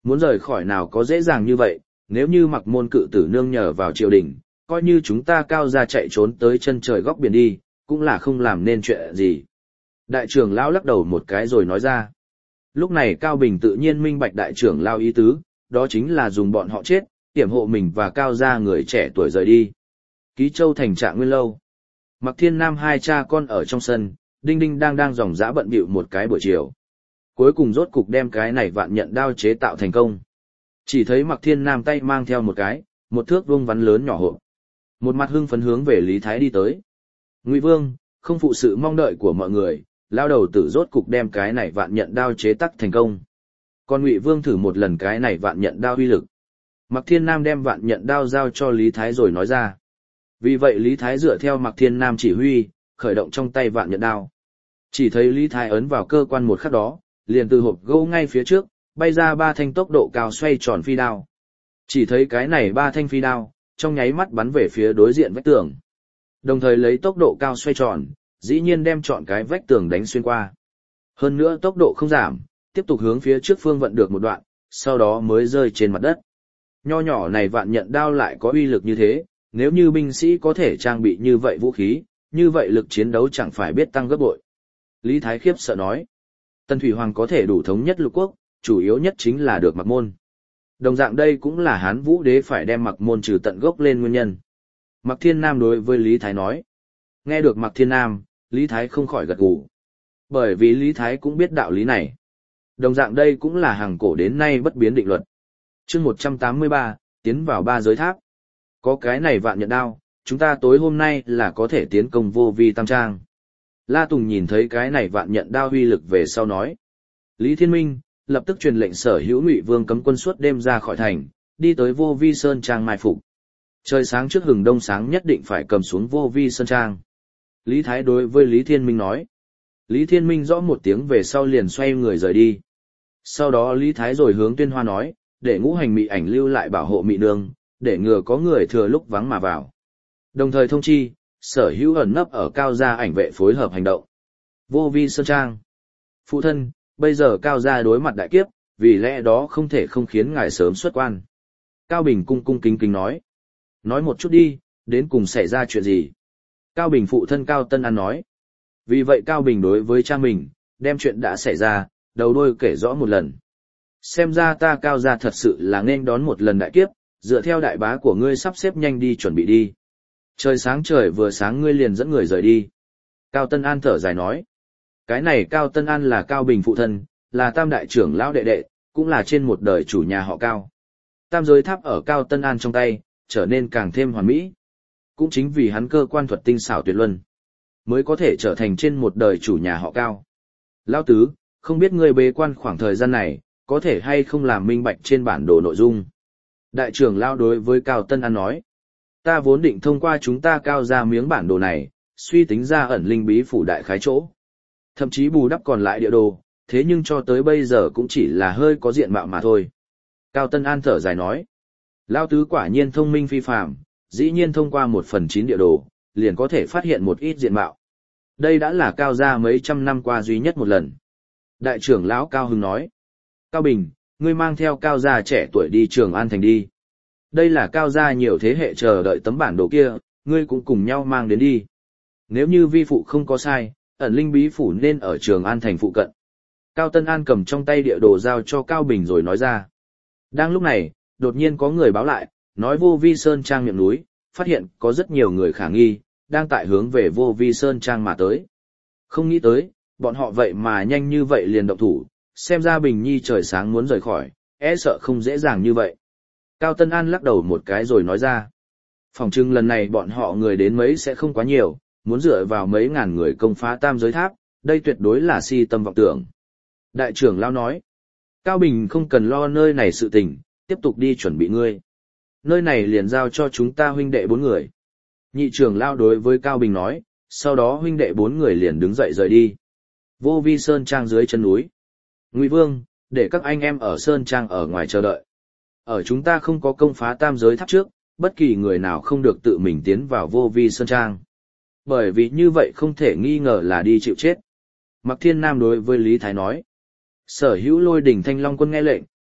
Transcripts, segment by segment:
muốn rời khỏi nào có dễ dàng như vậy, nếu như Mặc Môn cự tử nương nhờ vào triều đình, coi như chúng ta Cao gia chạy trốn tới chân trời góc biển đi, cũng là không làm nên chuyện gì. Đại trưởng lão lắc đầu một cái rồi nói ra. Lúc này Cao Bình tự nhiên minh bạch đại trưởng lão ý tứ, đó chính là dùng bọn họ chết, hiểm hộ mình và Cao gia người trẻ tuổi rời đi. Ký Châu thành Trạng Nguyên lâu. Mặc Thiên Nam hai cha con ở trong sân, đinh đinh đang ròng rã bận bịu một cái buổi chiều. Cuối cùng rốt cục đem cái này vạn nhận đao chế tạo thành công. Chỉ thấy Mặc Thiên Nam tay mang theo một thước vuông vắn lớn nhỏ hộp. Một mặt hưng phấn hướng về Lý Thái đi tới. Ngụy Vương, không phụ sự mong đợi của mọi người, lao đầu tử rốt cục đem cái này vạn nhận đao chế tác thành công. Còn Ngụy Vương thử một lần cái này vạn nhận đao uy lực. Mặc Thiên Nam đem vạn nhận đao giao cho Lý Thái rồi nói ra. Vì vậy Lý Thái dựa theo Mặc Thiên Nam chỉ huy, khởi động trong tay vạn nhận đao. Chỉ thấy Lý Thái ấn vào cơ quan một khắc đó, liền từ hộp gỗ ngay phía trước, bay ra 3 thanh tốc độ cao xoay tròn phi đao. Chỉ thấy cái này 3 thanh phi đao, trong nháy mắt bắn về phía đối diện vách tường. Đồng thời lấy tốc độ cao xoay tròn, dĩ nhiên đem chọn cái vách tường đánh xuyên qua. Hơn nữa tốc độ không giảm, tiếp tục hướng phía trước phương vận được một đoạn, sau đó mới rơi trên mặt đất. Nho nhỏ này vạn nhận đao lại có uy lực như thế, nếu như binh sĩ có thể trang bị như vậy vũ khí, như vậy lực chiến đấu chẳng phải biết tăng gấp bội. Lý Thái khiếp sợ nói, Tần Thủy Hoàng có thể đủ thống nhất lục quốc, chủ yếu nhất chính là được Mặc Môn. Đồng dạng đây cũng là Hán Vũ Đế phải đem Mặc Môn trừ tận gốc lên nguyên nhân. Mặc Thiên Nam đối với Lý Thái nói. Nghe được Mặc Thiên Nam, Lý Thái không khỏi gật gù. Bởi vì Lý Thái cũng biết đạo lý này. Đồng dạng đây cũng là hàng cổ đến nay bất biến định luật. Chương 183, tiến vào 3 giới tháp. Có cái này vạn nhận đao, chúng ta tối hôm nay là có thể tiến công Vô Vi Tam Trang. La Tùng nhìn thấy cái này vạn nhận đao uy lực về sau nói. Lý Thiên Minh lập tức truyền lệnh sở hữu Ngụy Vương cấm quân suốt đêm ra khỏi thành, đi tới Vô Vi Sơn Trang mai phục. Trời sáng trước hừng đông sáng nhất định phải cầm xuống Vô Vi Sơn Trang. Lý Thái đối với Lý Thiên Minh nói. Lý Thiên Minh rõ một tiếng về sau liền xoay người rời đi. Sau đó Lý Thái rồi hướng Tuyên Hoa nói, để Ngũ Hành Mị Ảnh lưu lại bảo hộ Mị Nương, để ngừa có người thừa lúc vắng mà vào. Đồng thời thông chi, sở hữu ẩn nấp ở Cao gia ảnh vệ phối hợp hành động. Vô Vi Sơn Trang. Phụ thân, bây giờ Cao gia đối mặt đại kiếp, vì lẽ đó không thể không khiến ngài sớm xuất quan. Cao Bình cung kính kính nói. Nói một chút đi, đến cùng xảy ra chuyện gì? Cao Bình phụ thân Cao Tân An nói. Vì vậy Cao Bình đối với cha mình, đem chuyện đã xảy ra, đầu đuôi kể rõ một lần. Xem ra ta Cao gia thật sự là nên đón một lần đại kiếp, dựa theo đại bá của ngươi sắp xếp nhanh đi chuẩn bị đi. Trời sáng trời vừa sáng ngươi liền dẫn người rời đi. Cao Tân An thở dài nói. Cái này Cao Tân An là Cao Bình phụ thân, là tam đại trưởng lão đệ đệ, cũng là trên một đời chủ nhà họ Cao. Tam giới tháp ở Cao Tân An trong tay, trở nên càng thêm hoàn mỹ. Cũng chính vì hắn cơ quan thuật tinh xảo tuyệt luân, mới có thể trở thành trên một đời chủ nhà họ Cao. Lão tứ, không biết ngươi bế quan khoảng thời gian này, có thể hay không làm minh bạch trên bản đồ nội dung. Đại trưởng lão đối với Cao Tân An nói. Ta vốn định thông qua chúng ta Cao ra miếng bản đồ này, suy tính ra ẩn linh bí phủ đại khái chỗ. Thậm chí bù đắp còn lại địa đồ, thế nhưng cho tới bây giờ cũng chỉ là hơi có diện mạo mà thôi. Cao Tân An thở dài nói. Lão tứ quả nhiên thông minh phi phàm, dĩ nhiên thông qua 1/9 địa đồ, liền có thể phát hiện một ít diện mạo. Đây đã là Cao gia mấy trăm năm qua duy nhất một lần. Đại trưởng lão Cao Hưng nói. Cao Bình, ngươi mang theo Cao gia trẻ tuổi đi Trường An Thành đi. Đây là Cao gia nhiều thế hệ chờ đợi tấm bản đồ kia, ngươi cũng cùng nhau mang đến đi. Nếu như vi phụ không có sai, ẩn linh bí phủ nên ở Trường An Thành phụ cận. Cao Tân An cầm trong tay địa đồ giao cho Cao Bình rồi nói ra. Đang lúc này, đột nhiên có người báo lại, nói Vô Vi Sơn Trang miệng núi, phát hiện có rất nhiều người khả nghi, đang tại hướng về Vô Vi Sơn Trang mà tới. Không nghĩ tới, bọn họ vậy mà nhanh như vậy liền động thủ, xem ra Bình Nhi trời sáng muốn rời khỏi, e sợ không dễ dàng như vậy. Cao Tân An lắc đầu một cái rồi nói ra. Phòng trưng lần này bọn họ người đến mấy sẽ không quá nhiều, muốn dựa vào mấy ngàn người công phá tam giới tháp, đây tuyệt đối là si tâm vọng tưởng. Đại trưởng lão nói. Cao Bình không cần lo nơi này sự tình, tiếp tục đi chuẩn bị ngươi. Nơi này liền giao cho chúng ta huynh đệ 4 người. Nhị trưởng lão đối với Cao Bình nói, sau đó huynh đệ 4 người liền đứng dậy rời đi. Vô Vi Sơn Trang dưới chân núi. Ngụy Vương, để các anh em ở Sơn Trang ở ngoài chờ đợi. Ở chúng ta không có công phá tam giới tháp trước, bất kỳ người nào không được tự mình tiến vào Vô Vi Sơn Trang. Bởi vì như vậy không thể nghi ngờ là đi chịu chết. Mặc Thiên Nam đối với Lý Thái nói. Sở hữu Lôi Đỉnh Thanh Long quân nghe lệnh,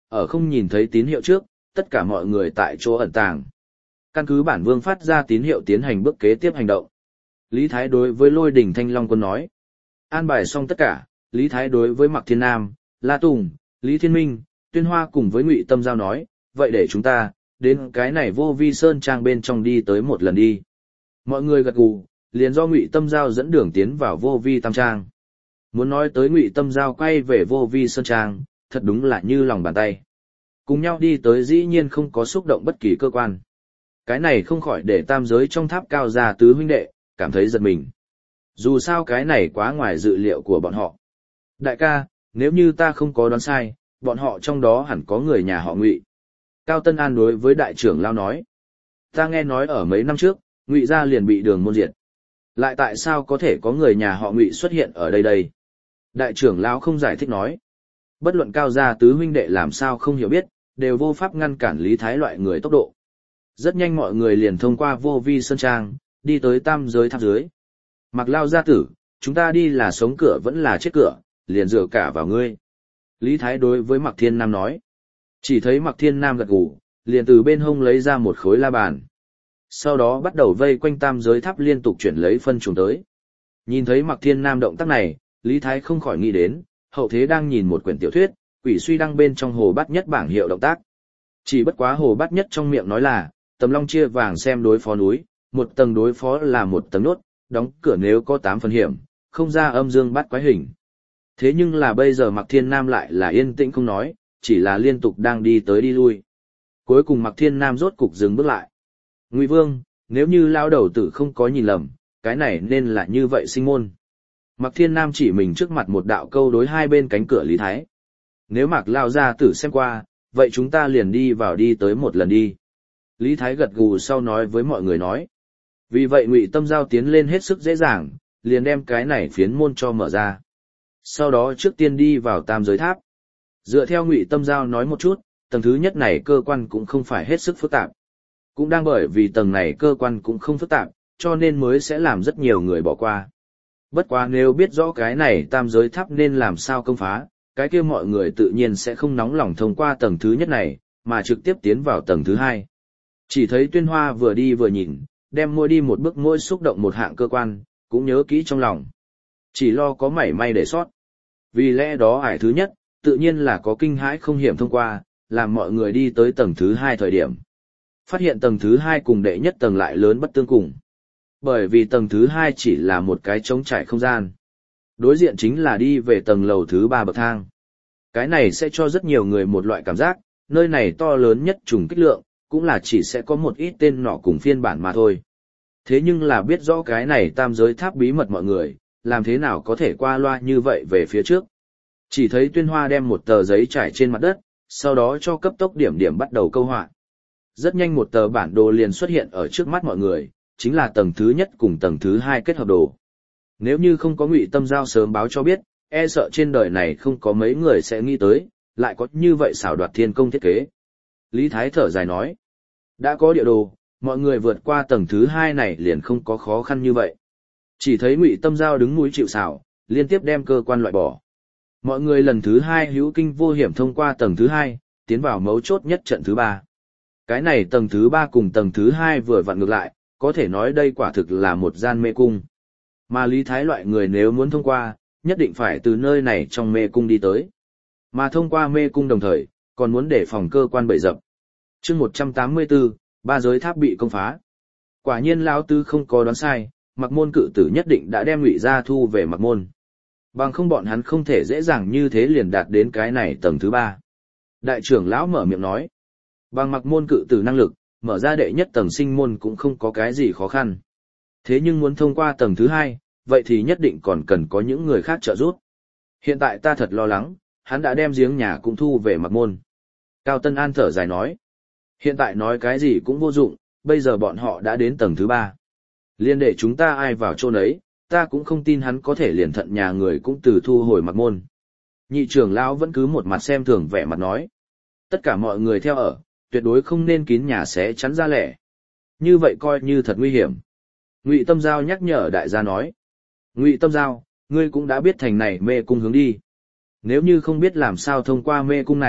ở không nhìn thấy tín hiệu trước, tất cả mọi người tại chỗ ẩn tàng. Căn cứ bản vương phát ra tín hiệu tiến hành bước kế tiếp hành động. Lý Thái đối với Lôi Đỉnh Thanh Long Quân nói. An bài xong tất cả, Lý Thái đối với Mạc Thiên Nam, La Tùng, Lý Thiên Minh, Tuyên Hoa cùng với Ngụy Tâm Giao nói, vậy để chúng ta, đến cái này Vô Vi Sơn Trang bên trong đi tới một lần đi. Mọi người gật gù, liền do Ngụy Tâm Giao dẫn đường tiến vào Vô Vi Tam Trang. Muốn nói tới Ngụy Tâm Giao quay về Vô Vi Sơn Trang, thật đúng là như lòng bàn tay. Cùng nhau đi tới dĩ nhiên không có xúc động bất kỳ cơ quan. Cái này không khỏi để tam giới trong tháp cao gia tứ huynh đệ, cảm thấy giật mình. Dù sao cái này quá ngoài dự liệu của bọn họ. Đại ca, nếu như ta không có đoán sai, bọn họ trong đó hẳn có người nhà họ Ngụy. Cao Tân An đối với đại trưởng lao nói. Ta nghe nói ở mấy năm trước, Ngụy gia liền bị Đường Môn diệt. Lại tại sao có thể có người nhà họ Ngụy xuất hiện ở đây đây? Đại trưởng lão không giải thích nói. Bất luận cao gia tứ huynh đệ làm sao không hiểu biết, đều vô pháp ngăn cản Lý Thái loại người tốc độ. Rất nhanh mọi người liền thông qua Vô Vi Sơn Trang, đi tới tam giới tháp dưới. Mặc Lao gia tử, chúng ta đi là sống cửa vẫn là chết cửa, liền dựa cả vào ngươi. Lý Thái đối với Mạc Thiên Nam nói. Chỉ thấy Mạc Thiên Nam gật gù, liền từ bên hông lấy ra một khối la bàn. Sau đó bắt đầu vây quanh tam giới tháp liên tục chuyển lấy phân trùng tới. Nhìn thấy Mạc Thiên Nam động tác này, Lý Thái không khỏi nghĩ đến, hậu thế đang nhìn một quyển tiểu thuyết, Quỷ Suy đăng bên trong Hồ Bát Nhất bảng hiệu động tác. Chỉ bất quá Hồ Bát Nhất trong miệng nói là, Tầm Long chia vàng xem đối phó núi, một tầng đối phó là một tầng nốt, đóng cửa nếu có 8 phần hiểm, không ra âm dương bắt quái hình. Thế nhưng là bây giờ Mạc Thiên Nam lại là yên tĩnh không nói, chỉ là liên tục đang đi tới đi lui. Cuối cùng Mạc Thiên Nam rốt cục dừng bước lại. Ngụy Vương, nếu như lao đầu tử không có nhìn lầm, cái này nên là như vậy sinh môn. Mạc Thiên Nam chỉ mình trước mặt một đạo câu đối hai bên cánh cửa Lý Thái. Nếu Mạc lao ra tử xem qua, vậy chúng ta liền đi vào đi tới một lần đi. Lý Thái gật gù sau nói với mọi người nói. Vì vậy Ngụy Tâm Giao tiến lên hết sức dễ dàng, liền đem cái này phiến môn cho mở ra. Sau đó trước tiên đi vào tam giới tháp. Dựa theo Ngụy Tâm Giao nói một chút, tầng thứ nhất này cơ quan cũng không phải hết sức phức tạp. Cũng đang bởi vì tầng này cơ quan cũng không phức tạp, cho nên mới sẽ làm rất nhiều người bỏ qua. Bất quá nếu biết rõ cái này tam giới tháp nên làm sao công phá, cái kia mọi người tự nhiên sẽ không nóng lòng thông qua tầng thứ nhất này, mà trực tiếp tiến vào tầng thứ hai. Chỉ thấy Tuyên Hoa vừa đi vừa nhìn, đem môi đi một bước môi xúc động một hạng cơ quan, cũng nhớ kỹ trong lòng. Chỉ lo có mảy may để sót. Vì lẽ đó ải thứ nhất, tự nhiên là có kinh hãi không hiểm thông qua, làm mọi người đi tới tầng thứ hai thời điểm. Phát hiện tầng thứ hai cùng đệ nhất tầng lại lớn bất tương cùng. Bởi vì tầng thứ hai chỉ là một cái trống trải không gian. Đối diện chính là đi về tầng lầu thứ 3 bậc thang. Cái này sẽ cho rất nhiều người một loại cảm giác, nơi này to lớn nhất trùng kích lượng, cũng là chỉ sẽ có một ít tên nọ cùng phiên bản mà thôi. Thế nhưng là biết rõ cái này tam giới tháp bí mật mọi người, làm thế nào có thể qua loa như vậy về phía trước. Chỉ thấy Tuyên Hoa đem một tờ giấy trải trên mặt đất, sau đó cho cấp tốc điểm điểm bắt đầu câu họa. Rất nhanh một tờ bản đồ liền xuất hiện ở trước mắt mọi người, chính là tầng thứ nhất cùng tầng thứ hai kết hợp đồ. Nếu như không có Ngụy Tâm Giao sớm báo cho biết, e sợ trên đời này không có mấy người sẽ nghĩ tới, lại có như vậy xảo đoạt thiên công thiết kế. Lý Thái thở dài nói, đã có địa đồ, mọi người vượt qua tầng thứ hai này liền không có khó khăn như vậy. Chỉ thấy Ngụy Tâm Giao đứng núi chịu sào, liên tiếp đem cơ quan loại bỏ. Mọi người lần thứ hai hữu kinh vô hiểm thông qua tầng thứ hai, tiến vào mấu chốt nhất trận thứ 3. Cái này tầng thứ 3 cùng tầng thứ 2 vừa vặn ngược lại, có thể nói đây quả thực là một gian mê cung. Mà Lý Thái loại người nếu muốn thông qua, nhất định phải từ nơi này trong mê cung đi tới. Mà thông qua mê cung đồng thời, còn muốn để phòng cơ quan bậy dập. Chương 184, ba giới tháp bị công phá. Quả nhiên lão tư không có đoán sai, Mặc Môn cự tử nhất định đã đem Ngụy gia thu về Mặc Môn. Bằng không bọn hắn không thể dễ dàng như thế liền đạt đến cái này tầng thứ 3. Đại trưởng lão mở miệng nói, bằng Mặc Môn cự tử năng lực, mở ra đệ nhất tầng sinh môn cũng không có cái gì khó khăn. Thế nhưng muốn thông qua tầng thứ 2, vậy thì nhất định còn cần có những người khác trợ giúp. Hiện tại ta thật lo lắng, hắn đã đem giếng nhà cũng thu về Mặc Môn. Cao Tân An thở dài nói, hiện tại nói cái gì cũng vô dụng, bây giờ bọn họ đã đến tầng thứ 3. Liên để chúng ta ai vào chỗ nấy, ta cũng không tin hắn có thể liền thận nhà người cũng từ thu hồi Mặc Môn. Nhị trưởng lão vẫn cứ một mặt xem thường vẻ mặt nói, tất cả mọi người theo ở, tuyệt đối không nên kín nhà sẽ chắn ra lẻ. Như vậy coi như thật nguy hiểm. Ngụy Tâm Giao nhắc nhở đại gia nói, Ngụy Tâm Giao, ngươi cũng đã biết thành này mê cung hướng đi. Nếu như không biết làm sao thông qua mê cung này,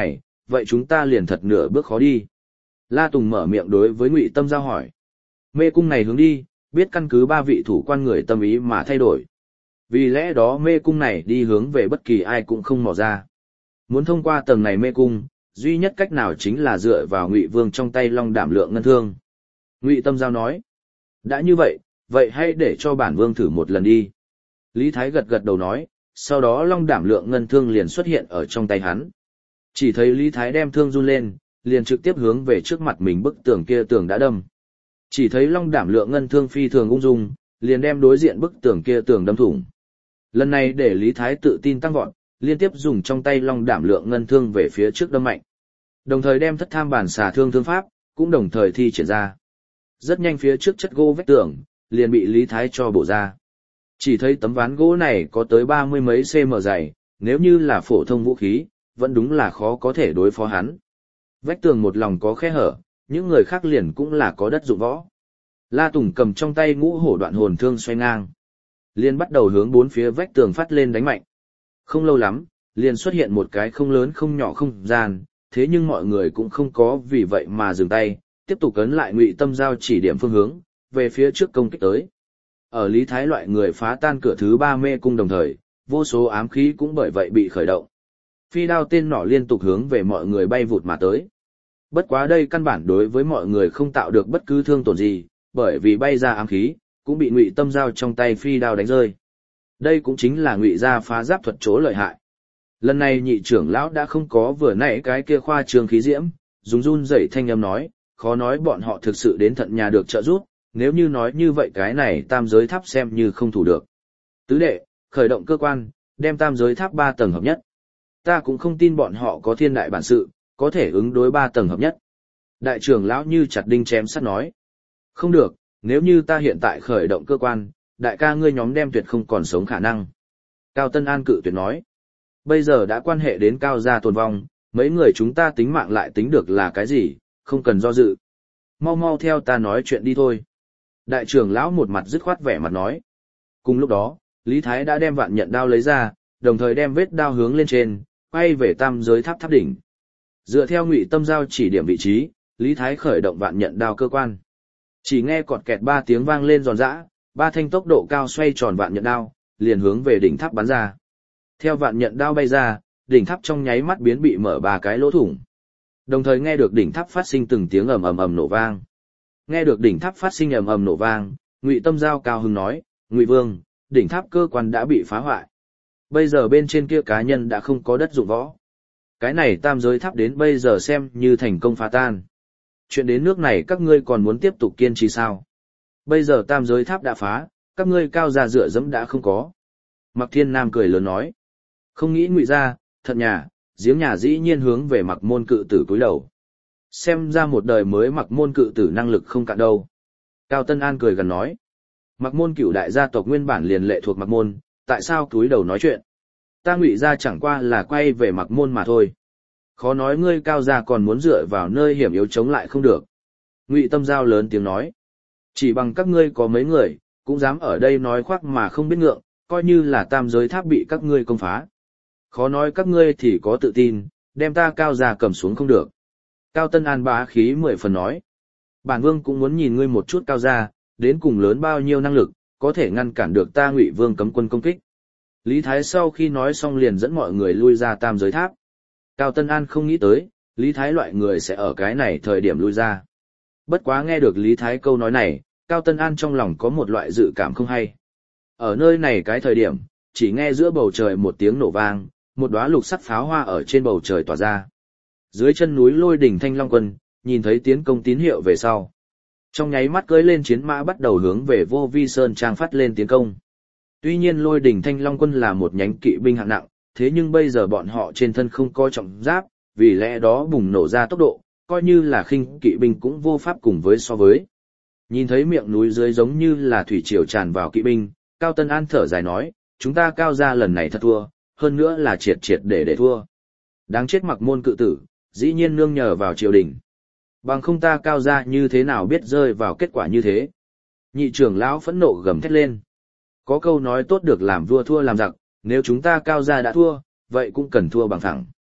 vậy chúng ta liền thật nửa bước khó đi. La Tùng mở miệng đối với Ngụy Tâm Giao hỏi. Mê cung này hướng đi, biết căn cứ 3 vị thủ quan người tâm ý mà thay đổi. Vì lẽ đó mê cung này đi hướng về bất kỳ ai cũng không mò ra. Muốn thông qua tầng này mê cung, duy nhất cách nào chính là dựa vào Ngụy Vương trong tay Long Đảm Lượng Ngân Thương. Ngụy Tâm Giao nói. Đã như vậy, vậy hãy để cho bản vương thử một lần đi. Lý Thái gật gật đầu nói, sau đó Long Đảm Lượng Ngân Thương liền xuất hiện ở trong tay hắn. Chỉ thấy Lý Thái đem thương run lên, liền trực tiếp hướng về trước mặt mình bức tường kia tường đã đâm. Chỉ thấy Long Đảm Lượng Ngân Thương phi thường ung dung, liền đem đối diện bức tường kia tường đâm thủng. Lần này để Lý Thái tự tin tăng vọt, liên tiếp dùng trong tay Long Đảm Lượng Ngân Thương về phía trước đâm mạnh. Đồng thời đem Thất Tham Bản Xà Thương thương pháp, cũng đồng thời thi triển ra. Rất nhanh phía trước chất gỗ vách tường, liền bị Lý Thái cho bổ ra. Chỉ thấy tấm ván gỗ này có tới 30 mấy cm dày, nếu như là phổ thông vũ khí, vẫn đúng là khó có thể đối phó hắn. Vách tường một lòng có khe hở, những người khác liền cũng là có đất dụng võ. La Tùng cầm trong tay Ngũ Hổ Đoạn Hồn Thương xoay ngang, liền bắt đầu hướng bốn phía vách tường phát lên đánh mạnh. Không lâu lắm, liền xuất hiện một cái không lớn không nhỏ không gian, thế nhưng mọi người cũng không có vì vậy mà dừng tay, tiếp tục ấn lại Ngụy Tâm Giao chỉ điểm phương hướng, về phía trước công kích tới. Ở Lý Thái loại người phá tan cửa thứ 3 mê cung đồng thời, vô số ám khí cũng bởi vậy bị khởi động. Phi đao tên nỏ liên tục hướng về mọi người bay vụt mà tới. Bất quá đây căn bản đối với mọi người không tạo được bất cứ thương tổn gì, bởi vì bay ra ám khí, cũng bị Ngụy Tâm Giao trong tay phi đao đánh rơi. Đây cũng chính là Ngụy gia phá giáp thuật chỗ lợi hại. Lần này nhị trưởng lão đã không có vừa nãy cái kia khoa trương khí diễm, dùng run rẩy thanh âm nói, khó nói bọn họ thực sự đến tận nhà được trợ giúp, nếu như nói như vậy cái này tam giới tháp xem như không thủ được. Tứ đệ, khởi động cơ quan, đem tam giới tháp 3 tầng hợp nhất. Ta cũng không tin bọn họ có thiên đại bản sự, có thể ứng đối 3 tầng hợp nhất. Đại trưởng lão như chặt đinh chém sắt nói. Không được, nếu như ta hiện tại khởi động cơ quan, đại ca ngươi nhóm đem tuyệt không còn sống khả năng. Cao Tân An cự tuyệt nói. Bây giờ đã quan hệ đến Cao gia tồn vong, mấy người chúng ta tính mạng lại tính được là cái gì, không cần do dự. Mau mau theo ta nói chuyện đi thôi. Đại trưởng lão một mặt dứt khoát vẻ mặt nói. Cùng lúc đó, Lý Thái đã đem vạn nhận đao lấy ra, đồng thời đem vết đao hướng lên trên, quay về tam giới tháp tháp đỉnh. Dựa theo Ngụy Tâm Giao chỉ điểm vị trí, Lý Thái khởi động vạn nhận đao cơ quan. Chỉ nghe cọt kẹt 3 tiếng vang lên giòn giã, 3 thanh tốc độ cao xoay tròn vạn nhận đao, liền hướng về đỉnh tháp bắn ra. Theo vạn nhận đao bay ra, đỉnh tháp trong nháy mắt biến bị mở 3 cái lỗ thủng. Đồng thời nghe được đỉnh tháp phát sinh từng tiếng ầm ầm ầm nổ vang. Nghe được đỉnh tháp phát sinh ầm ầm nổ vang, Ngụy Tâm Giao cao hứng nói, Ngụy Vương, đỉnh tháp cơ quan đã bị phá hoại. Bây giờ bên trên kia cá nhân đã không có đất dụng võ. Cái này tam giới tháp đến bây giờ xem như thành công phá tan. Chuyện đến nước này các ngươi còn muốn tiếp tục kiên trì sao? Bây giờ tam giới tháp đã phá, các ngươi Cao gia dựa dẫm đã không có. Mạc Thiên Nam cười lớn nói. Không nghĩ Ngụy gia, thật nhà, giếng nhà dĩ nhiên hướng về Mạc Môn cự tử cúi đầu. Xem ra một đời mới Mạc Môn cự tử năng lực không cạn đâu. Cao Tân An cười gần nói. Mạc Môn cửu đại gia tộc nguyên bản liền lệ thuộc Mạc Môn, tại sao cúi đầu nói chuyện? Ta Ngụy gia chẳng qua là quay về Mạc Môn mà thôi. Khó nói ngươi Cao gia còn muốn dựa vào nơi hiểm yếu chống lại không được. Ngụy Tâm Giao lớn tiếng nói. Chỉ bằng các ngươi có mấy người, cũng dám ở đây nói khoác mà không biết ngượng, coi như là tam giới tháp bị các ngươi công phá. Khó nói các ngươi thì có tự tin, đem ta Cao gia cầm xuống không được. Cao Tân An bá khí 10 phần nói. Bản vương cũng muốn nhìn ngươi một chút Cao gia, đến cùng lớn bao nhiêu năng lực, có thể ngăn cản được ta Ngụy Vương cấm quân công kích. Lý Thái sau khi nói xong liền dẫn mọi người lui ra tam giới tháp. Cao Tân An không nghĩ tới, Lý Thái loại người sẽ ở cái này thời điểm lui ra. Bất quá nghe được Lý Thái câu nói này, Cao Tân An trong lòng có một loại dự cảm không hay. Ở nơi này cái thời điểm, chỉ nghe giữa bầu trời một tiếng nổ vang, một đóa lục sắc pháo hoa ở trên bầu trời tỏa ra. Dưới chân núi Lôi Đỉnh Thanh Long quân, nhìn thấy tiến công tín hiệu về sau. Trong nháy mắt cưỡi lên chiến mã bắt đầu hướng về Vô Vi Sơn Trang phát lên tiến công. Tuy nhiên Lôi Đỉnh Thanh Long quân là một nhánh kỵ binh hạng nặng, thế nhưng bây giờ bọn họ trên thân không có trọng giáp, vì lẽ đó bùng nổ ra tốc độ, coi như là khinh kỵ binh cũng vô pháp cùng với so với. Nhìn thấy miệng núi dưới giống như là thủy triều tràn vào kỵ binh, Cao Tân An thở dài nói, chúng ta Cao gia lần này thật thua, hơn nữa là triệt triệt để thua. Đáng chết Mạc Môn cự tử, dĩ nhiên nương nhờ vào triều đình. Bằng không ta Cao gia như thế nào biết rơi vào kết quả như thế. Nhị trưởng lão phẫn nộ gầm thét lên. Có câu nói tốt được làm vua thua làm giặc, nếu chúng ta Cao gia đã thua, vậy cũng cần thua bằng thẳng.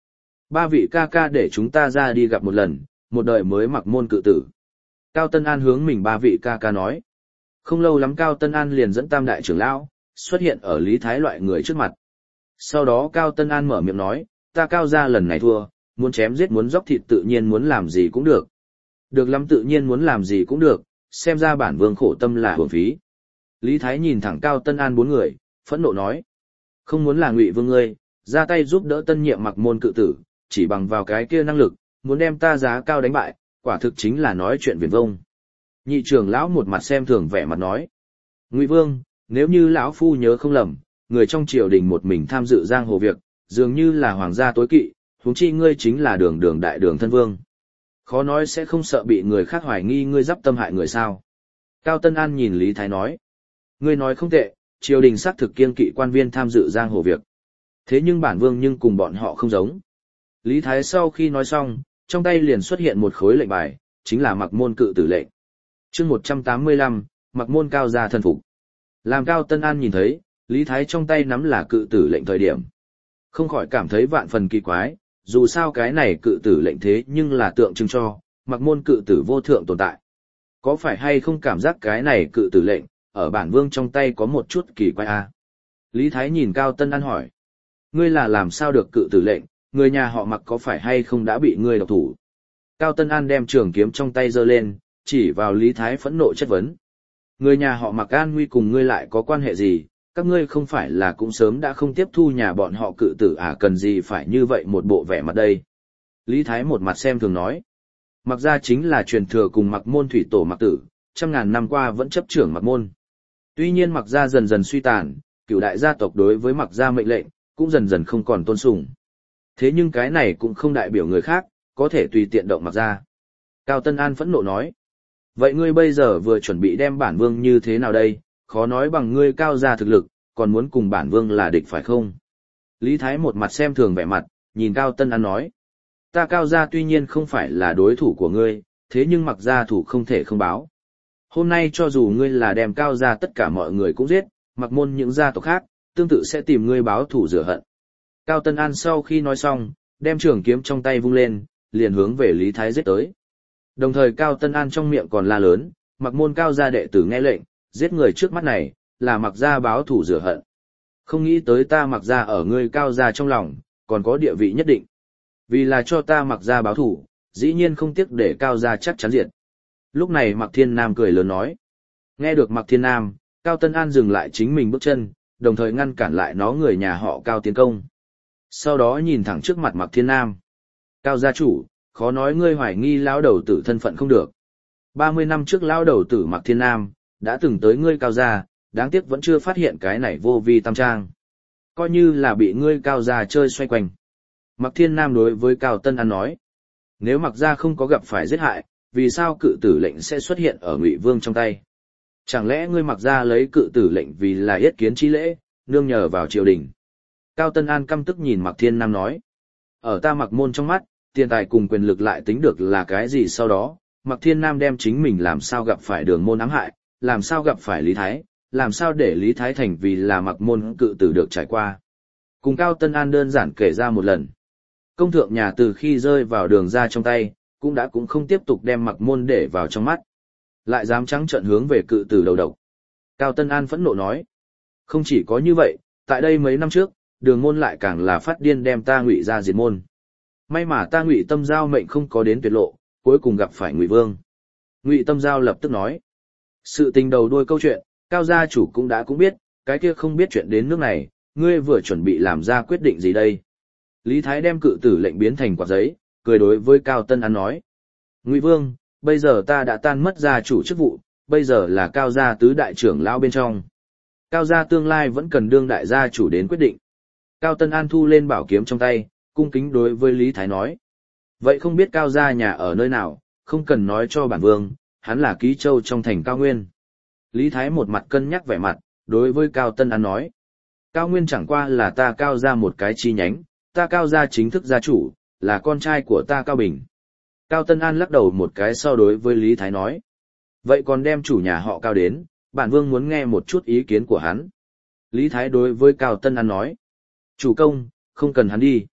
Ba vị ca ca để chúng ta ra đi gặp một lần, một đời mới mặc môn cự tử. Cao Tân An hướng mình ba vị ca ca nói. Không lâu lắm Cao Tân An liền dẫn tam đại trưởng lão xuất hiện ở Lý Thái loại người trước mặt. Sau đó Cao Tân An mở miệng nói, ta Cao gia lần này thua, muốn chém giết muốn dốc thịt tự nhiên muốn làm gì cũng được. Được lắm tự nhiên muốn làm gì cũng được, xem ra bản vương khổ tâm là hưởng phí. Lý Thái nhìn thẳng Cao Tân An bốn người, phẫn nộ nói. Không muốn là Ngụy Vương ngươi, ra tay giúp đỡ tân nhiệm mặc môn cự tử, chỉ bằng vào cái kia năng lực, muốn đem ta giá cao đánh bại, quả thực chính là nói chuyện viển vông. Nhị trưởng lão một mặt xem thường vẻ mặt nói. Ngụy Vương, nếu như lão phu nhớ không lầm, người trong triều đình một mình tham dự giang hồ việc, dường như là hoàng gia tối kỵ, huống chi ngươi chính là đường đường đại đường thân vương. Khó nói sẽ không sợ bị người khác hoài nghi ngươi giáp tâm hại người sao. Cao Tân An nhìn Lý Thái nói. Ngươi nói không tệ, triều đình xác thực kiêng kỵ quan viên tham dự giang hồ việc. Thế nhưng bản vương nhưng cùng bọn họ không giống. Lý Thái sau khi nói xong, trong tay liền xuất hiện một khối lệnh bài, chính là mặc môn cự tử lệnh. Chương 185, mặc môn cao gia thân phục. Làm Cao Tân An nhìn thấy, Lý Thái trong tay nắm là cự tử lệnh thời điểm. Không khỏi cảm thấy vạn phần kỳ quái, dù sao cái này cự tử lệnh thế nhưng là tượng trưng cho, mặc môn cự tử vô thượng tồn tại. Có phải hay không cảm giác cái này cự tử lệnh, ở bản vương trong tay có một chút kỳ quái à? Lý Thái nhìn Cao Tân An hỏi. Ngươi là làm sao được cự tử lệnh, người nhà họ mặc có phải hay không đã bị ngươi độc thủ? Cao Tân An đem trường kiếm trong tay giơ lên, chỉ vào Lý Thái phẫn nộ chất vấn. Người nhà họ mặc an nguy cùng ngươi lại có quan hệ gì, các ngươi không phải là cũng sớm đã không tiếp thu nhà bọn họ cự tử à, cần gì phải như vậy một bộ vẻ mặt đây. Lý Thái một mặt xem thường nói. Mặc gia chính là truyền thừa cùng mặc môn thủy tổ mặc tử, trăm ngàn năm qua vẫn chấp trưởng mặc môn. Tuy nhiên mặc gia dần dần suy tàn, cửu đại gia tộc đối với mặc gia mệnh lệnh, cũng dần dần không còn tôn sùng. Thế nhưng cái này cũng không đại biểu người khác, có thể tùy tiện động mặc gia. Cao Tân An phẫn nộ nói. Vậy ngươi bây giờ vừa chuẩn bị đem bản vương như thế nào đây, khó nói bằng ngươi cao gia thực lực, còn muốn cùng bản vương là địch phải không? Lý Thái một mặt xem thường vẻ mặt, nhìn Cao Tân An nói. Ta Cao gia tuy nhiên không phải là đối thủ của ngươi, thế nhưng mặc gia thủ không thể không báo. Hôm nay cho dù ngươi là đem Cao gia tất cả mọi người cũng giết, mặc môn những gia tộc khác, tương tự sẽ tìm ngươi báo thù rửa hận. Cao Tân An sau khi nói xong, đem trường kiếm trong tay vung lên, liền hướng về Lý Thái giết tới. Đồng thời Cao Tân An trong miệng còn la lớn, mặc môn Cao gia đệ tử nghe lệnh, giết người trước mắt này, là mặc gia báo thù rửa hận. Không nghĩ tới ta mặc gia ở ngươi Cao gia trong lòng, còn có địa vị nhất định. Vì là cho ta mặc gia báo thù, dĩ nhiên không tiếc để Cao gia chắc chắn diệt. Lúc này Mạc Thiên Nam cười lớn nói. Nghe được Mạc Thiên Nam, Cao Tân An dừng lại chính mình bước chân, đồng thời ngăn cản lại nó người nhà họ Cao tiến công. Sau đó nhìn thẳng trước mặt Mạc Thiên Nam. Cao gia chủ, khó nói ngươi hoài nghi lão đầu tử thân phận không được. 30 năm trước lão đầu tử Mạc Thiên Nam, đã từng tới ngươi Cao gia, đáng tiếc vẫn chưa phát hiện cái này vô vi tam trang. Coi như là bị ngươi Cao gia chơi xoay quanh. Mạc Thiên Nam đối với Cao Tân An nói. Nếu Mạc gia không có gặp phải giết hại, vì sao cự tử lệnh sẽ xuất hiện ở Ngụy Vương trong tay? Chẳng lẽ ngươi Mạc gia lấy cự tử lệnh vì là yết kiến chi lễ, nương nhờ vào triều đình? Cao Tân An căm tức nhìn Mạc Thiên Nam nói. Ở ta Mạc môn trong mắt, tiền tài cùng quyền lực lại tính được là cái gì sau đó? Mạc Thiên Nam đem chính mình làm sao gặp phải đường môn ám hại, làm sao gặp phải Lý Thái, làm sao để Lý Thái thành vì là Mạc môn cự tử được trải qua. Cùng Cao Tân An đơn giản kể ra một lần. Công thượng nhà từ khi rơi vào đường ra trong tay, cũng không tiếp tục đem Mạc môn để vào trong mắt. Lại dám trắng trợn hướng về cự tử đầu độc. Cao Tân An phẫn nộ nói. Không chỉ có như vậy, tại đây mấy năm trước, đường môn lại càng là phát điên đem ta Ngụy ra diệt môn. May mà ta Ngụy Tâm Giao mệnh không có đến tuyệt lộ, cuối cùng gặp phải Ngụy Vương. Ngụy Tâm Giao lập tức nói. Sự tình đầu đuôi câu chuyện, Cao gia chủ cũng biết, cái kia không biết chuyện đến nước này, ngươi vừa chuẩn bị làm ra quyết định gì đây? Lý Thái đem cự tử lệnh biến thành quạt giấy, cười đối với Cao Tân An nói. Ngụy Vương, bây giờ ta đã tan mất gia chủ chức vụ, bây giờ là Cao gia tứ đại trưởng lão bên trong. Cao gia tương lai vẫn cần đương đại gia chủ đến quyết định. Cao Tân An thu lên bảo kiếm trong tay, cung kính đối với Lý Thái nói. Vậy không biết Cao gia nhà ở nơi nào, không cần nói cho bản vương, hắn là ký châu trong thành Cao Nguyên. Lý Thái một mặt cân nhắc vẻ mặt, đối với Cao Tân An nói. Cao Nguyên chẳng qua là ta Cao gia một cái chi nhánh, ta Cao gia chính thức gia chủ, là con trai của ta Cao Bình. Cao Tân An lắc đầu một cái sau đối với Lý Thái nói. Vậy còn đem chủ nhà họ Cao đến, bản vương muốn nghe một chút ý kiến của hắn. Lý Thái đối với Cao Tân An nói. Chủ công, không cần hắn đi.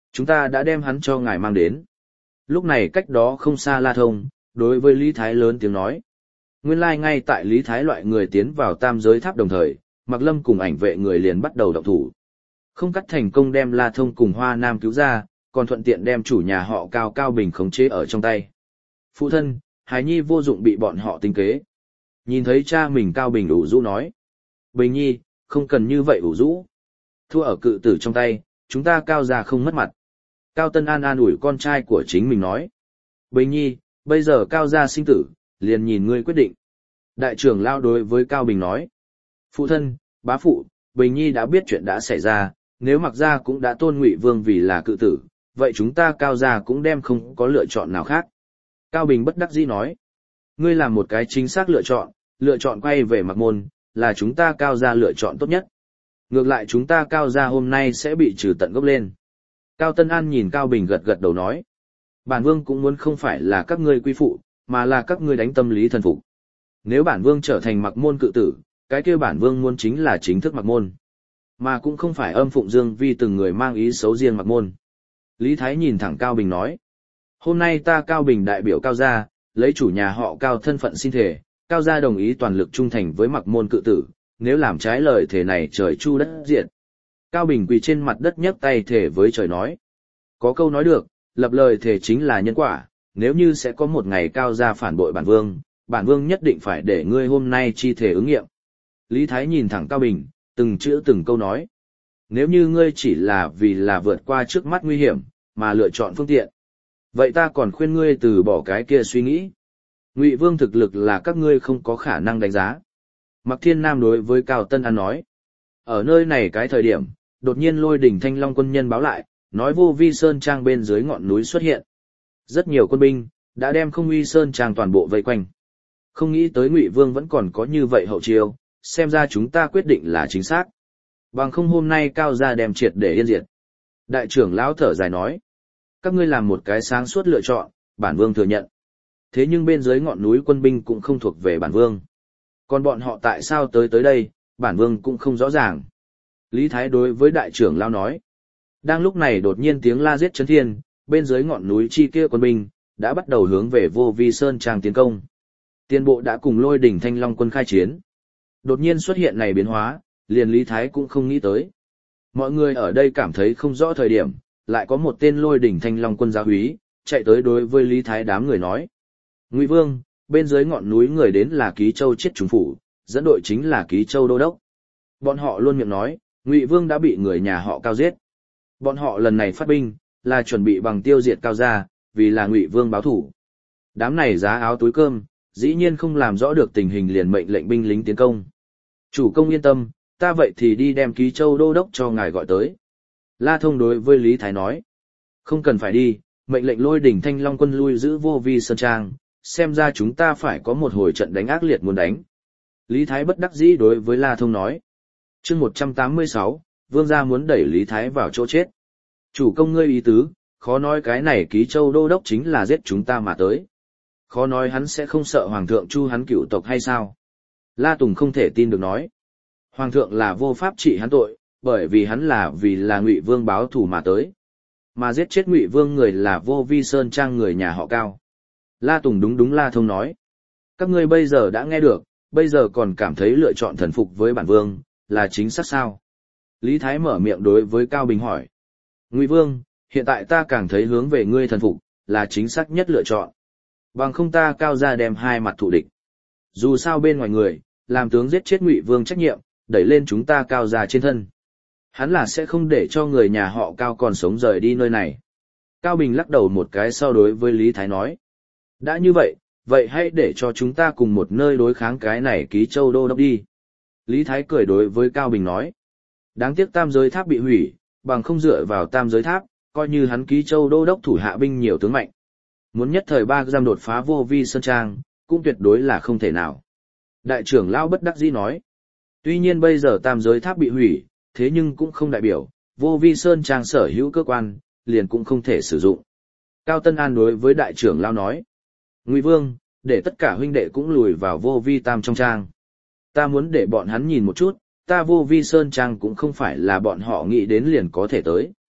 Chúng ta đã đem hắn cho ngài mang đến. Lúc này cách đó không xa La Thông, đối với Lý Thái lớn tiếng nói. Nguyên lai ngay tại Lý Thái loại người tiến vào tam giới tháp đồng thời, Mạc Lâm cùng ảnh vệ người liền bắt đầu động thủ. Không cắt thành công đem La Thông cùng Hoa Nam cứu ra, còn thuận tiện đem chủ nhà họ Cao Cao Bình khống chế ở trong tay. Phụ thân, Hải Nhi vô dụng bị bọn họ tính kế. Nhìn thấy cha mình Cao Bình ủ rũ nói. Bình Nhi, không cần như vậy ủ rũ. Thua ở cự tử trong tay, chúng ta Cao gia không mất mặt. Cao Tân An an ủi con trai của chính mình nói. Bình Nhi, bây giờ Cao gia sinh tử, liền nhìn ngươi quyết định. Đại trưởng lao đối với Cao Bình nói. Phụ thân, bá phụ, Bình Nhi đã biết chuyện đã xảy ra, nếu Mặc gia cũng đã tôn Ngụy Vương vì là cự tử, vậy chúng ta Cao gia cũng đem không có lựa chọn nào khác. Cao Bình bất đắc dĩ nói. Ngươi làm một cái chính xác lựa chọn quay về Mặc môn, là chúng ta Cao gia lựa chọn tốt nhất. Ngược lại chúng ta Cao gia hôm nay sẽ bị trừ tận gốc lên. Cao Tân An nhìn Cao Bình gật gật đầu nói. Bản vương cũng muốn không phải là các ngươi quy phụ, mà là các ngươi đánh tâm lý thần phục. Nếu bản vương trở thành Mặc môn cự tử, cái kia bản vương muốn chính là chính thức Mặc môn. Mà cũng không phải âm phụng dương vi từng người mang ý xấu riêng Mặc môn. Lý Thái nhìn thẳng Cao Bình nói. Hôm nay ta Cao Bình đại biểu Cao gia, lấy chủ nhà họ Cao thân phận xin thể, Cao gia đồng ý toàn lực trung thành với Mặc môn cự tử, nếu làm trái lời thể này trời chu đất diệt. Cao Bình quỳ trên mặt đất nhấc tay thể với trời nói. Có câu nói được, lập lời thể chính là nhân quả, nếu như sẽ có một ngày Cao gia phản bội bản vương nhất định phải để ngươi hôm nay chi thể ứng nghiệm. Lý Thái nhìn thẳng Cao Bình, từng chữ từng câu nói. Nếu như ngươi chỉ là vì là vượt qua trước mắt nguy hiểm, mà lựa chọn phương tiện, vậy ta còn khuyên ngươi từ bỏ cái kia suy nghĩ. Ngụy Vương thực lực là các ngươi không có khả năng đánh giá. Mạc Thiên Nam đối với Cao Tân An nói. Ở nơi này cái thời điểm, đột nhiên Lôi Đỉnh Thanh Long quân nhân báo lại, nói Vô Vi Sơn Trang bên dưới ngọn núi xuất hiện. Rất nhiều quân binh đã đem Không Uy Sơn Trang toàn bộ vây quanh. Không nghĩ tới Ngụy Vương vẫn còn có như vậy hậu chiêu, xem ra chúng ta quyết định là chính xác. Bằng không hôm nay Cao gia đem triệt để yên diệt. Đại trưởng lão thở dài nói. Các ngươi làm một cái sáng suốt lựa chọn, bản vương thừa nhận. Thế nhưng bên dưới ngọn núi quân binh cũng không thuộc về bản vương. Còn bọn họ tại sao tới đây, bản vương cũng không rõ ràng. Lý Thái đối với đại trưởng lão nói. Đang lúc này đột nhiên tiếng la giết chấn thiên, bên dưới ngọn núi chi kia quân binh, đã bắt đầu hướng về Vô Vi Sơn Trang tiến công. Tiên bộ đã cùng Lôi Đỉnh Thanh Long quân khai chiến. Đột nhiên xuất hiện này biến hóa, liền Lý Thái cũng không nghĩ tới. Mọi người ở đây cảm thấy không rõ thời điểm, lại có một tên Lôi Đỉnh Thanh Long quân giáo úy, chạy tới đối với Lý Thái đám người nói. Ngụy Vương, bên dưới ngọn núi người đến là Ký Châu Chiết Trùng Phủ, dẫn đội chính là Ký Châu Đô Đốc. Bọn họ luôn miệng nói, Ngụy Vương đã bị người nhà họ Cao giết. Bọn họ lần này phát binh, là chuẩn bị bằng tiêu diệt Cao gia, vì là Ngụy Vương báo thủ. Đám này giá áo túi cơm, dĩ nhiên không làm rõ được tình hình liền mệnh lệnh binh lính tiến công. Chủ công yên tâm, ta vậy thì đi đem Ký Châu Đô Đốc cho ngài gọi tới. La Thông đối với Lý Thái nói. Không cần phải đi, mệnh lệnh Lôi Đỉnh Thanh Long quân lui giữ Vô Vi Sơn Trang, xem ra chúng ta phải có một hồi trận đánh ác liệt muốn đánh. Lý Thái bất đắc dĩ đối với La Thông nói. Chương 186, Vương gia muốn đẩy Lý Thái vào chỗ chết. Chủ công ngươi ý tứ, khó nói cái này Ký Châu Đô Đốc chính là giết chúng ta mà tới. Khó nói hắn sẽ không sợ Hoàng thượng chu hắn cửu tộc hay sao? La Tùng không thể tin được nói. Hoàng thượng là vô pháp trị hắn tội, bởi vì hắn là Ngụy Vương báo thù mà tới. Mà giết chết Ngụy Vương người là Vô Vi Sơn Trang người nhà họ Cao. La Tùng đúng La Thông nói. Các ngươi bây giờ đã nghe được, bây giờ còn cảm thấy lựa chọn thần phục với bản vương, là chính xác sao? Lý Thái mở miệng đối với Cao Bình hỏi. Ngụy Vương, hiện tại ta càng thấy hướng về ngươi thần phục, là chính xác nhất lựa chọn. Bằng không ta Cao gia đem hai mặt thù địch. Dù sao bên ngoài người, làm tướng giết chết Ngụy Vương trách nhiệm, đẩy lên chúng ta Cao gia trên thân. Hắn là sẽ không để cho người nhà họ Cao còn sống rời đi nơi này. Cao Bình lắc đầu một cái sau đối với Lý Thái nói. Đã như vậy, vậy hãy để cho chúng ta cùng một nơi đối kháng cái này Ký Châu Đô Đốc đi. Lý Thái cười đối với Cao Bình nói. Đáng tiếc tam giới tháp bị hủy, bằng không dựa vào tam giới tháp, coi như hắn Ký Châu Đô Đốc thủ hạ binh nhiều tướng mạnh. Muốn nhất thời 3 giam đột phá Vô Vi Sơn Trang, cũng tuyệt đối là không thể nào. Đại trưởng lão bất đắc dĩ nói. Tuy nhiên bây giờ tam giới tháp bị hủy, thế nhưng cũng không đại biểu, Vô Vi Sơn Trang sở hữu cơ quan, liền cũng không thể sử dụng. Cao Tân An đối với đại trưởng lão nói. Ngụy Vương, để tất cả huynh đệ cũng lùi vào Vô Vi Tam trong trang. Ta muốn để bọn hắn nhìn một chút, ta Vô Vi Sơn Trang cũng không phải là bọn họ nghĩ đến liền có thể tới.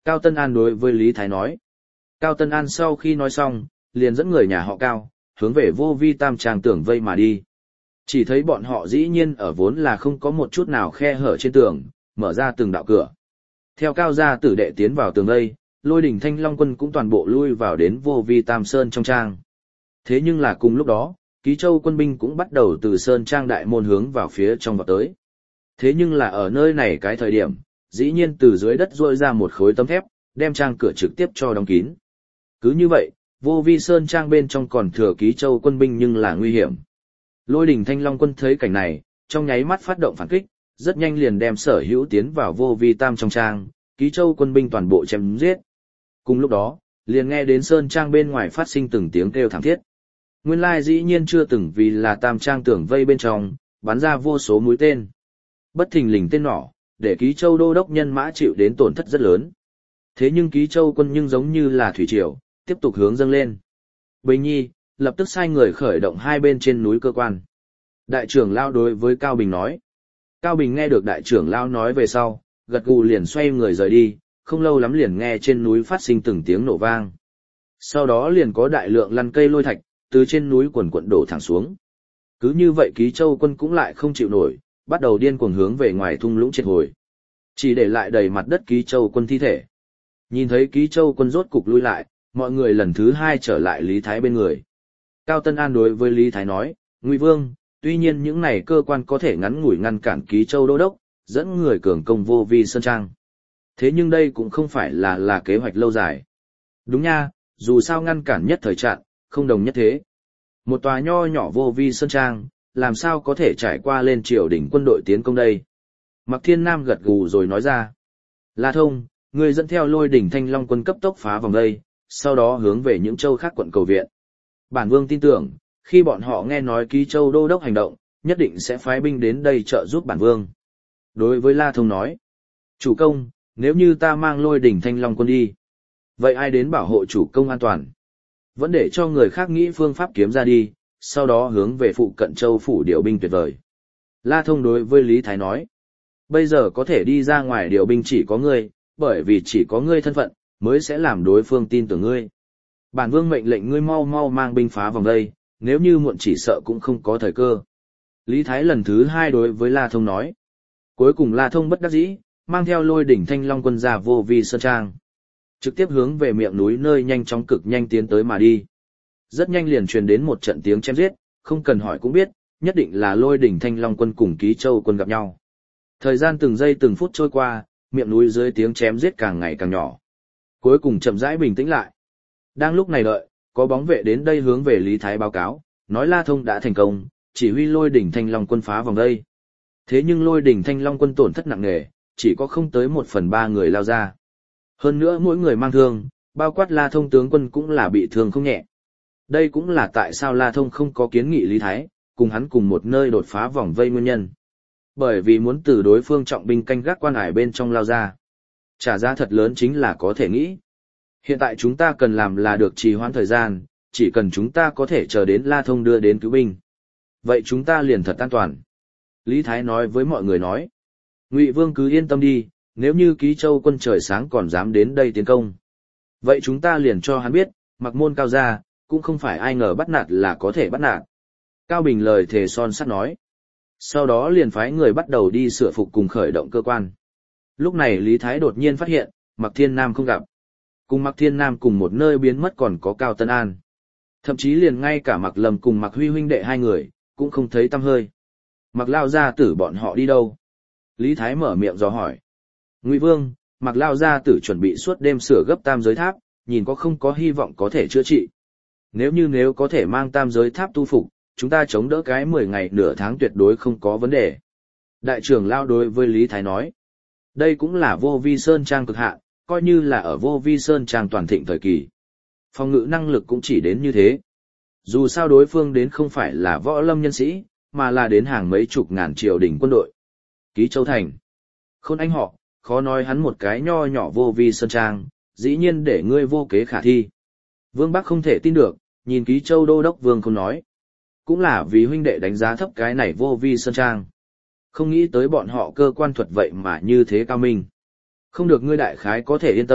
Cao Tân An đối với Lý Thái nói. Cao Tân An sau khi nói xong, liền dẫn người nhà họ Cao, hướng về vô vi tam trang tường vây mà đi. Chỉ thấy bọn họ dĩ nhiên ở vốn là không có một chút nào khe hở trên tường, mở ra từng đạo cửa. Theo Cao gia tử đệ tiến vào tường vây, Lôi Đỉnh Thanh Long quân cũng toàn bộ lui vào đến vô vi tam sơn trong trang. Thế nhưng là cùng lúc đó, Ký Châu quân binh cũng bắt đầu từ sơn trang đại môn hướng vào phía trong vào tới. Thế nhưng là ở nơi này cái thời điểm, dĩ nhiên từ dưới đất rôi ra một khối tấm thép, đem trang cửa trực tiếp cho đóng kín. Cứ như vậy, vô vi sơn trang bên trong còn thừa Ký Châu quân binh nhưng là nguy hiểm. Lôi Đỉnh Thanh Long quân thấy cảnh này, trong nháy mắt phát động phản kích, rất nhanh liền đem sở hữu tiến vào vô vi tam trong trang, Ký Châu quân binh toàn bộ chém giết. Cùng lúc đó, liền nghe đến sơn trang bên ngoài phát sinh từng tiếng kêu thảm thiết. Nguyên lai dĩ nhiên chưa từng vì là tam trang tường vây bên trong, bắn ra vô số mũi tên. Bất thình lình tên nỏ, để Ký Châu đô đốc nhân mã chịu đến tổn thất rất lớn. Thế nhưng Ký Châu quân nhưng giống như là thủy triều, tiếp tục hướng dâng lên. Bình Nhi, lập tức sai người khởi động hai bên trên núi cơ quan. Đại trưởng lao đối với Cao Bình nói. Cao Bình nghe được đại trưởng lao nói về sau, gật gù liền xoay người rời đi, không lâu lắm liền nghe trên núi phát sinh từng tiếng nổ vang. Sau đó liền có đại lượng lăn cây lôi thạch, từ trên núi quần quận đổ thẳng xuống. Cứ như vậy Ký Châu quân cũng lại không chịu nổi, bắt đầu điên cuồng hướng về ngoài thung lũng triệt hồi. Chỉ để lại đầy mặt đất Ký Châu quân thi thể. Nhìn thấy Ký Châu quân rốt cục lui lại, mọi người lần thứ hai trở lại Lý Thái bên người. Cao Tân An đối với Lý Thái nói, Ngụy Vương, tuy nhiên những này cơ quan có thể ngắn ngủi ngăn cản Ký Châu đô đốc, dẫn người cường công vô vi sơn trang. Thế nhưng đây cũng không phải là kế hoạch lâu dài. Đúng nha, dù sao ngăn cản nhất thời trạng, không đồng nhất thế. Một tòa nho nhỏ vô vi sơn trang, làm sao có thể trải qua lên triều đình quân đội tiến công đây? Mạc Thiên Nam gật gù rồi nói ra. La Thông, người dẫn theo Lôi Đỉnh Thanh Long quân cấp tốc phá vòng đây, sau đó hướng về những châu khác quận cầu viện. Bản vương tin tưởng, khi bọn họ nghe nói Ký Châu đô đốc hành động, nhất định sẽ phái binh đến đây trợ giúp bản vương. Đối với La Thông nói, chủ công, nếu như ta mang Lôi Đỉnh Thanh Long quân đi, vậy ai đến bảo hộ chủ công an toàn? Vẫn để cho người khác nghĩ phương pháp kiếm ra đi, sau đó hướng về phụ cận châu phủ điều binh tuyệt vời. La Thông đối với Lý Thái nói, bây giờ có thể đi ra ngoài điều binh chỉ có ngươi, bởi vì chỉ có ngươi thân phận, mới sẽ làm đối phương tin tưởng ngươi. Bản vương mệnh lệnh ngươi mau mau mang binh phá vòng đây, nếu như muộn chỉ sợ cũng không có thời cơ. Lý Thái lần thứ hai đối với La Thông nói. Cuối cùng La Thông bất đắc dĩ, mang theo Lôi Đỉnh Thanh Long quân ra vô vi sơn trang. Trực tiếp hướng về miệng núi nơi nhanh chóng cực nhanh tiến tới mà đi. Rất nhanh liền truyền đến một trận tiếng chém giết, không cần hỏi cũng biết, nhất định là Lôi Đỉnh Thanh Long quân cùng Ký Châu quân gặp nhau. Thời gian từng giây từng phút trôi qua, miệng núi dưới tiếng chém giết càng ngày càng nhỏ. Cuối cùng chậm rãi bình tĩnh lại. Đang lúc này đợi, có bóng vệ đến đây hướng về Lý Thái báo cáo, nói La Thông đã thành công, chỉ huy Lôi Đỉnh Thanh Long quân phá vòng đây. Thế nhưng Lôi Đỉnh Thanh Long quân tổn thất nặng nề, chỉ có không tới 1/3 người lao ra. Hơn nữa mỗi người mang thương, bao quát La Thông tướng quân cũng là bị thương không nhẹ. Đây cũng là tại sao La Thông không có kiến nghị Lý Thái, cùng hắn cùng một nơi đột phá vòng vây nguyên nhân. Bởi vì muốn từ đối phương trọng binh canh gác quan ải bên trong lao ra. Trả giá thật lớn chính là có thể nghĩ. Hiện tại chúng ta cần làm là được trì hoãn thời gian, chỉ cần chúng ta có thể chờ đến La Thông đưa đến cứu binh. Vậy chúng ta liền thật an toàn. Lý Thái nói với mọi người nói. Ngụy Vương cứ yên tâm đi, nếu như Ký Châu quân trời sáng còn dám đến đây tiến công. Vậy chúng ta liền cho hắn biết, Mặc Môn Cao gia, cũng không phải ai ngờ bắt nạt là có thể bắt nạt. Cao Bình lời thề son sắt nói. Sau đó liền phái người bắt đầu đi sửa phục cùng khởi động cơ quan. Lúc này Lý Thái đột nhiên phát hiện, Mạc Thiên Nam không gặp. Cùng Mạc Thiên Nam cùng một nơi biến mất còn có Cao Tân An. Thậm chí liền ngay cả Mạc Lâm cùng Mạc Huy huynh đệ hai người, cũng không thấy tăm hơi. Mạc Lao gia tử bọn họ đi đâu? Lý Thái mở miệng dò hỏi. Ngụy Vương, Mạc Lao gia tử chuẩn bị suốt đêm sửa gấp tam giới tháp, nhìn có không có hy vọng có thể chữa trị. Nếu có thể mang tam giới tháp tu phục, chúng ta chống đỡ cái 10 ngày nửa tháng tuyệt đối không có vấn đề. Đại trưởng lao đối với Lý Thái nói. Đây cũng là vô vi sơn trang cực hạn, coi như là ở vô vi sơn trang toàn thịnh thời kỳ. Phòng ngự năng lực cũng chỉ đến như thế. Dù sao đối phương đến không phải là võ lâm nhân sĩ, mà là đến hàng mấy chục ngàn triều đình quân đội. Ký Châu Thành. Khôn anh họ, khó nói hắn một cái nho nhỏ vô vi sơn trang, dĩ nhiên để ngươi vô kế khả thi. Vương Bắc không thể tin được, nhìn Ký Châu đô đốc Vương không nói. Cũng là vì huynh đệ đánh giá thấp cái này vô vi sơn trang. Không nghĩ tới bọn họ cơ quan thuật vậy mà như thế cao minh. Không được ngươi đại khái có thể yên tâm,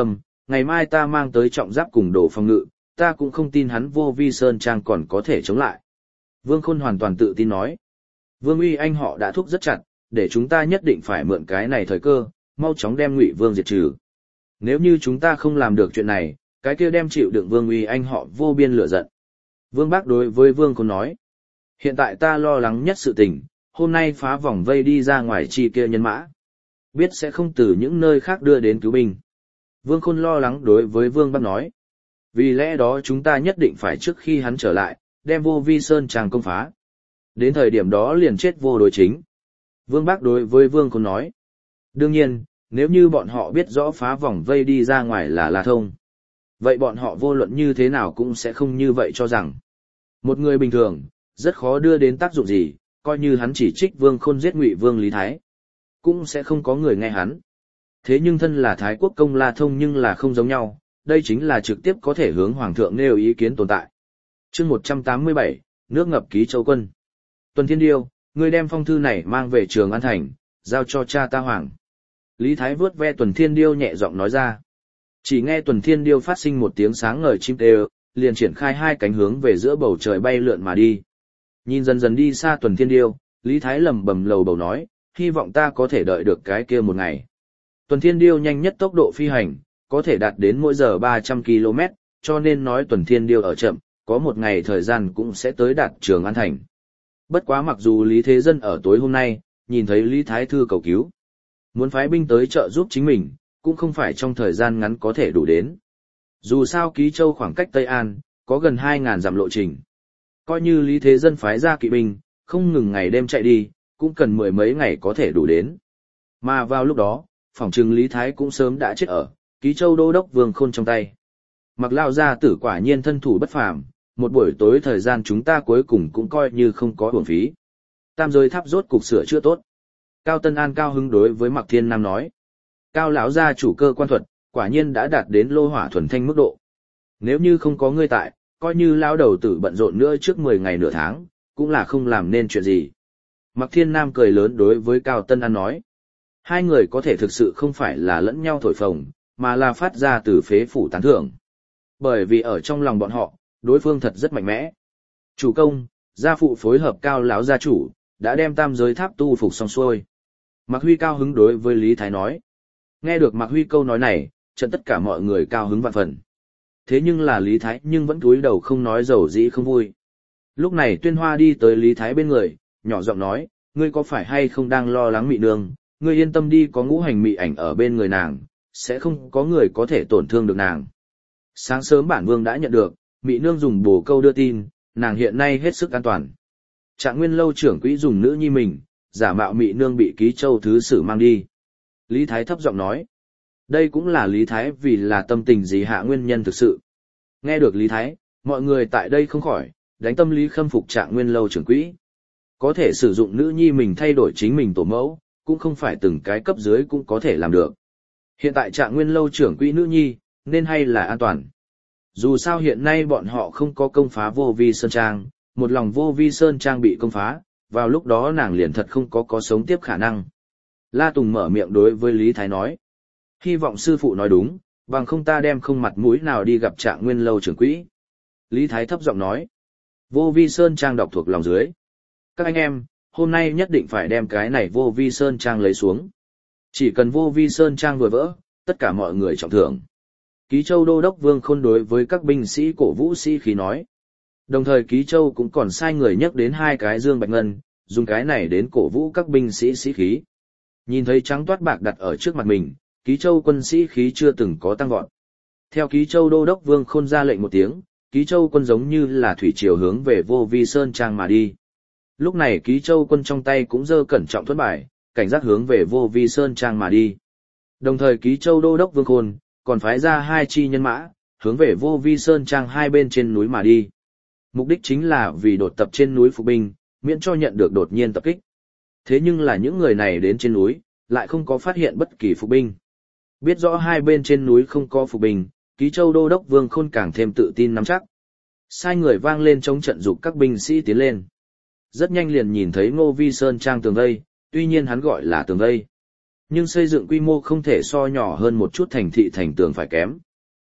ngày mai ta mang tới trọng giáp cùng đồ phòng ngự, ta cũng không tin hắn Vô Vi Sơn Trang còn có thể chống lại. Vương Khôn hoàn toàn tự tin nói. Vương Uy Anh họ đã thúc rất chặt, để chúng ta nhất định phải mượn cái này thời cơ, mau chóng đem Ngụy Vương diệt trừ. Nếu như chúng ta không làm được chuyện này, cái kia đem chịu đựng Vương Uy Anh họ vô biên lửa giận. Vương Bác đối với Vương Khôn nói. Hiện tại ta lo lắng nhất sự tình, hôm nay phá vòng vây đi ra ngoài chi kia nhân mã. Biết sẽ không từ những nơi khác đưa đến cứu binh. Vương Khôn lo lắng đối với Vương Bác nói. Vì lẽ đó chúng ta nhất định phải trước khi hắn trở lại, đem Vô Vi Sơn Trang công phá. Đến thời điểm đó liền chết vô đối chính. Vương Bác đối với Vương Khôn nói. Đương nhiên, nếu như bọn họ biết rõ phá vòng vây đi ra ngoài là La Thông, vậy bọn họ vô luận như thế nào cũng sẽ không như vậy cho rằng. Một người bình thường, rất khó đưa đến tác dụng gì, coi như hắn chỉ trích Vương Khôn giết Ngụy Vương Lý Thái, cũng sẽ không có người nghe hắn. Thế nhưng thân là Thái Quốc công La Thông nhưng là không giống nhau, đây chính là trực tiếp có thể hướng Hoàng thượng nêu ý kiến tồn tại. Chương 187, nước ngập Ký Châu quân. Tuần Thiên Điêu, ngươi đem phong thư này mang về Trường An Thành, giao cho cha ta Hoàng. Lý Thái vớt ve Tuần Thiên Điêu nhẹ giọng nói ra. Chỉ nghe Tuần Thiên Điêu phát sinh một tiếng sáng ngời chim kêu, liền triển khai hai cánh hướng về giữa bầu trời bay lượn mà đi. Nhìn dần dần đi xa Tuần Thiên Điêu, Lý Thái lẩm bẩm lầu bầu nói, hy vọng ta có thể đợi được cái kia một ngày. Tuần Thiên Điêu nhanh nhất tốc độ phi hành, có thể đạt đến mỗi giờ 300 km, cho nên nói Tuần Thiên Điêu ở chậm, có một ngày thời gian cũng sẽ tới đạt Trường An Thành. Bất quá mặc dù Lý Thế Dân ở tối hôm nay, nhìn thấy Lý Thái Thư cầu cứu, muốn phái binh tới trợ giúp chính mình, cũng không phải trong thời gian ngắn có thể đủ đến. Dù sao Ký Châu khoảng cách Tây An, có gần 2.000 dặm lộ trình. Coi như Lý Thế Dân phái ra kỵ binh, không ngừng ngày đêm chạy đi, cũng cần mười mấy ngày có thể đủ đến. Mà vào lúc đó, phỏng chừng Lý Thái cũng sớm đã chết ở Ký Châu đô đốc Vương Khôn trong tay. Mặc Lao gia tử quả nhiên thân thủ bất phàm, một buổi tối thời gian chúng ta cuối cùng cũng coi như không có uổng phí. Tam Giới Tháp rốt cục sửa chữa tốt. Cao Tân An cao hứng đối với Mạc Thiên Nam nói. Cao lão gia chủ cơ quan thuật, quả nhiên đã đạt đến lô hỏa thuần thanh mức độ. Nếu như không có ngươi tại, coi như lão đầu tử bận rộn nữa trước 10 ngày nửa tháng, cũng là không làm nên chuyện gì. Mạc Thiên Nam cười lớn đối với Cao Tân An nói. Hai người có thể thực sự không phải là lẫn nhau thổi phồng, mà là phát ra từ phế phủ tán thưởng. Bởi vì ở trong lòng bọn họ, đối phương thật rất mạnh mẽ. Chủ công, gia phụ phối hợp Cao lão gia chủ, đã đem Tam Giới Tháp tu phục xong xuôi. Mạc Huy cao hứng đối với Lý Thái nói. Nghe được Mạc Huy câu nói này, trận tất cả mọi người cao hứng vạn phần. Thế nhưng là Lý Thái nhưng vẫn cúi đầu không nói dầu dĩ không vui. Lúc này Tuyên Hoa đi tới Lý Thái bên người, nhỏ giọng nói, ngươi có phải hay không đang lo lắng Mị Nương, ngươi yên tâm đi, có ngũ hành mị ảnh ở bên người nàng, sẽ không có người có thể tổn thương được nàng. Sáng sớm bản vương đã nhận được, Mị Nương dùng bồ câu đưa tin, nàng hiện nay hết sức an toàn. Trạng Nguyên lâu trưởng quỹ dùng nữ nhi mình, giả mạo Mị Nương bị Ký Châu thứ sử mang đi. Lý Thái thấp giọng nói. Đây cũng là Lý Thái vì là tâm tình gì hạ nguyên nhân thực sự. Nghe được Lý Thái, mọi người tại đây không khỏi, đánh tâm lý khâm phục Trạng Nguyên lâu trưởng quỹ. Có thể sử dụng nữ nhi mình thay đổi chính mình tổ mẫu, cũng không phải từng cái cấp dưới cũng có thể làm được. Hiện tại Trạng Nguyên lâu trưởng quỹ nữ nhi, nên hay là an toàn. Dù sao hiện nay bọn họ không có công phá Vô Vi Sơn Trang, một lòng Vô Vi Sơn Trang bị công phá, vào lúc đó nàng liền thật không có sống tiếp khả năng. La Tùng mở miệng đối với Lý Thái nói. Hy vọng sư phụ nói đúng, bằng không ta đem không mặt mũi nào đi gặp Trạng Nguyên lâu trưởng quỹ. Lý Thái thấp giọng nói. Vô Vi Sơn Trang đọc thuộc lòng dưới. Các anh em, hôm nay nhất định phải đem cái này Vô Vi Sơn Trang lấy xuống. Chỉ cần Vô Vi Sơn Trang vừa vỡ, tất cả mọi người trọng thưởng. Ký Châu đô đốc Vương Khôn đối với các binh sĩ cổ vũ sĩ khí nói. Đồng thời Ký Châu cũng còn sai người nhắc đến hai cái dương bạch ngân, dùng cái này đến cổ vũ các binh sĩ sĩ khí. Nhìn thấy trắng toát bạc đặt ở trước mặt mình, Ký Châu quân sĩ khí chưa từng có tăng vọt. Theo Ký Châu đô đốc Vương Khôn ra lệnh một tiếng, Ký Châu quân giống như là thủy triều hướng về Vô Vi Sơn Trang mà đi. Lúc này Ký Châu quân trong tay cũng giơ cẩn trọng thuẫn bài, cảnh giác hướng về Vô Vi Sơn Trang mà đi. Đồng thời Ký Châu đô đốc Vương Khôn còn phái ra 2 chi nhân mã, hướng về Vô Vi Sơn Trang hai bên trên núi mà đi. Mục đích chính là vì đột tập trên núi phục binh, miễn cho nhận được đột nhiên tập kích. Thế nhưng là những người này đến trên núi, lại không có phát hiện bất kỳ phục binh. Biết rõ hai bên trên núi không có phục binh, Ký Châu đô đốc Vương Khôn càng thêm tự tin nắm chắc. Sai người vang lên chống trận dục các binh sĩ tiến lên. Rất nhanh liền nhìn thấy Ngô Vi Sơn Trang tường vây, tuy nhiên hắn gọi là tường vây. Nhưng xây dựng quy mô không thể so nhỏ hơn một chút thành thị thành tường phải kém,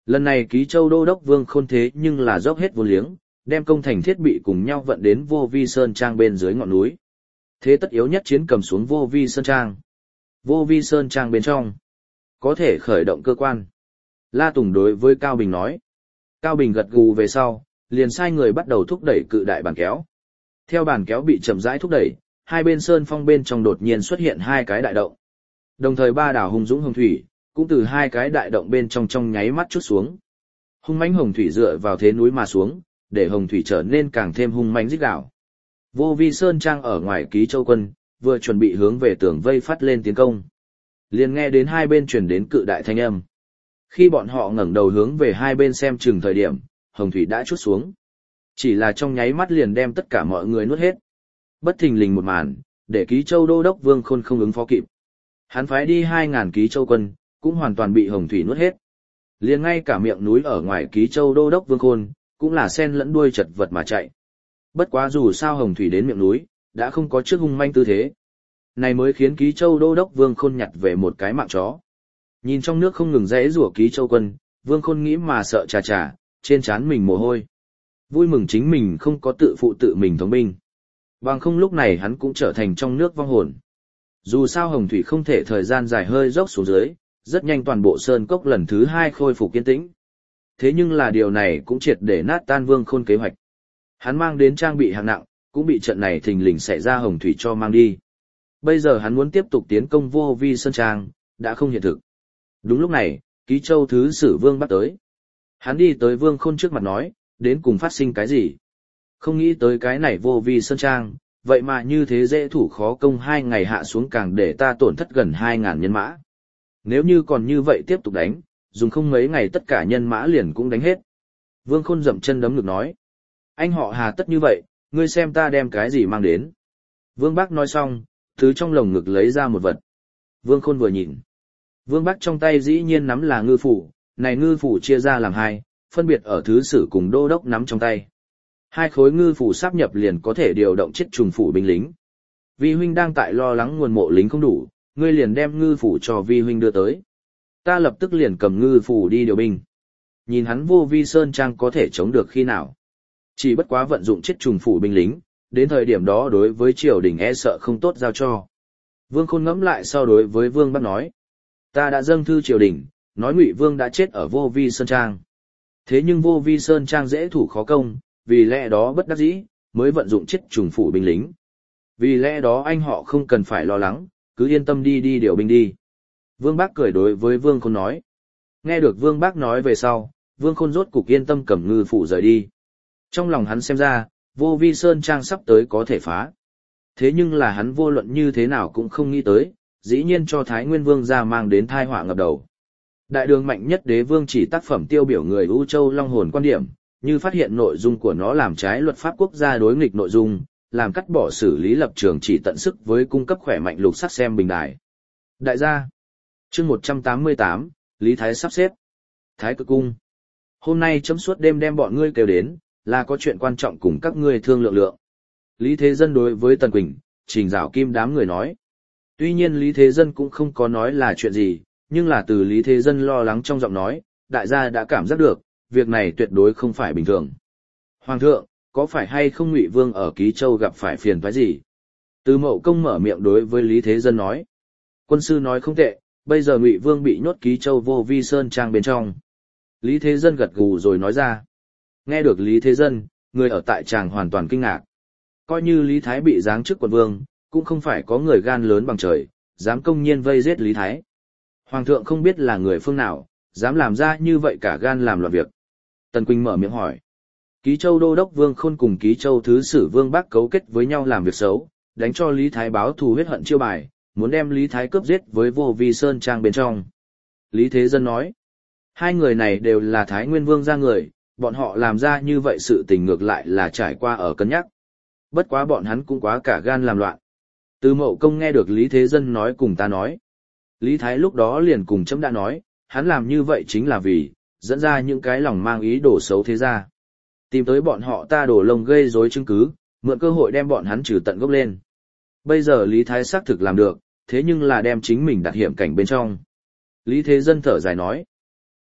Lần này Ký Châu đô đốc Vương Khôn thế nhưng là dốc hết vốn liếng, đem công thành thiết bị cùng nhau vận đến Vô Vi Sơn Trang bên dưới ngọn núi. Thế tất yếu nhất chiến cầm xuống Vô Vi Sơn Trang. Vô Vi Sơn Trang bên trong, có thể khởi động cơ quan. La Tùng đối với Cao Bình nói. Cao Bình gật gù về sau, liền sai người bắt đầu thúc đẩy cự đại bàn kéo. Theo bàn kéo bị chậm rãi thúc đẩy, hai bên sơn phong bên trong đột nhiên xuất hiện hai cái đại động. Đồng thời ba đảo hung dũng hồng thủy, cũng từ hai cái đại động bên trong nháy mắt chút xuống. Hung mãnh hồng thủy dựa vào thế núi mà xuống, để hồng thủy trở nên càng thêm hung mãnh rít gào. Vô Vi Sơn Trang ở ngoài Ký Châu quân, vừa chuẩn bị hướng về tường vây phát lên tiến công. Liền nghe đến hai bên truyền đến cự đại thanh âm. Khi bọn họ ngẩng đầu hướng về hai bên xem chừng thời điểm, hồng thủy đã chút xuống. Chỉ là trong nháy mắt liền đem tất cả mọi người nuốt hết. Bất thình lình một màn, để Ký Châu đô đốc Vương Khôn không ứng phó kịp. Hắn phái đi 2.000 Ký Châu quân, cũng hoàn toàn bị hồng thủy nuốt hết. Liền ngay cả miệng núi ở ngoài Ký Châu đô đốc Vương Khôn, cũng là sen lẫn đuôi chật vật mà chạy. Bất quá dù sao hồng thủy đến miệng núi, đã không có trước hung manh tư thế. Này mới khiến Ký Châu đô đốc Vương Khôn nhặt về một cái mạng chó. Nhìn trong nước không ngừng rẽ rủa Ký Châu quân, Vương Khôn nghĩ mà sợ chà, trên trán mình mồ hôi. Vui mừng chính mình không có tự phụ tự mình thống binh. Bằng không lúc này hắn cũng trở thành trong nước vong hồn. Dù sao hồng thủy không thể thời gian dài hơi dốc xuống dưới, rất nhanh toàn bộ sơn cốc lần thứ 2 khôi phục kiên tĩnh. Thế nhưng là điều này cũng triệt để nát tan Vương Khôn kế hoạch. Hắn mang đến trang bị hạng nặng, cũng bị trận này thình lình xảy ra hồng thủy cho mang đi. Bây giờ hắn muốn tiếp tục tiến công Vô Vi Sơn Trang, đã không hiện thực. Đúng lúc này, Ký Châu thứ sử Vương Bắc tới. Hắn đi tới Vương Khôn trước mặt nói, đến cùng phát sinh cái gì? Không nghĩ tới cái này Vô Vi Sơn Trang, vậy mà như thế dễ thủ khó công 2 ngày hạ xuống càng để ta tổn thất gần 2.000 nhân mã. Nếu như còn như vậy tiếp tục đánh, dùng không mấy ngày tất cả nhân mã liền cũng đánh hết. Vương Khôn dậm chân đấm ngực nói. Anh họ hà tất như vậy, ngươi xem ta đem cái gì mang đến. Vương Bắc nói xong, thứ trong lồng ngực lấy ra một vật. Vương Khôn vừa nhìn. Vương Bắc trong tay dĩ nhiên nắm là ngư phủ, này ngư phủ chia ra làm hai, phân biệt ở thứ sử cùng đô đốc nắm trong tay. Hai khối ngư phủ sáp nhập liền có thể điều động chết trùng phủ binh lính. Vi huynh đang tại lo lắng nguồn mộ lính không đủ, ngươi liền đem ngư phủ cho Vi huynh đưa tới. Ta lập tức liền cầm ngư phủ đi điều binh. Nhìn hắn Vô Vi Sơn Trang có thể chống được khi nào. Chỉ bất quá vận dụng chết trùng phủ binh lính, đến thời điểm đó đối với triều đình e sợ không tốt giao cho. Vương Khôn ngẫm lại sau đối với Vương Bắc nói. Ta đã dâng thư triều đình, nói Ngụy Vương đã chết ở Vô Vi Sơn Trang. Thế nhưng Vô Vi Sơn Trang dễ thủ khó công, vì lẽ đó bất đắc dĩ, mới vận dụng chết trùng phủ binh lính. Vì lẽ đó anh họ không cần phải lo lắng, cứ yên tâm đi điều binh đi. Vương Bắc cười đối với Vương Khôn nói. Nghe được Vương Bắc nói về sau, Vương Khôn rốt cục yên tâm cầm ngư phủ rời đi. Trong lòng hắn xem ra, Vô Vi Sơn Trang sắp tới có thể phá. Thế nhưng là hắn vô luận như thế nào cũng không nghĩ tới, dĩ nhiên cho Thái Nguyên Vương ra mang đến tai họa ngập đầu. Đại đường mạnh nhất đế vương chỉ tác phẩm tiêu biểu người U Châu Long Hồn quan điểm, như phát hiện nội dung của nó làm trái luật pháp quốc gia đối nghịch nội dung, làm cắt bỏ xử lý lập trường chỉ tận sức với cung cấp khỏe mạnh lục sắc xem bình đài. Đại gia, chương 188, Lý Thái sắp xếp. Thái Cực Cung. Hôm nay chấm suốt đêm đem bọn ngươi kêu đến, là có chuyện quan trọng cùng các ngươi thương lượng. Lý Thế Dân đối với Tần Quỳnh, Trình Giảo Kim đám người nói. Tuy nhiên Lý Thế Dân cũng không có nói là chuyện gì, nhưng là từ Lý Thế Dân lo lắng trong giọng nói, đại gia đã cảm giác được, việc này tuyệt đối không phải bình thường. Hoàng thượng, có phải hay không Ngụy Vương ở Ký Châu gặp phải phiền toái gì? Từ Mậu Công mở miệng đối với Lý Thế Dân nói. Quân sư nói không tệ, bây giờ Ngụy Vương bị nhốt Ký Châu Vô Vi Sơn Trang bên trong. Lý Thế Dân gật gù rồi nói ra. Nghe được Lý Thế Dân, người ở tại tràng hoàn toàn kinh ngạc. Coi như Lý Thái bị giáng chức quận vương, cũng không phải có người gan lớn bằng trời, dám công nhiên vây giết Lý Thái. Hoàng thượng không biết là người phương nào, dám làm ra như vậy cả gan làm loạn việc. Tần Quỳnh mở miệng hỏi. Ký Châu đô đốc Vương Khôn cùng Ký Châu thứ sử Vương Bắc cấu kết với nhau làm việc xấu, đánh cho Lý Thái báo thù huyết hận chiêu bài, muốn đem Lý Thái cướp giết với Vô Vi Sơn Trang bên trong. Lý Thế Dân nói. Hai người này đều là Thái Nguyên Vương gia người, bọn họ làm ra như vậy sự tình ngược lại là trải qua ở cân nhắc. Bất quá bọn hắn cũng quá cả gan làm loạn. Từ Mậu Công nghe được Lý Thế Dân nói cùng ta nói. Lý Thái lúc đó liền cùng chấm đã nói, hắn làm như vậy chính là vì, dẫn ra những cái lòng mang ý đồ xấu thế ra. Tìm tới bọn họ ta đổ lông gây rối chứng cứ, mượn cơ hội đem bọn hắn trừ tận gốc lên. Bây giờ Lý Thái xác thực làm được, thế nhưng là đem chính mình đặt hiểm cảnh bên trong. Lý Thế Dân thở dài nói.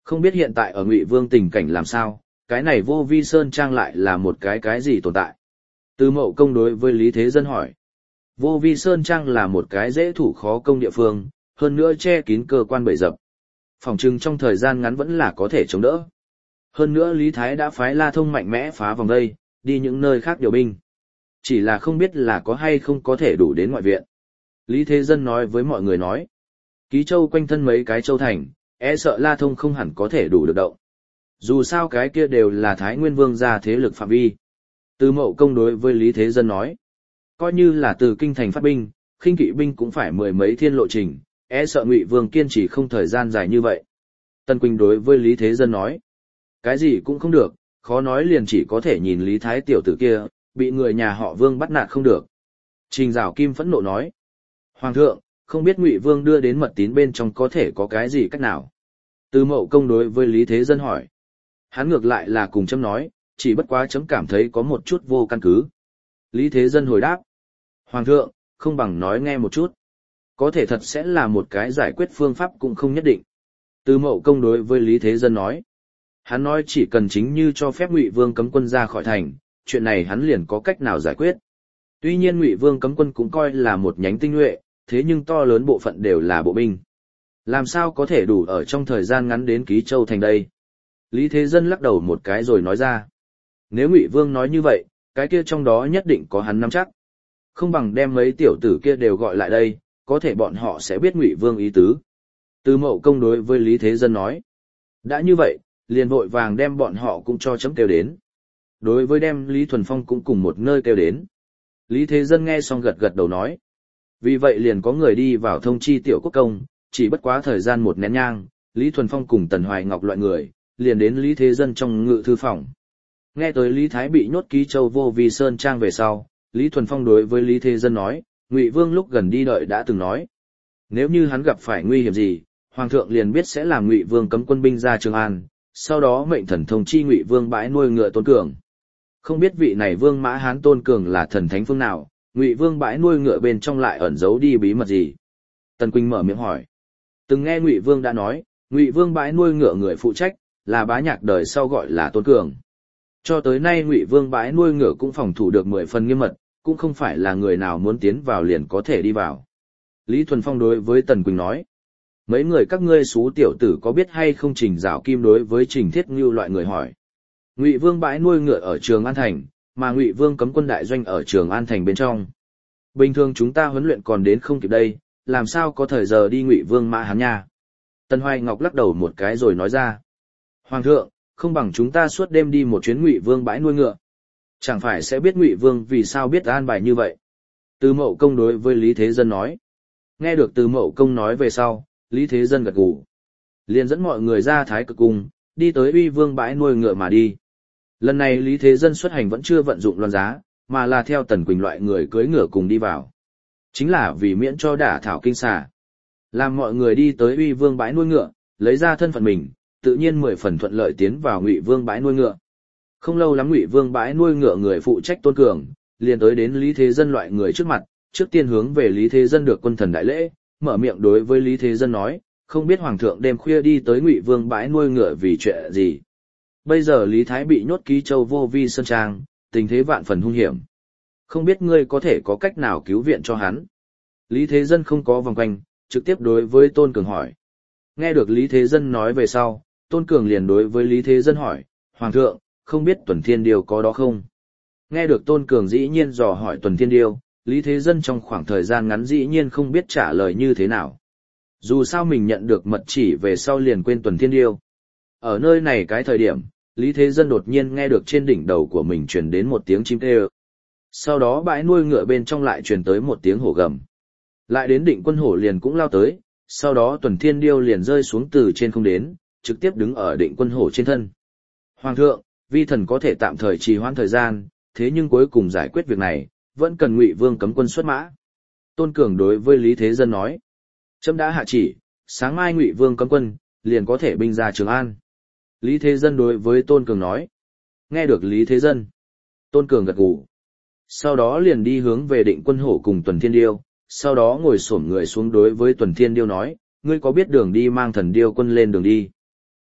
Không biết hiện tại ở Ngụy Vương tình cảnh làm sao, cái này Vô Vi Sơn Trang lại là một cái gì tồn tại? Từ Mậu Công đối với Lý Thế Dân hỏi. Vô Vi Sơn Trang là một cái dễ thủ khó công địa phương, hơn nữa che kín cơ quan bẫy dập. Phòng trưng trong thời gian ngắn vẫn là có thể chống đỡ. Hơn nữa Lý Thái đã phái La Thông mạnh mẽ phá vòng đây, đi những nơi khác điều binh. Chỉ là không biết là có hay không có thể đủ đến ngoại viện. Lý Thế Dân nói với mọi người nói. Ký Châu quanh thân mấy cái châu thành, e sợ La Thông không hẳn có thể đủ được động. Dù sao cái kia đều là Thái Nguyên Vương gia thế lực phạm vi. Từ Mậu Công đối với Lý Thế Dân nói. Coi như là từ kinh thành phát binh, khinh kỵ binh cũng phải mười mấy thiên lộ trình, e sợ Ngụy Vương kiên trì không thời gian dài như vậy. Tân Quỳnh đối với Lý Thế Dân nói. Cái gì cũng không được, khó nói liền chỉ có thể nhìn Lý Thái tiểu tử kia, bị người nhà họ Vương bắt nạt không được. Trình Giảo Kim phẫn nộ nói. Hoàng thượng, không biết Ngụy Vương đưa đến mật tín bên trong có thể có cái gì cách nào? Từ Mậu Công đối với Lý Thế Dân hỏi. Hắn ngược lại là cùng chấm nói, chỉ bất quá chấm cảm thấy có một chút vô căn cứ. Lý Thế Dân hồi đáp. Hoàng thượng, không bằng nói nghe một chút. Có thể thật sẽ là một cái giải quyết phương pháp cũng không nhất định. Từ Mậu Công đối với Lý Thế Dân nói. Hắn nói chỉ cần chính như cho phép Ngụy Vương cấm quân ra khỏi thành, chuyện này hắn liền có cách nào giải quyết. Tuy nhiên Ngụy Vương cấm quân cũng coi là một nhánh tinh nhuệ, thế nhưng to lớn bộ phận đều là bộ binh. Làm sao có thể đủ ở trong thời gian ngắn đến Ký Châu thành đây? Lý Thế Dân lắc đầu một cái rồi nói ra. Nếu Ngụy Vương nói như vậy, cái kia trong đó nhất định có hắn nắm chắc. Không bằng đem mấy tiểu tử kia đều gọi lại đây, có thể bọn họ sẽ biết Ngụy Vương ý tứ. Từ Mậu Công đối với Lý Thế Dân nói. Đã như vậy, liền vội vàng đem bọn họ cũng cho chấm kêu đến. Đối với đem Lý Thuần Phong cũng cùng một nơi kêu đến. Lý Thế Dân nghe xong gật gật đầu nói. Vì vậy liền có người đi vào thông chi Tiểu Quốc Công, chỉ bất quá thời gian một nén nhang, Lý Thuần Phong cùng Tần Hoài Ngọc loại người, liền đến Lý Thế Dân trong ngự thư phòng. Nghe tới Lý Thái bị nhốt Ký Châu Vô Vi Sơn Trang về sau, Lý Thuần Phong đối với Lý Thế Dân nói, Ngụy Vương lúc gần đi đợi đã từng nói. Nếu như hắn gặp phải nguy hiểm gì, Hoàng thượng liền biết sẽ làm Ngụy Vương cấm quân binh ra Trường An, sau đó mệnh thần thông chi Ngụy Vương bãi nuôi ngựa Tôn Cường. Không biết vị này Vương Mã Hán Tôn Cường là thần thánh phương nào, Ngụy Vương bãi nuôi ngựa bên trong lại ẩn giấu đi bí mật gì? Tần Quỳnh mở miệng hỏi. Từng nghe Ngụy Vương đã nói, Ngụy Vương bãi nuôi ngựa người phụ trách là Bá Nhạc đời sau gọi là Tôn Cường. Cho tới nay Ngụy Vương bãi nuôi ngựa cũng phòng thủ được 10 phần nghiêm mật, cũng không phải là người nào muốn tiến vào liền có thể đi vào. Lý Thuần Phong đối với Tần Quỳnh nói. Mấy người các ngươi xú tiểu tử có biết hay không Trình Giảo Kim đối với Trình Thiết Ngưu loại người hỏi. Ngụy Vương bãi nuôi ngựa ở Trường An Thành, mà Ngụy Vương cấm quân đại doanh ở Trường An Thành bên trong. Bình thường chúng ta huấn luyện còn đến không kịp đây, làm sao có thời giờ đi Ngụy Vương Mã Hán nha. Tần Hoài Ngọc lắc đầu một cái rồi nói ra. Hoàng thượng, không bằng chúng ta suốt đêm đi một chuyến Ngụy Vương bãi nuôi ngựa. Chẳng phải sẽ biết Ngụy Vương vì sao biết an bài như vậy. Từ Mậu Công đối với Lý Thế Dân nói. Nghe được Từ Mậu Công nói về sau, Lý Thế Dân gật gù. Liền dẫn mọi người ra Thái Cực Cung, đi tới Uy Vương bãi nuôi ngựa mà đi. Lần này Lý Thế Dân xuất hành vẫn chưa vận dụng loan giá, mà là theo Tần Quỳnh loại người cưỡi ngựa cùng đi vào. Chính là vì miễn cho đả thảo kinh xà. Làm mọi người đi tới Uy Vương bãi nuôi ngựa, lấy ra thân phận mình, tự nhiên 10 phần thuận lợi tiến vào Ngụy Vương bãi nuôi ngựa. Không lâu lắm Ngụy Vương bãi nuôi ngựa người phụ trách Tôn Cường, liền tới đến Lý Thế Dân loại người trước mặt, trước tiên hướng về Lý Thế Dân được quân thần đại lễ, mở miệng đối với Lý Thế Dân nói, không biết Hoàng thượng đêm khuya đi tới Ngụy Vương bãi nuôi ngựa vì chuyện gì. Bây giờ Lý Thái bị nhốt Ký Châu Vô Vi Sơn Trang, tình thế vạn phần hung hiểm. Không biết ngươi có thể có cách nào cứu viện cho hắn. Lý Thế Dân không có vòng quanh, trực tiếp đối với Tôn Cường hỏi. Nghe được Lý Thế Dân nói về sau, Tôn Cường liền đối với Lý Thế Dân hỏi, Hoàng thượng, không biết Tuần Thiên Điêu có đó không? Nghe được Tôn Cường dĩ nhiên dò hỏi Tuần Thiên Điêu, Lý Thế Dân trong khoảng thời gian ngắn dĩ nhiên không biết trả lời như thế nào. Dù sao mình nhận được mật chỉ về sau liền quên Tuần Thiên Điêu. Ở nơi này cái thời điểm, Lý Thế Dân đột nhiên nghe được trên đỉnh đầu của mình truyền đến một tiếng chim kêu. Sau đó bãi nuôi ngựa bên trong lại truyền tới một tiếng hổ gầm. Lại đến Định Quân Hổ liền cũng lao tới, sau đó Tuần Thiên Điêu liền rơi xuống từ trên không đến, trực tiếp đứng ở Định Quân Hổ trên thân. Hoàng thượng, vi thần có thể tạm thời trì hoãn thời gian, thế nhưng cuối cùng giải quyết việc này, vẫn cần Ngụy Vương cấm quân xuất mã. Tôn Cường đối với Lý Thế Dân nói, trẫm đã hạ chỉ, sáng mai Ngụy Vương cấm quân, liền có thể binh ra Trường An. Lý Thế Dân đối với Tôn Cường nói, nghe được Lý Thế Dân, Tôn Cường gật gù. Sau đó liền đi hướng về Định Quân Hổ cùng Tuần Thiên Điêu, sau đó ngồi xổm người xuống đối với Tuần Thiên Điêu nói, ngươi có biết đường đi mang Thần Điêu quân lên đường đi?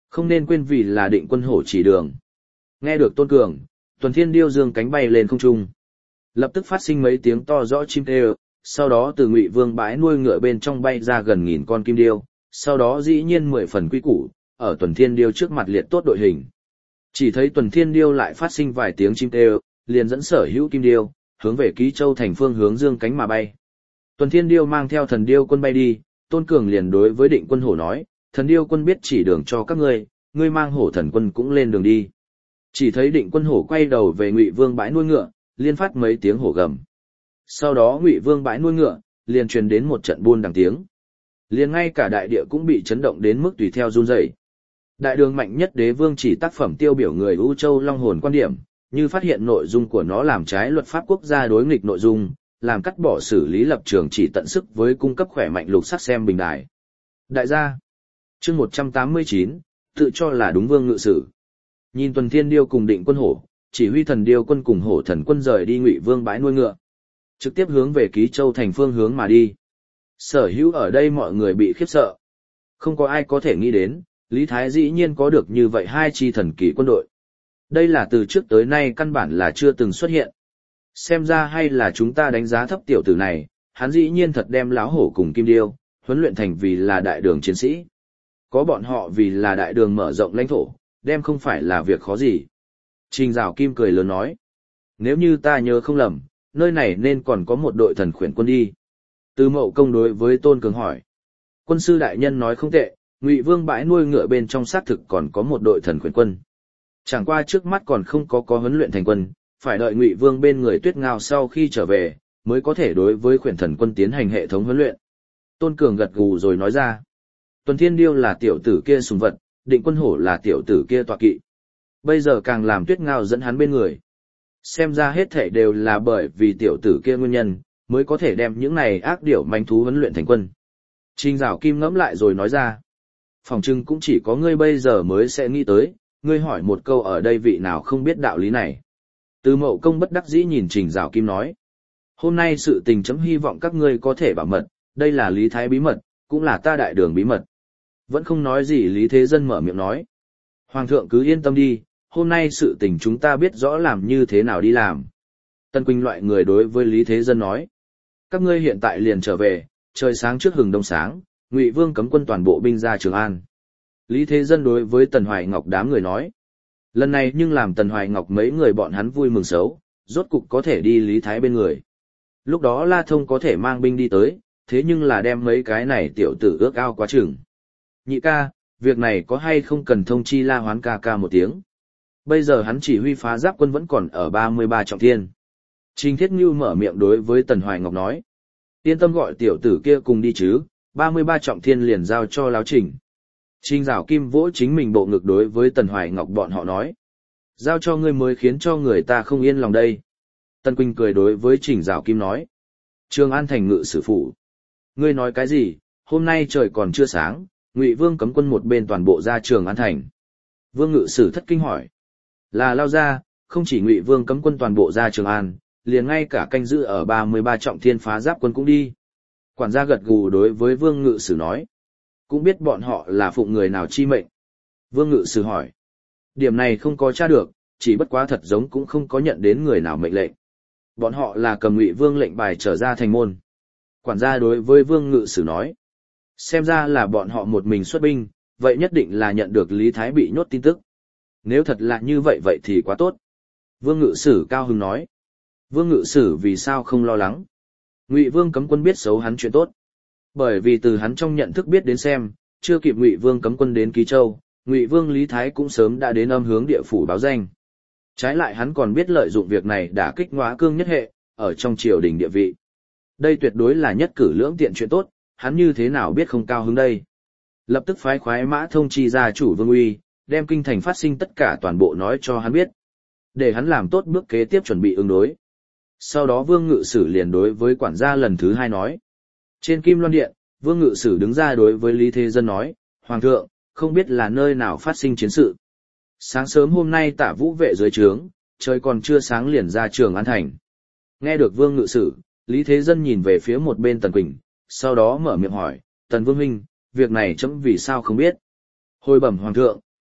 Không nên quên vì là Định Quân Hổ chỉ đường. Nghe được Tôn Cường, Tuần Thiên Điêu dương cánh bay lên không trung. Lập tức phát sinh mấy tiếng to rõ chim kêu, sau đó từ Ngụy Vương bãi nuôi ngựa bên trong bay ra gần 1000 con kim điêu, sau đó dĩ nhiên 10 phần quy củ, ở Tuần Thiên Điêu trước mặt liệt tốt đội hình. Chỉ thấy Tuần Thiên Điêu lại phát sinh vài tiếng chim kêu, liền dẫn sở hữu kim điêu, hướng về Ký Châu thành phương hướng dương cánh mà bay. Tuần Thiên Điêu mang theo Thần Điêu quân bay đi, Tôn Cường liền đối với Định Quân Hổ nói, Thần Điêu quân biết chỉ đường cho các ngươi mang Hổ Thần quân cũng lên đường đi. Chỉ thấy Định Quân Hổ quay đầu về Ngụy Vương bãi nuôi ngựa, liên phát mấy tiếng hổ gầm. Sau đó Ngụy Vương bãi nuôi ngựa, liền truyền đến một trận buôn đằng tiếng. Liền ngay cả đại địa cũng bị chấn động đến mức tùy theo run rẩy. Đại đường mạnh nhất đế vương chỉ tác phẩm tiêu biểu người U Châu Long Hồn quan điểm, như phát hiện nội dung của nó làm trái luật pháp quốc gia đối nghịch nội dung, làm cắt bỏ xử lý lập trường chỉ tận sức với cung cấp khỏe mạnh lục sắc xem bình đài. Đại gia, chương 189, tự cho là đúng vương ngự sử. Nhìn Tuần Thiên Điêu cùng Định Quân Hổ, chỉ huy Thần Điêu quân cùng Hổ Thần quân rời đi Ngụy Vương bãi nuôi ngựa, trực tiếp hướng về Ký Châu thành phương hướng mà đi. Sở hữu ở đây mọi người bị khiếp sợ. Không có ai có thể nghĩ đến, Lý Thái dĩ nhiên có được như vậy hai chi thần kỳ quân đội. Đây là từ trước tới nay căn bản là chưa từng xuất hiện. Xem ra hay là chúng ta đánh giá thấp tiểu tử này, hắn dĩ nhiên thật đem láo hổ cùng kim điêu, huấn luyện thành vì là đại đường chiến sĩ. Có bọn họ vì là đại đường mở rộng lãnh thổ, đem không phải là việc khó gì. Trình Giảo Kim cười lớn nói. Nếu như ta nhớ không lầm, nơi này nên còn có một đội thần khuyển quân đi. Từ Mậu Công đối với Tôn Cường hỏi. Quân sư đại nhân nói không tệ, Ngụy Vương bãi nuôi ngựa bên trong xác thực còn có một đội thần khuyển quân. Chẳng qua trước mắt còn không có huấn luyện thành quân, phải đợi Ngụy Vương bên người Tuyết Ngao sau khi trở về, mới có thể đối với khuyển thần quân tiến hành hệ thống huấn luyện. Tôn Cường gật gù rồi nói ra. Tuần Thiên Điêu là tiểu tử kia sùng vật, Định Quân Hổ là tiểu tử kia tọa kỵ. Bây giờ càng làm Tuyết Ngao dẫn hắn bên người. Xem ra hết thảy đều là bởi vì tiểu tử kia nguyên nhân, mới có thể đem những này ác điểu manh thú huấn luyện thành quân. Trình Giảo Kim ngẫm lại rồi nói ra. Phòng trưng cũng chỉ có ngươi bây giờ mới sẽ nghĩ tới, ngươi hỏi một câu ở đây vị nào không biết đạo lý này. Từ Mậu Công bất đắc dĩ nhìn Trình Giảo Kim nói. Hôm nay sự tình chấm hy vọng các ngươi có thể bảo mật, đây là Lý Thái bí mật, cũng là ta đại đường bí mật. Vẫn không nói gì Lý Thế Dân mở miệng nói. Hoàng thượng cứ yên tâm đi, hôm nay sự tình chúng ta biết rõ làm như thế nào đi làm. Tân Quỳnh loại người đối với Lý Thế Dân nói. Các ngươi hiện tại liền trở về, trời sáng trước hừng đông sáng, Ngụy Vương cấm quân toàn bộ binh ra Trường An. Lý Thế Dân đối với Tần Hoài Ngọc đám người nói. Lần này nhưng làm Tần Hoài Ngọc mấy người bọn hắn vui mừng xấu, rốt cục có thể đi Lý Thái bên người. Lúc đó La Thông có thể mang binh đi tới, thế nhưng là đem mấy cái này tiểu tử ước ao quá chừng. Nhị ca, việc này có hay không cần thông chi La Hoán ca ca một tiếng. Bây giờ hắn chỉ huy phá giáp quân vẫn còn ở 33 trọng thiên. Trình Thiết Ngưu mở miệng đối với Tần Hoài Ngọc nói. Yên tâm gọi tiểu tử kia cùng đi chứ, 33 trọng thiên liền giao cho Láo Trình. Trình Giảo Kim vỗ chính mình bộ ngực đối với Tần Hoài Ngọc bọn họ nói. Giao cho ngươi mới khiến cho người ta không yên lòng đây. Tân Quỳnh cười đối với Trình Giảo Kim nói. Trường An thành ngự sử phụ. Ngươi nói cái gì, hôm nay trời còn chưa sáng, Ngụy Vương cấm quân một bên toàn bộ ra Trường An thành. Vương ngự sử thất kinh hỏi. Là lao ra, không chỉ Ngụy Vương cấm quân toàn bộ ra Trường An, liền ngay cả canh giữ ở 33 trọng thiên phá giáp quân cũng đi. Quản gia gật gù đối với Vương ngự sử nói. Cũng biết bọn họ là phụng người nào chi mệnh. Vương ngự sử hỏi. Điểm này không có tra được, chỉ bất quá thật giống cũng không có nhận đến người nào mệnh lệnh. Bọn họ là cầm Ngụy Vương lệnh bài trở ra thành môn. Quản gia đối với Vương ngự sử nói. Xem ra là bọn họ một mình xuất binh, vậy nhất định là nhận được Lý Thái bị nhốt tin tức. Nếu thật là như vậy vậy thì quá tốt. Vương ngự sử cao hứng nói. Vương ngự sử vì sao không lo lắng. Ngụy Vương cấm quân biết xấu hắn chuyện tốt. Bởi vì từ hắn trong nhận thức biết đến xem, chưa kịp Ngụy Vương cấm quân đến Ký Châu, Ngụy Vương Lý Thái cũng sớm đã đến âm hướng địa phủ báo danh. Trái lại hắn còn biết lợi dụng việc này đả kích Ngõa Cương nhất hệ, ở trong triều đình địa vị. Đây tuyệt đối là nhất cử lưỡng tiện chuyện tốt, hắn như thế nào biết không cao hứng đây. Lập tức phái khoái mã thông chi gia chủ Vương Uy, đem kinh thành phát sinh tất cả toàn bộ nói cho hắn biết. Để hắn làm tốt bước kế tiếp chuẩn bị ứng đối. Sau đó Vương Ngự Sử liền đối với quản gia lần thứ hai nói. Trên Kim Loan Điện, Vương Ngự Sử đứng ra đối với Lý Thế Dân nói, Hoàng thượng, không biết là nơi nào phát sinh chiến sự. Sáng sớm hôm nay Tả Vũ vệ dưới trướng, trời còn chưa sáng liền ra Trường An thành. Nghe được Vương Ngự Sử, Lý Thế Dân nhìn về phía một bên Tần Quỳnh, sau đó mở miệng hỏi, Tần Vương huynh, việc này chấm vì sao không biết. Hồi bẩm Hoàng thượng,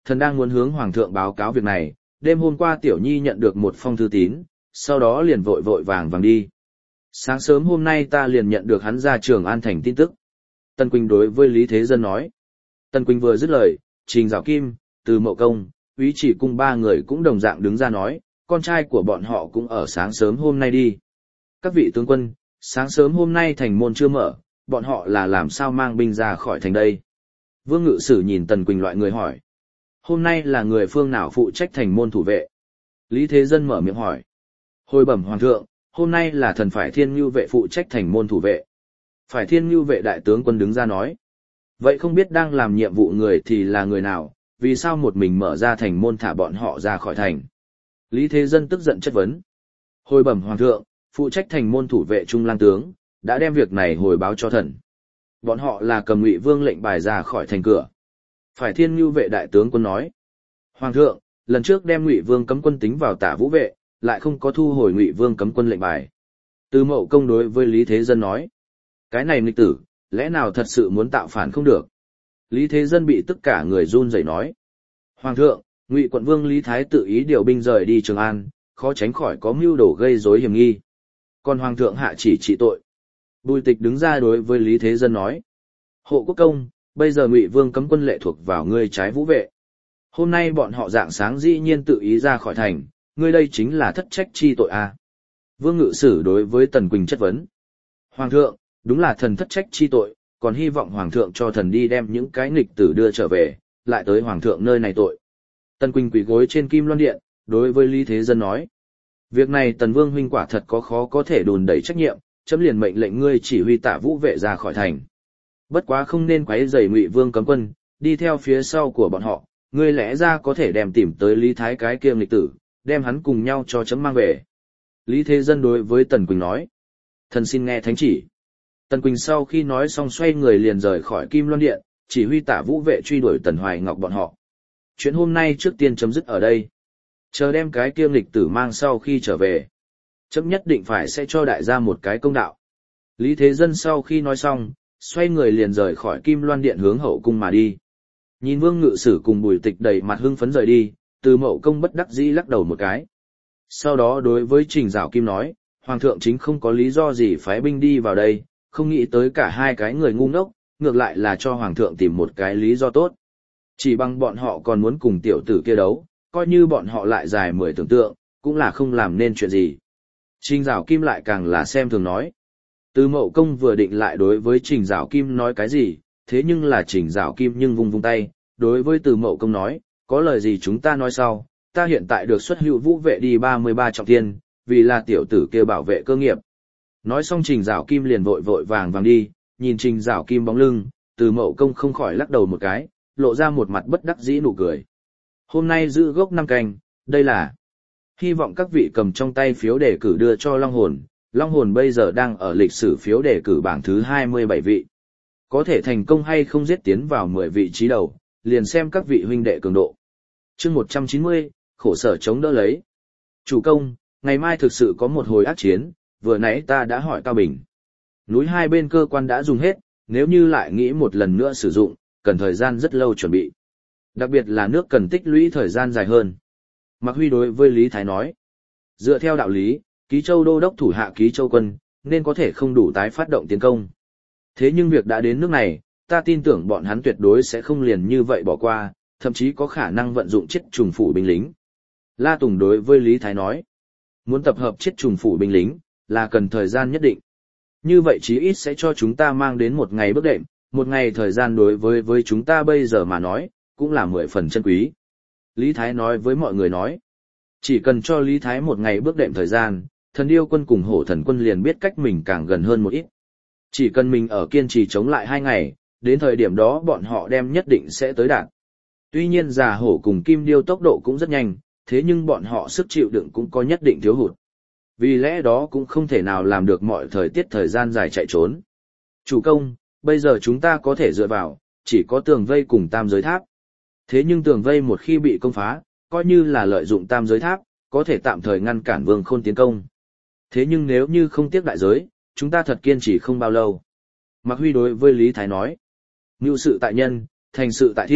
Thần đang muốn hướng Hoàng thượng báo cáo việc này, đêm hôm qua Tiểu Nhi nhận được một phong thư tín, sau đó liền vội vội vàng vàng đi. Sáng sớm hôm nay ta liền nhận được hắn ra Trường An Thành tin tức. Tần Quỳnh đối với Lý Thế Dân nói. Tần Quỳnh vừa dứt lời, Trình Giảo Kim, Từ Mậu Công, Úy Chỉ Cung ba người cũng đồng dạng đứng ra nói, con trai của bọn họ cũng ở sáng sớm hôm nay đi. Các vị tướng quân, sáng sớm hôm nay thành môn chưa mở, bọn họ là làm sao mang binh ra khỏi thành đây? Vương Ngự Sử nhìn Tần Quỳnh loại người hỏi. Hôm nay là người phương nào phụ trách thành môn thủ vệ? Lý Thế Dân mở miệng hỏi. Hồi bẩm Hoàng thượng, hôm nay là thần Phải Thiên Nhu vệ phụ trách thành môn thủ vệ. Phải Thiên Nhu vệ đại tướng quân đứng ra nói. Vậy không biết đang làm nhiệm vụ người thì là người nào, vì sao một mình mở ra thành môn thả bọn họ ra khỏi thành? Lý Thế Dân tức giận chất vấn. Hồi bẩm Hoàng thượng, phụ trách thành môn thủ vệ Trung Lang tướng, đã đem việc này hồi báo cho thần. Bọn họ là cầm Ngụy Vương lệnh bài ra khỏi thành cửa. Phải Thiên Nhu vệ đại tướng quân nói. Hoàng thượng, lần trước đem Ngụy Vương cấm quân tính vào Tả Vũ vệ, lại không có thu hồi Ngụy Vương cấm quân lệnh bài. Từ Mậu Công đối với Lý Thế Dân nói. Cái này nghịch tử, lẽ nào thật sự muốn tạo phản không được? Lý Thế Dân bị tất cả người run rẩy nói. Hoàng thượng, Ngụy quận vương Lý Thái tự ý điều binh rời đi Trường An, khó tránh khỏi có mưu đồ gây rối hiểm nghi. Còn Hoàng thượng hạ chỉ trị tội. Bùi Tịch đứng ra đối với Lý Thế Dân nói. Hộ quốc công, bây giờ Ngụy Vương cấm quân lệ thuộc vào ngươi trái Vũ vệ. Hôm nay bọn họ rạng sáng dĩ nhiên tự ý ra khỏi thành, ngươi đây chính là thất trách chi tội à. Vương Ngự Sử đối với Tần Quỳnh chất vấn. Hoàng thượng, đúng là thần thất trách chi tội, còn hy vọng Hoàng thượng cho thần đi đem những cái nghịch tử đưa trở về, lại tới Hoàng thượng nơi này tội. Tần Quỳnh quỳ gối trên Kim Loan Điện, đối với Lý Thế Dân nói. Việc này Tần Vương huynh quả thật khó có thể đùn đẩy trách nhiệm, chấm liền mệnh lệnh ngươi chỉ huy Tả Vũ vệ ra khỏi thành. Bất quá không nên quấy rầy Ngụy Vương cấm quân, đi theo phía sau của bọn họ, ngươi lẽ ra có thể đem tìm tới Lý Thái cái kia nghịch tử, đem hắn cùng nhau cho chấm mang về. Lý Thế Dân đối với Tần Quỳnh nói. Thần xin nghe thánh chỉ. Tần Quỳnh sau khi nói xong xoay người liền rời khỏi Kim Loan Điện, chỉ huy Tả Vũ vệ truy đuổi Tần Hoài Ngọc bọn họ. Chuyện hôm nay trước tiên chấm dứt ở đây. Chờ đem cái kia nghịch tử mang sau khi trở về. Chấm nhất định phải sẽ cho đại gia một cái công đạo. Lý Thế Dân sau khi nói xong, xoay người liền rời khỏi Kim Loan Điện hướng hậu cung mà đi. Nhìn Vương Ngự Sử cùng Bùi Tịch đầy mặt hưng phấn rời đi, Từ Mậu Công bất đắc dĩ lắc đầu một cái. Sau đó đối với Trình Giảo Kim nói, Hoàng thượng chính không có lý do gì phái binh đi vào đây, không nghĩ tới cả hai cái người ngu ngốc, ngược lại là cho Hoàng thượng tìm một cái lý do tốt. Chỉ bằng bọn họ còn muốn cùng tiểu tử kia đấu, coi như bọn họ lại dài 10 tưởng tượng, cũng là không làm nên chuyện gì. Trình Giảo Kim lại càng là xem thường nói. Từ Mậu Công vừa định lại đối với Trình Giảo Kim nói cái gì, thế nhưng là Trình Giảo Kim nhưng vung vung tay, đối với Từ Mậu Công nói, có lời gì chúng ta nói sau, ta hiện tại được xuất hữu vũ vệ đi 33 trọng thiên, vì là tiểu tử kia bảo vệ cơ nghiệp. Nói xong Trình Giảo Kim liền vội vội vàng vàng đi, nhìn Trình Giảo Kim bóng lưng, Từ Mậu Công không khỏi lắc đầu một cái, lộ ra một mặt bất đắc dĩ nụ cười. Hôm nay giữ gốc 5 canh, đây là hy vọng các vị cầm trong tay phiếu đề cử đưa cho Long Hồn. Long Hồn bây giờ đang ở lịch sử phiếu đề cử bảng thứ 27 vị. Có thể thành công hay không giết tiến vào 10 vị trí đầu, liền xem các vị huynh đệ cường độ. Chương 190, khổ sở chống đỡ lấy. Chủ công, ngày mai thực sự có một hồi ác chiến, vừa nãy ta đã hỏi Cao Bình. Núi hai bên cơ quan đã dùng hết, nếu như lại nghĩ một lần nữa sử dụng, cần thời gian rất lâu chuẩn bị. Đặc biệt là nước cần tích lũy thời gian dài hơn. Mạc Huy đối với Lý Thái nói. Dựa theo đạo lý, Ký Châu đô đốc thủ hạ Ký Châu quân, nên có thể không đủ tái phát động tiến công. Thế nhưng việc đã đến nước này, ta tin tưởng bọn hắn tuyệt đối sẽ không liền như vậy bỏ qua, thậm chí có khả năng vận dụng chiết trùng phủ binh lính. La Tùng đối với Lý Thái nói. Muốn tập hợp chiết trùng phủ binh lính, là cần thời gian nhất định. Như vậy chí ít sẽ cho chúng ta mang đến một ngày bước đệm, một ngày thời gian đối với chúng ta bây giờ mà nói, cũng là 10 phần chân quý. Lý Thái nói với mọi người nói. Chỉ cần cho Lý Thái một ngày bước đệm thời gian, Thần Điêu quân cùng Hổ Thần quân liền biết cách mình càng gần hơn một ít. Chỉ cần mình ở kiên trì chống lại 2 ngày, đến thời điểm đó bọn họ đem nhất định sẽ tới đạt. Tuy nhiên Già Hổ cùng Kim Điêu tốc độ cũng rất nhanh, thế nhưng bọn họ sức chịu đựng cũng có nhất định thiếu hụt. Vì lẽ đó cũng không thể nào làm được mọi thời tiết thời gian dài chạy trốn. Chủ công, bây giờ chúng ta có thể dựa vào, chỉ có tường vây cùng tam giới tháp. Thế nhưng tường vây một khi bị công phá, coi như là lợi dụng tam giới tháp, có thể tạm thời ngăn cản Vương Khôn tiến công. Thế nhưng nếu như không tiếc đại giới, chúng ta thật kiên trì không bao lâu. Mạc Huy đối với Lý Thái nói, mưu sự tại nhân, thành sự tại thiên,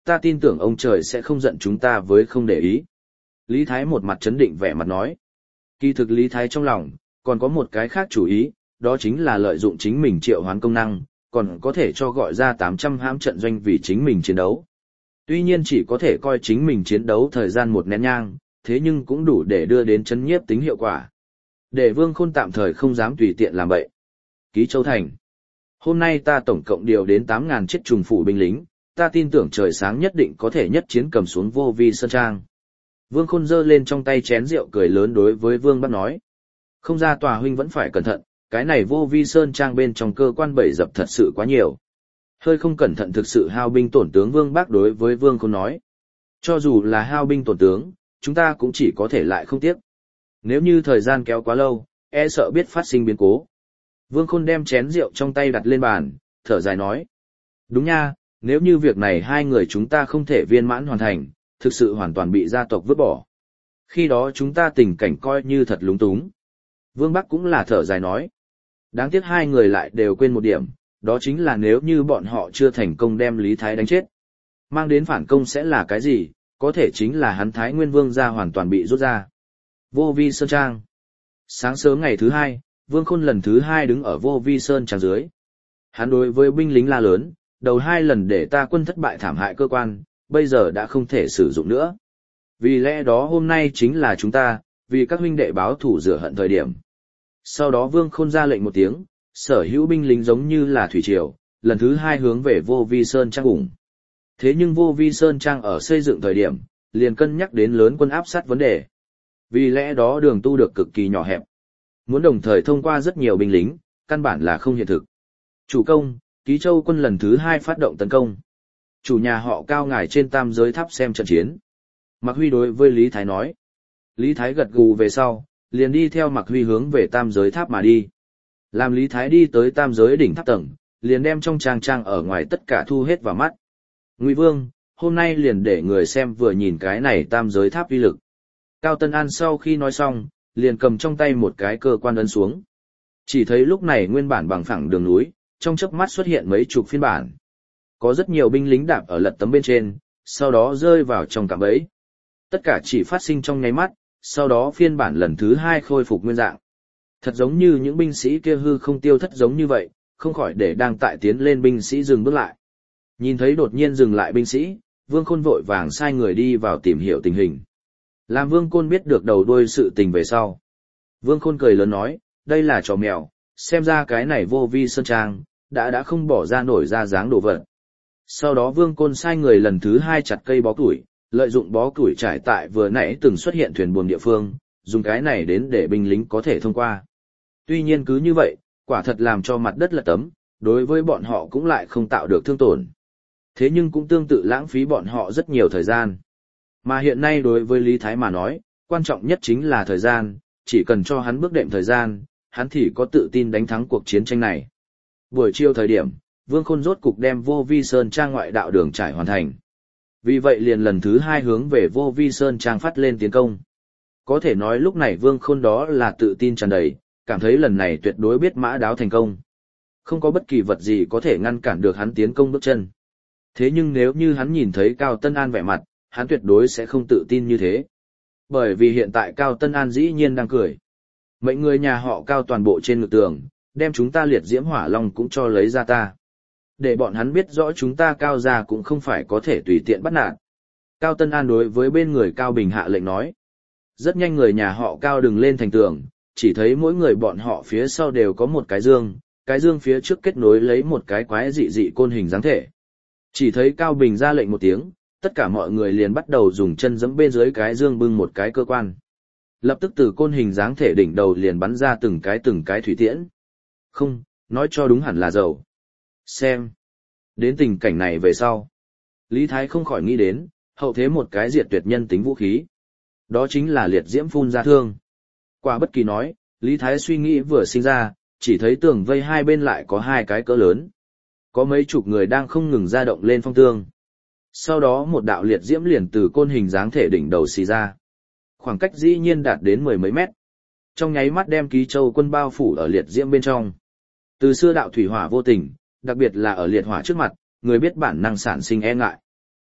ta tin tưởng ông trời sẽ không giận chúng ta với không để ý. Lý Thái một mặt chấn định vẻ mặt nói. Kỳ thực Lý Thái trong lòng, còn có một cái khác chủ ý, đó chính là lợi dụng chính mình triệu hoán công năng, còn có thể cho gọi ra 800 hãm trận doanh vì chính mình chiến đấu. Tuy nhiên chỉ có thể coi chính mình chiến đấu thời gian một nén nhang, thế nhưng cũng đủ để đưa đến chấn nhiếp tính hiệu quả. Để Vương Khôn tạm thời không dám tùy tiện làm vậy. Ký Châu Thành. Hôm nay ta tổng cộng điều đến 8.000 chiếc trùng phủ binh lính, ta tin tưởng trời sáng nhất định có thể nhất chiến cầm xuống Vô Vi Sơn Trang. Vương Khôn giơ lên trong tay chén rượu cười lớn đối với Vương Bắc nói. Không ra tòa huynh vẫn phải cẩn thận, cái này Vô Vi Sơn Trang bên trong cơ quan bẫy dập thật sự quá nhiều. Hơi không cẩn thận thực sự hao binh tổn tướng Vương Bắc đối với Vương Khôn nói. Cho dù là hao binh tổn tướng, chúng ta cũng chỉ có thể lại không tiếc. Nếu như thời gian kéo quá lâu, e sợ biết phát sinh biến cố. Vương Khôn đem chén rượu trong tay đặt lên bàn, thở dài nói. Đúng nha, nếu như việc này hai người chúng ta không thể viên mãn hoàn thành, thực sự hoàn toàn bị gia tộc vứt bỏ. Khi đó chúng ta tình cảnh coi như thật lúng túng. Vương Bắc cũng là thở dài nói. Đáng tiếc hai người lại đều quên một điểm, đó chính là nếu như bọn họ chưa thành công đem Lý Thái đánh chết. Mang đến phản công sẽ là cái gì, có thể chính là hắn Thái Nguyên Vương gia hoàn toàn bị rút ra. Vô Vi Sơn Trang. Sáng sớm ngày thứ hai, Vương Khôn lần thứ hai đứng ở Vô Vi Sơn Trang dưới. Hắn đối với binh lính la lớn, đầu hai lần để ta quân thất bại thảm hại cơ quan, bây giờ đã không thể sử dụng nữa. Vì lẽ đó hôm nay chính là chúng ta, vì các huynh đệ báo thủ rửa hận thời điểm. Sau đó Vương Khôn ra lệnh một tiếng, sở hữu binh lính giống như là thủy triều, lần thứ hai hướng về Vô Vi Sơn Trang ủng. Thế nhưng Vô Vi Sơn Trang ở xây dựng thời điểm, liền cân nhắc đến lớn quân áp sát vấn đề. Vì lẽ đó đường tu được cực kỳ nhỏ hẹp. Muốn đồng thời thông qua rất nhiều binh lính, căn bản là không hiện thực. Chủ công, Ký Châu quân lần thứ hai phát động tấn công. Chủ nhà họ Cao ngài trên tam giới tháp xem trận chiến. Mạc Huy đối với Lý Thái nói. Lý Thái gật gù về sau, liền đi theo Mạc Huy hướng về tam giới tháp mà đi. Làm Lý Thái đi tới tam giới đỉnh tháp tầng, liền đem trong trang ở ngoài tất cả thu hết vào mắt. Ngụy Vương, hôm nay liền để người xem vừa nhìn cái này tam giới tháp uy lực. Cao Tân An sau khi nói xong, liền cầm trong tay một cái cơ quan ấn xuống. Chỉ thấy lúc này nguyên bản bằng phẳng đường núi, trong chớp mắt xuất hiện mấy chục phiên bản. Có rất nhiều binh lính đạp ở lật tấm bên trên, sau đó rơi vào trong cạm bẫy. Tất cả chỉ phát sinh trong nháy mắt, sau đó phiên bản lần thứ hai khôi phục nguyên dạng. Thật giống như những binh sĩ kia hư không tiêu thất giống như vậy, không khỏi để đang tại tiến lên binh sĩ dừng bước lại. Nhìn thấy đột nhiên dừng lại binh sĩ, Vương Khôn vội vàng sai người đi vào tìm hiểu tình hình. Làm Vương Khôn biết được đầu đuôi sự tình về sau. Vương Khôn cười lớn nói, đây là trò mèo, xem ra cái này Vô Vi Sơn Trang, đã không bỏ ra nổi ra dáng đồ vật. Sau đó Vương Khôn sai người lần thứ hai chặt cây bó củi, lợi dụng bó củi trải tại vừa nãy từng xuất hiện thuyền buồm địa phương, dùng cái này đến để binh lính có thể thông qua. Tuy nhiên cứ như vậy, quả thật làm cho mặt đất lật tấm, đối với bọn họ cũng lại không tạo được thương tổn. Thế nhưng cũng tương tự lãng phí bọn họ rất nhiều thời gian. Mà hiện nay đối với Lý Thái mà nói, quan trọng nhất chính là thời gian, chỉ cần cho hắn bước đệm thời gian, hắn thì có tự tin đánh thắng cuộc chiến tranh này. Buổi chiều thời điểm, Vương Khôn rốt cục đem Vô Vi Sơn Trang ngoại đạo đường trải hoàn thành. Vì vậy liền lần thứ hai hướng về Vô Vi Sơn Trang phát lên tiến công. Có thể nói lúc này Vương Khôn đó là tự tin tràn đầy, cảm thấy lần này tuyệt đối biết mã đáo thành công. Không có bất kỳ vật gì có thể ngăn cản được hắn tiến công bước chân. Thế nhưng nếu như hắn nhìn thấy Cao Tân An vẻ mặt, hắn tuyệt đối sẽ không tự tin như thế. Bởi vì hiện tại Cao Tân An dĩ nhiên đang cười. Mệnh người nhà họ Cao toàn bộ trên ngực tường, đem chúng ta liệt diễm hỏa long cũng cho lấy ra ta. Để bọn hắn biết rõ chúng ta Cao gia cũng không phải có thể tùy tiện bắt nạt. Cao Tân An đối với bên người Cao Bình hạ lệnh nói. Rất nhanh người nhà họ Cao đừng lên thành tường, chỉ thấy mỗi người bọn họ phía sau đều có một cái dương phía trước kết nối lấy một cái quái dị dị côn hình dáng thể. Chỉ thấy Cao Bình ra lệnh một tiếng, tất cả mọi người liền bắt đầu dùng chân giẫm bên dưới cái dương bưng một cái cơ quan. Lập tức từ côn hình dáng thể đỉnh đầu liền bắn ra từng cái thủy tiễn. Không, nói cho đúng hẳn là dầu. Xem. Đến tình cảnh này về sau. Lý Thái không khỏi nghĩ đến, hậu thế một cái diệt tuyệt nhân tính vũ khí. Đó chính là liệt diễm phun ra thương. Quả bất kỳ nói, Lý Thái suy nghĩ vừa sinh ra, chỉ thấy tường vây hai bên lại có hai cái cỡ lớn. Có mấy chục người đang không ngừng ra động lên phong tường. Sau đó một đạo liệt diễm liền từ côn hình dáng thể đỉnh đầu xì ra. Khoảng cách dĩ nhiên đạt đến 10 mấy mét. Trong nháy mắt đem Ký Châu quân bao phủ ở liệt diễm bên trong. Từ xưa đạo thủy hỏa vô tình, đặc biệt là ở liệt hỏa trước mặt, người biết bản năng sản sinh e ngại.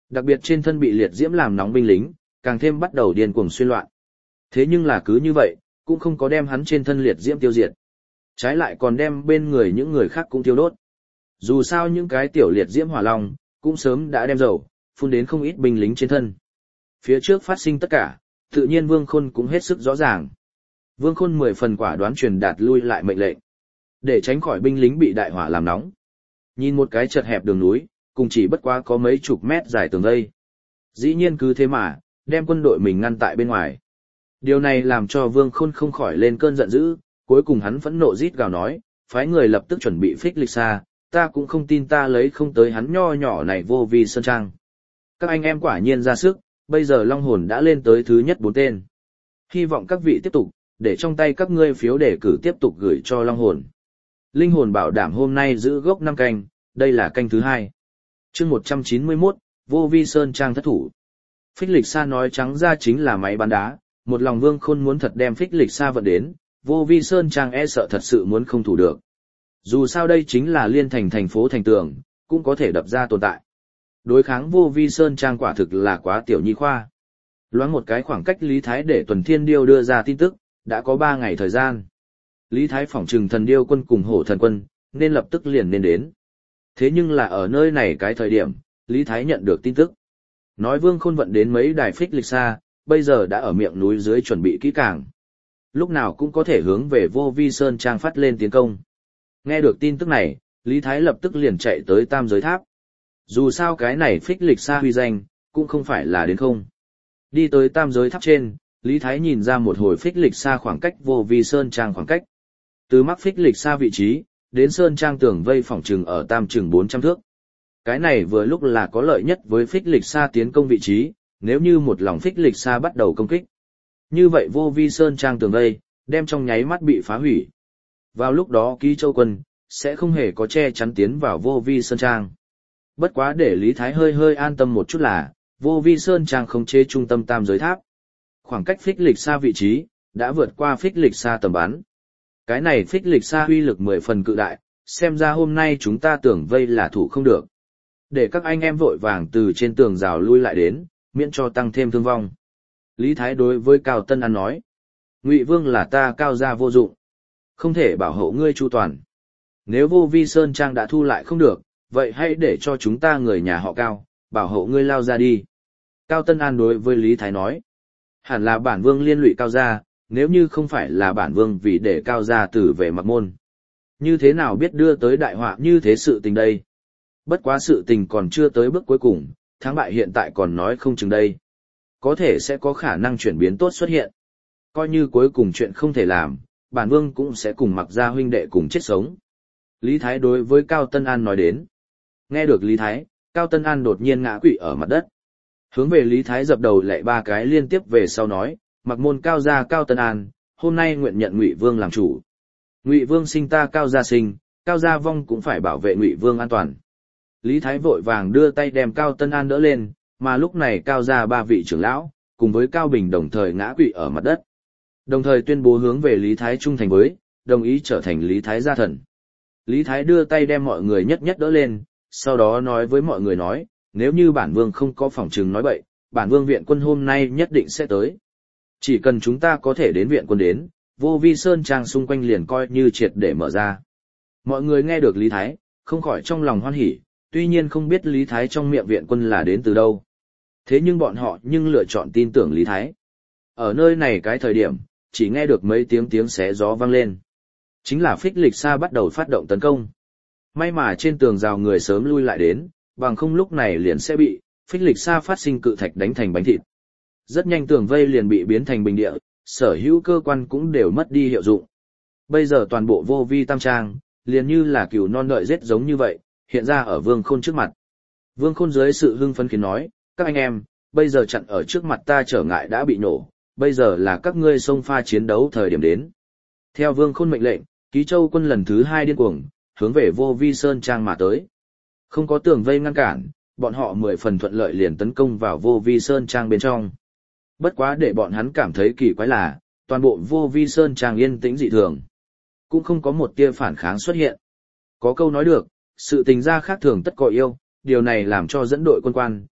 Đặc biệt trên thân bị liệt diễm làm nóng binh lính, càng thêm bắt đầu điên cuồng xuyên loạn. Thế nhưng là cứ như vậy, cũng không có đem hắn trên thân liệt diễm tiêu diệt. Trái lại còn đem bên người những người khác cũng tiêu đốt. Dù sao những cái tiểu liệt diễm hỏa long, cũng sớm đã đem dầu, phun đến không ít binh lính trên thân. Phía trước phát sinh tất cả, tự nhiên Vương Khôn cũng hết sức rõ ràng. Vương Khôn 10 phần quả đoán truyền đạt lui lại mệnh lệnh, để tránh khỏi binh lính bị đại hỏa làm nóng. Nhìn một cái chật hẹp đường núi, cùng chỉ bất quá có mấy chục mét dài tường vây. Dĩ nhiên cứ thế mà, đem quân đội mình ngăn tại bên ngoài. Điều này làm cho Vương Khôn không khỏi lên cơn giận dữ, cuối cùng hắn phẫn nộ rít gào nói, phái người lập tức chuẩn bị phích lịch xa, ta cũng không tin ta lấy không tới hắn nho nhỏ này vô vi sơn trang. Các anh em quả nhiên ra sức, bây giờ Long Hồn đã lên tới thứ nhất 4 tên. Hy vọng các vị tiếp tục, để trong tay các ngươi phiếu đề cử tiếp tục gửi cho Long Hồn. Linh hồn bảo đảm hôm nay giữ gốc 5 canh, đây là canh thứ 2. Chương 191, Vô Vi Sơn Trang thất thủ. Phích lịch xa nói trắng ra chính là máy bắn đá, một lòng Vương Khôn muốn thật đem phích lịch xa vận đến, Vô Vi Sơn Trang e sợ thật sự muốn không thủ được. Dù sao đây chính là liên thành thành phố thành tường, cũng có thể đập ra tồn tại. Đối kháng Vô Vi Sơn Trang quả thực là quá tiểu nhi khoa. Loáng một cái khoảng cách Lý Thái để Tuần Thiên Điêu đưa ra tin tức, đã có 3 ngày thời gian. Lý Thái phỏng trừng Thần Điêu quân cùng Hổ Thần quân, nên lập tức liền nên đến. Thế nhưng là ở nơi này cái thời điểm, Lý Thái nhận được tin tức. Nói Vương Khôn vận đến mấy đài phích lịch xa, bây giờ đã ở miệng núi dưới chuẩn bị kỹ càng. Lúc nào cũng có thể hướng về Vô Vi Sơn Trang phát lên tiến công. Nghe được tin tức này, Lý Thái lập tức liền chạy tới Tam Giới Tháp. Dù sao cái này phích lịch xa huy danh, cũng không phải là đến không. Đi tới Tam Giới Tháp trên, Lý Thái nhìn ra một hồi phích lịch xa khoảng cách Vô Vi Sơn Trang khoảng cách. Từ mắc phích lịch xa vị trí, đến Sơn Trang tường vây phòng trừng ở tam trừng 400 thước. Cái này vừa lúc là có lợi nhất với phích lịch xa tiến công vị trí, nếu như một lòng phích lịch xa bắt đầu công kích. Như vậy Vô Vi Sơn Trang tường vây, đem trong nháy mắt bị phá hủy. Vào lúc đó Ký Châu quân, sẽ không hề có che chắn tiến vào Vô Vi Sơn Trang. Bất quá để Lý Thái hơi an tâm một chút là, Vô Vi Sơn Trang không chế trung tâm Tam Giới Tháp. Khoảng cách phích lịch xa vị trí, đã vượt qua phích lịch xa tầm bắn. Cái này phích lịch xa uy lực 10 phần cự đại, xem ra hôm nay chúng ta tưởng vây là thủ không được. Để các anh em vội vàng từ trên tường rào lui lại đến, miễn cho tăng thêm thương vong. Lý Thái đối với Cao Tân An nói, Ngụy Vương là ta Cao gia vô dụng, không thể bảo hộ ngươi chu toàn. Nếu Vô Vi Sơn Trang đã thu lại không được, vậy hãy để cho chúng ta người nhà họ Cao, bảo hộ ngươi lao ra đi. Cao Tân An đối với Lý Thái nói, hẳn là bản vương liên lụy Cao gia, nếu như không phải là bản vương vì để Cao gia tử về Mặc Môn. Như thế nào biết đưa tới đại họa như thế sự tình đây? Bất quá sự tình còn chưa tới bước cuối cùng, thắng bại hiện tại còn nói không chừng đây. Có thể sẽ có khả năng chuyển biến tốt xuất hiện. Coi như cuối cùng chuyện không thể làm, bản vương cũng sẽ cùng Mặc gia huynh đệ cùng chết sống. Lý Thái đối với Cao Tân An nói đến. Nghe được Lý Thái, Cao Tân An đột nhiên ngã quỵ ở mặt đất. Hướng về Lý Thái dập đầu lạy 3 cái liên tiếp về sau nói, Mặc Môn Cao gia Cao Tân An, hôm nay nguyện nhận Ngụy Vương làm chủ. Ngụy Vương sinh ta Cao gia sinh, Cao gia vong cũng phải bảo vệ Ngụy Vương an toàn. Lý Thái vội vàng đưa tay đem Cao Tân An đỡ lên, mà lúc này Cao gia 3 vị trưởng lão, cùng với Cao Bình đồng thời ngã quỵ ở mặt đất. Đồng thời tuyên bố hướng về Lý Thái trung thành với, đồng ý trở thành Lý Thái gia thần. Lý Thái đưa tay đem mọi người nhất nhất đỡ lên, sau đó nói với mọi người nói, nếu như bản vương không có phỏng chừng nói bậy, bản vương viện quân hôm nay nhất định sẽ tới. Chỉ cần chúng ta có thể đến viện quân đến, Vô Vi Sơn Trang xung quanh liền coi như triệt để mở ra. Mọi người nghe được Lý Thái, không khỏi trong lòng hoan hỉ, tuy nhiên không biết Lý Thái trong miệng viện quân là đến từ đâu. Thế nhưng bọn họ lựa chọn tin tưởng Lý Thái. Ở nơi này cái thời điểm, chỉ nghe được mấy tiếng xé gió vang lên. Chính là phích lịch xa bắt đầu phát động tấn công. May mà trên tường rào người sớm lui lại đến, bằng không lúc này liền sẽ bị phích lịch xa phát sinh cự thạch đánh thành bánh thịt. Rất nhanh tường vây liền bị biến thành bình địa, sở hữu cơ quan cũng đều mất đi hiệu dụng. Bây giờ toàn bộ Vô Vi Tam Trang, liền như là cừu non đợi rết giống như vậy, hiện ra ở Vương Khôn trước mặt. Vương Khôn dưới sự hưng phấn khiến nói, các anh em, bây giờ chặn ở trước mặt ta trở ngại đã bị nổ, bây giờ là các ngươi xông pha chiến đấu thời điểm đến. Theo Vương Khôn mệnh lệnh, Ký Châu quân lần thứ 2 điên cuồng, hướng về Vô Vi Sơn Trang mà tới. Không có tường vây ngăn cản, bọn họ 10 phần thuận lợi liền tấn công vào Vô Vi Sơn Trang bên trong. Bất quá để bọn hắn cảm thấy kỳ quái là, toàn bộ Vô Vi Sơn Trang yên tĩnh dị thường. Cũng không có một tia phản kháng xuất hiện. Có câu nói được, sự tình gia khác thường tất có yêu, điều này làm cho dẫn đội quân quan,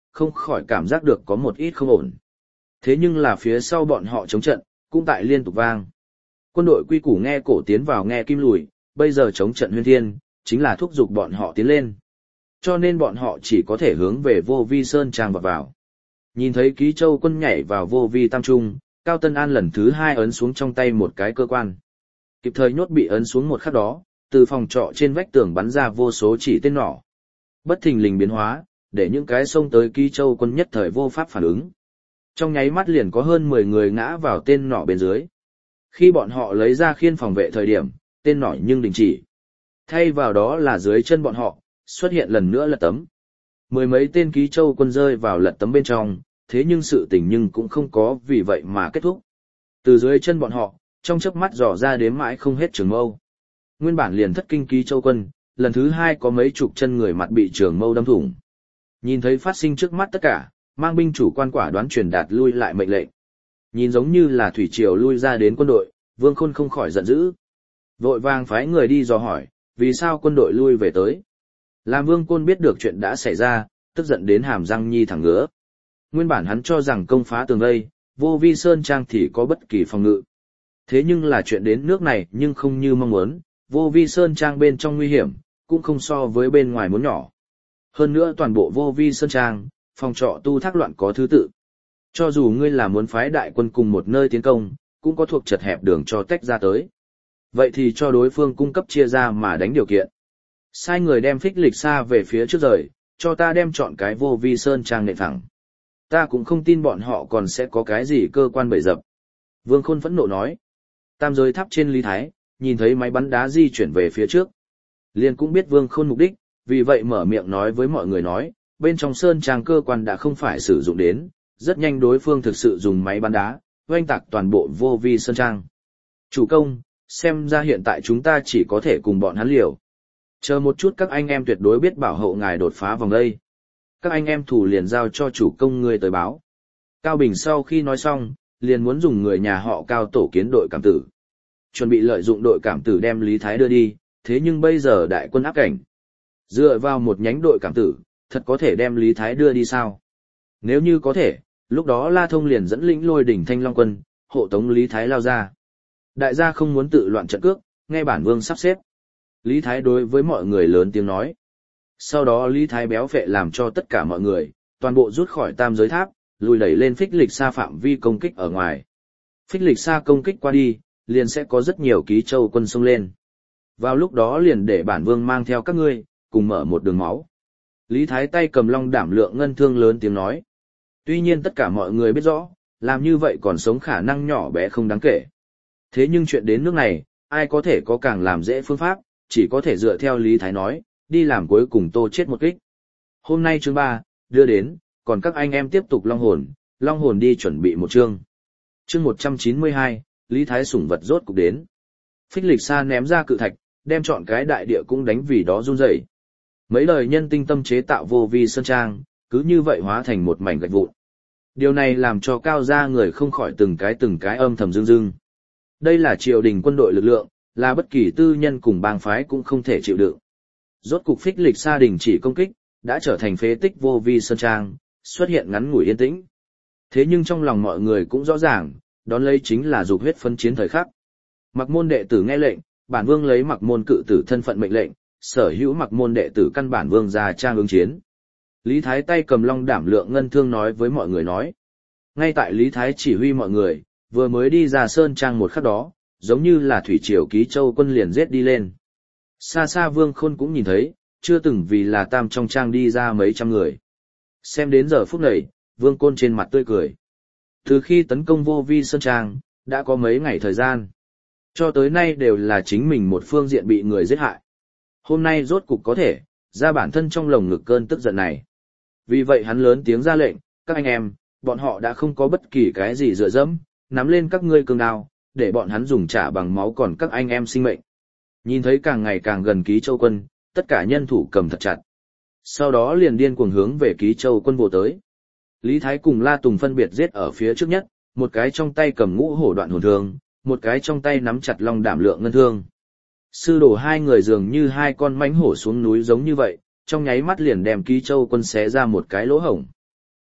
không khỏi cảm giác được có một ít không ổn. Thế nhưng là phía sau bọn họ chống trận, cũng tại liên tục vang. Quân đội quy củ nghe cổ tiến vào nghe kim lùi, bây giờ chống trận huyên thiên, chính là thúc giục bọn họ tiến lên. Cho nên bọn họ chỉ có thể hướng về Vô Vi Sơn Trang vào. Nhìn thấy Ký Châu quân nhảy vào Vô Vi Tam Trung, Cao Tân An lần thứ 2 ấn xuống trong tay một cái cơ quan. Kịp thời nhốt bị ấn xuống một khắc đó, từ phòng trọ trên vách tường bắn ra vô số chỉ tên nỏ. Bất thình lình biến hóa, để những cái xông tới Ký Châu quân nhất thời vô pháp phản ứng. Trong nháy mắt liền có hơn 10 người ngã vào tên nỏ bên dưới. Khi bọn họ lấy ra khiên phòng vệ thời điểm, tên nỏ nhưng đình chỉ. Thay vào đó là dưới chân bọn họ, xuất hiện lần nữa lật tấm. Mười mấy tên Ký Châu quân rơi vào lật tấm bên trong, thế nhưng sự tình nhưng cũng không có vì vậy mà kết thúc. Từ dưới chân bọn họ, trong chớp mắt dò ra đếm mãi không hết trường mâu. Nguyên bản liền thất kinh Ký Châu quân, lần thứ 2 có mấy chục chân người mặt bị trường mâu đâm thủng. Nhìn thấy phát sinh trước mắt tất cả, mang binh chủ quan quả đoán truyền đạt lui lại mệnh lệnh. Nhìn giống như là thủy triều lui ra đến quân đội, Vương Khôn không khỏi giận dữ. Vội vàng phái người đi dò hỏi, vì sao quân đội lui về tới. Làm Vương Côn biết được chuyện đã xảy ra, tức giận đến hàm răng nhi thẳng ngứa. Nguyên bản hắn cho rằng công phá tường vây, Vô Vi Sơn Trang thì có bất kỳ phòng ngự. Thế nhưng là chuyện đến nước này nhưng không như mong muốn, Vô Vi Sơn Trang bên trong nguy hiểm, cũng không so với bên ngoài muốn nhỏ. Hơn nữa toàn bộ Vô Vi Sơn Trang, phòng trọ tu thác loạn có thứ tự. Cho dù ngươi là muốn phái đại quân cùng một nơi tiến công, cũng có thuộc chật hẹp đường cho tách ra tới. Vậy thì cho đối phương cung cấp chia ra mà đánh điều kiện. Sai người đem Phích Lịch Sa về phía trước rời, cho ta đem chọn cái Vô Vi Sơn Trang nện thẳng. Ta cũng không tin bọn họ còn sẽ có cái gì cơ quan bẫy dập. Vương Khôn phẫn nộ nói. Tam giới tháp trên Lý Thái, nhìn thấy máy bắn đá di chuyển về phía trước. Liền cũng biết Vương Khôn mục đích, vì vậy mở miệng nói với mọi người nói, bên trong Sơn Trang cơ quan đã không phải sử dụng đến, rất nhanh đối phương thực sự dùng máy bắn đá, oanh tạc toàn bộ Vô Vi Sơn Trang. Chủ công, xem ra hiện tại chúng ta chỉ có thể cùng bọn hắn liều. Chờ một chút các anh em tuyệt đối biết bảo hộ ngài đột phá vòng đây. Các anh em thủ liền giao cho chủ công ngươi tới báo. Cao Bình sau khi nói xong, liền muốn dùng người nhà họ Cao tổ kiến đội cảm tử. Chuẩn bị lợi dụng đội cảm tử đem Lý Thái đưa đi, thế nhưng bây giờ đại quân áp cảnh. Dựa vào một nhánh đội cảm tử, thật có thể đem Lý Thái đưa đi sao? Nếu như có thể, lúc đó La Thông liền dẫn lĩnh Lôi Đỉnh Thanh Long quân, hộ tống Lý Thái lao ra. Đại gia không muốn tự loạn trận cước, nghe bản vương sắp xếp. Lý Thái đối với mọi người lớn tiếng nói. Sau đó Lý Thái béo phệ làm cho tất cả mọi người, toàn bộ rút khỏi tam giới tháp, lùi đẩy lên Phích Lịch Sa phạm vi công kích ở ngoài. Phích Lịch Sa công kích qua đi, liền sẽ có rất nhiều Ký Châu quân xông lên. Vào lúc đó liền để bản vương mang theo các ngươi, cùng mở một đường máu. Lý Thái tay cầm long đảm lượng ngân thương lớn tiếng nói. Tuy nhiên tất cả mọi người biết rõ, làm như vậy còn sống khả năng nhỏ bé không đáng kể. Thế nhưng chuyện đến nước này, ai có thể có càng làm dễ phương pháp, chỉ có thể dựa theo Lý Thái nói, đi làm cuối cùng tô chết một kích. Hôm nay chương 3, đưa đến, còn các anh em tiếp tục long hồn đi chuẩn bị một chương. Chương 192, Lý Thái sủng vật rốt cục đến. Phích Lịch Sa ném ra cự thạch, đem chọn cái đại địa cũng đánh vì đó run rẩy. Mấy lời nhân tinh tâm chế tạo Vô Vi Sơn Trang, cứ như vậy hóa thành một mảnh gạch vụn. Điều này làm cho Cao gia người không khỏi từng cái âm thầm rưng rưng. Đây là triều đình quân đội lực lượng, là bất kỳ tư nhân cùng bang phái cũng không thể chịu đựng. Rốt cục Phích Lịch Sa đình chỉ công kích, đã trở thành phế tích Vô Vi Sơn Trang, xuất hiện ngắn ngủi yên tĩnh. Thế nhưng trong lòng mọi người cũng rõ ràng, đón lấy chính là dục huyết phân chiến thời khắc. Mặc môn đệ tử nghe lệnh, bản vương lấy Mặc môn cự tử thân phận mệnh lệnh, sở hữu Mặc môn đệ tử căn bản vương ra trang ứng chiến. Lý Thái tay cầm long đảm lượng ngân thương nói với mọi người nói. Ngay tại Lý Thái chỉ huy mọi người, vừa mới đi ra Sơn Trang một khắc đó, giống như là thủy triều Ký Châu quân liền giết đi lên. Xa xa Vương Khôn cũng nhìn thấy, chưa từng vì là tam trong trang đi ra mấy trăm người. Xem đến giờ phút này, Vương Côn trên mặt tươi cười. Từ khi tấn công Vô Vi Sơn Trang, đã có mấy ngày thời gian. Cho tới nay đều là chính mình một phương diện bị người giết hại. Hôm nay rốt cục có thể, ra bản thân trong lồng ngực cơn tức giận này. Vì vậy hắn lớn tiếng ra lệnh, các anh em, bọn họ đã không có bất kỳ cái gì dựa dẫm, nắm lên các ngươi cương đao, để bọn hắn dùng trả bằng máu còn các anh em sinh mệnh. Nhìn thấy càng ngày càng gần Ký Châu quân, tất cả nhân thủ cầm thật chặt. Sau đó liền điên cuồng hướng về Ký Châu quân vồ tới. Lý Thái cùng La Tùng phân biệt giết ở phía trước nhất, một cái trong tay cầm ngũ hổ đoạn hồn thương, một cái trong tay nắm chặt long đảm lượng ngân thương. Sư đồ hai người dường như hai con mãnh hổ xuống núi giống như vậy, trong nháy mắt liền đem Ký Châu quân xé ra một cái lỗ hổng.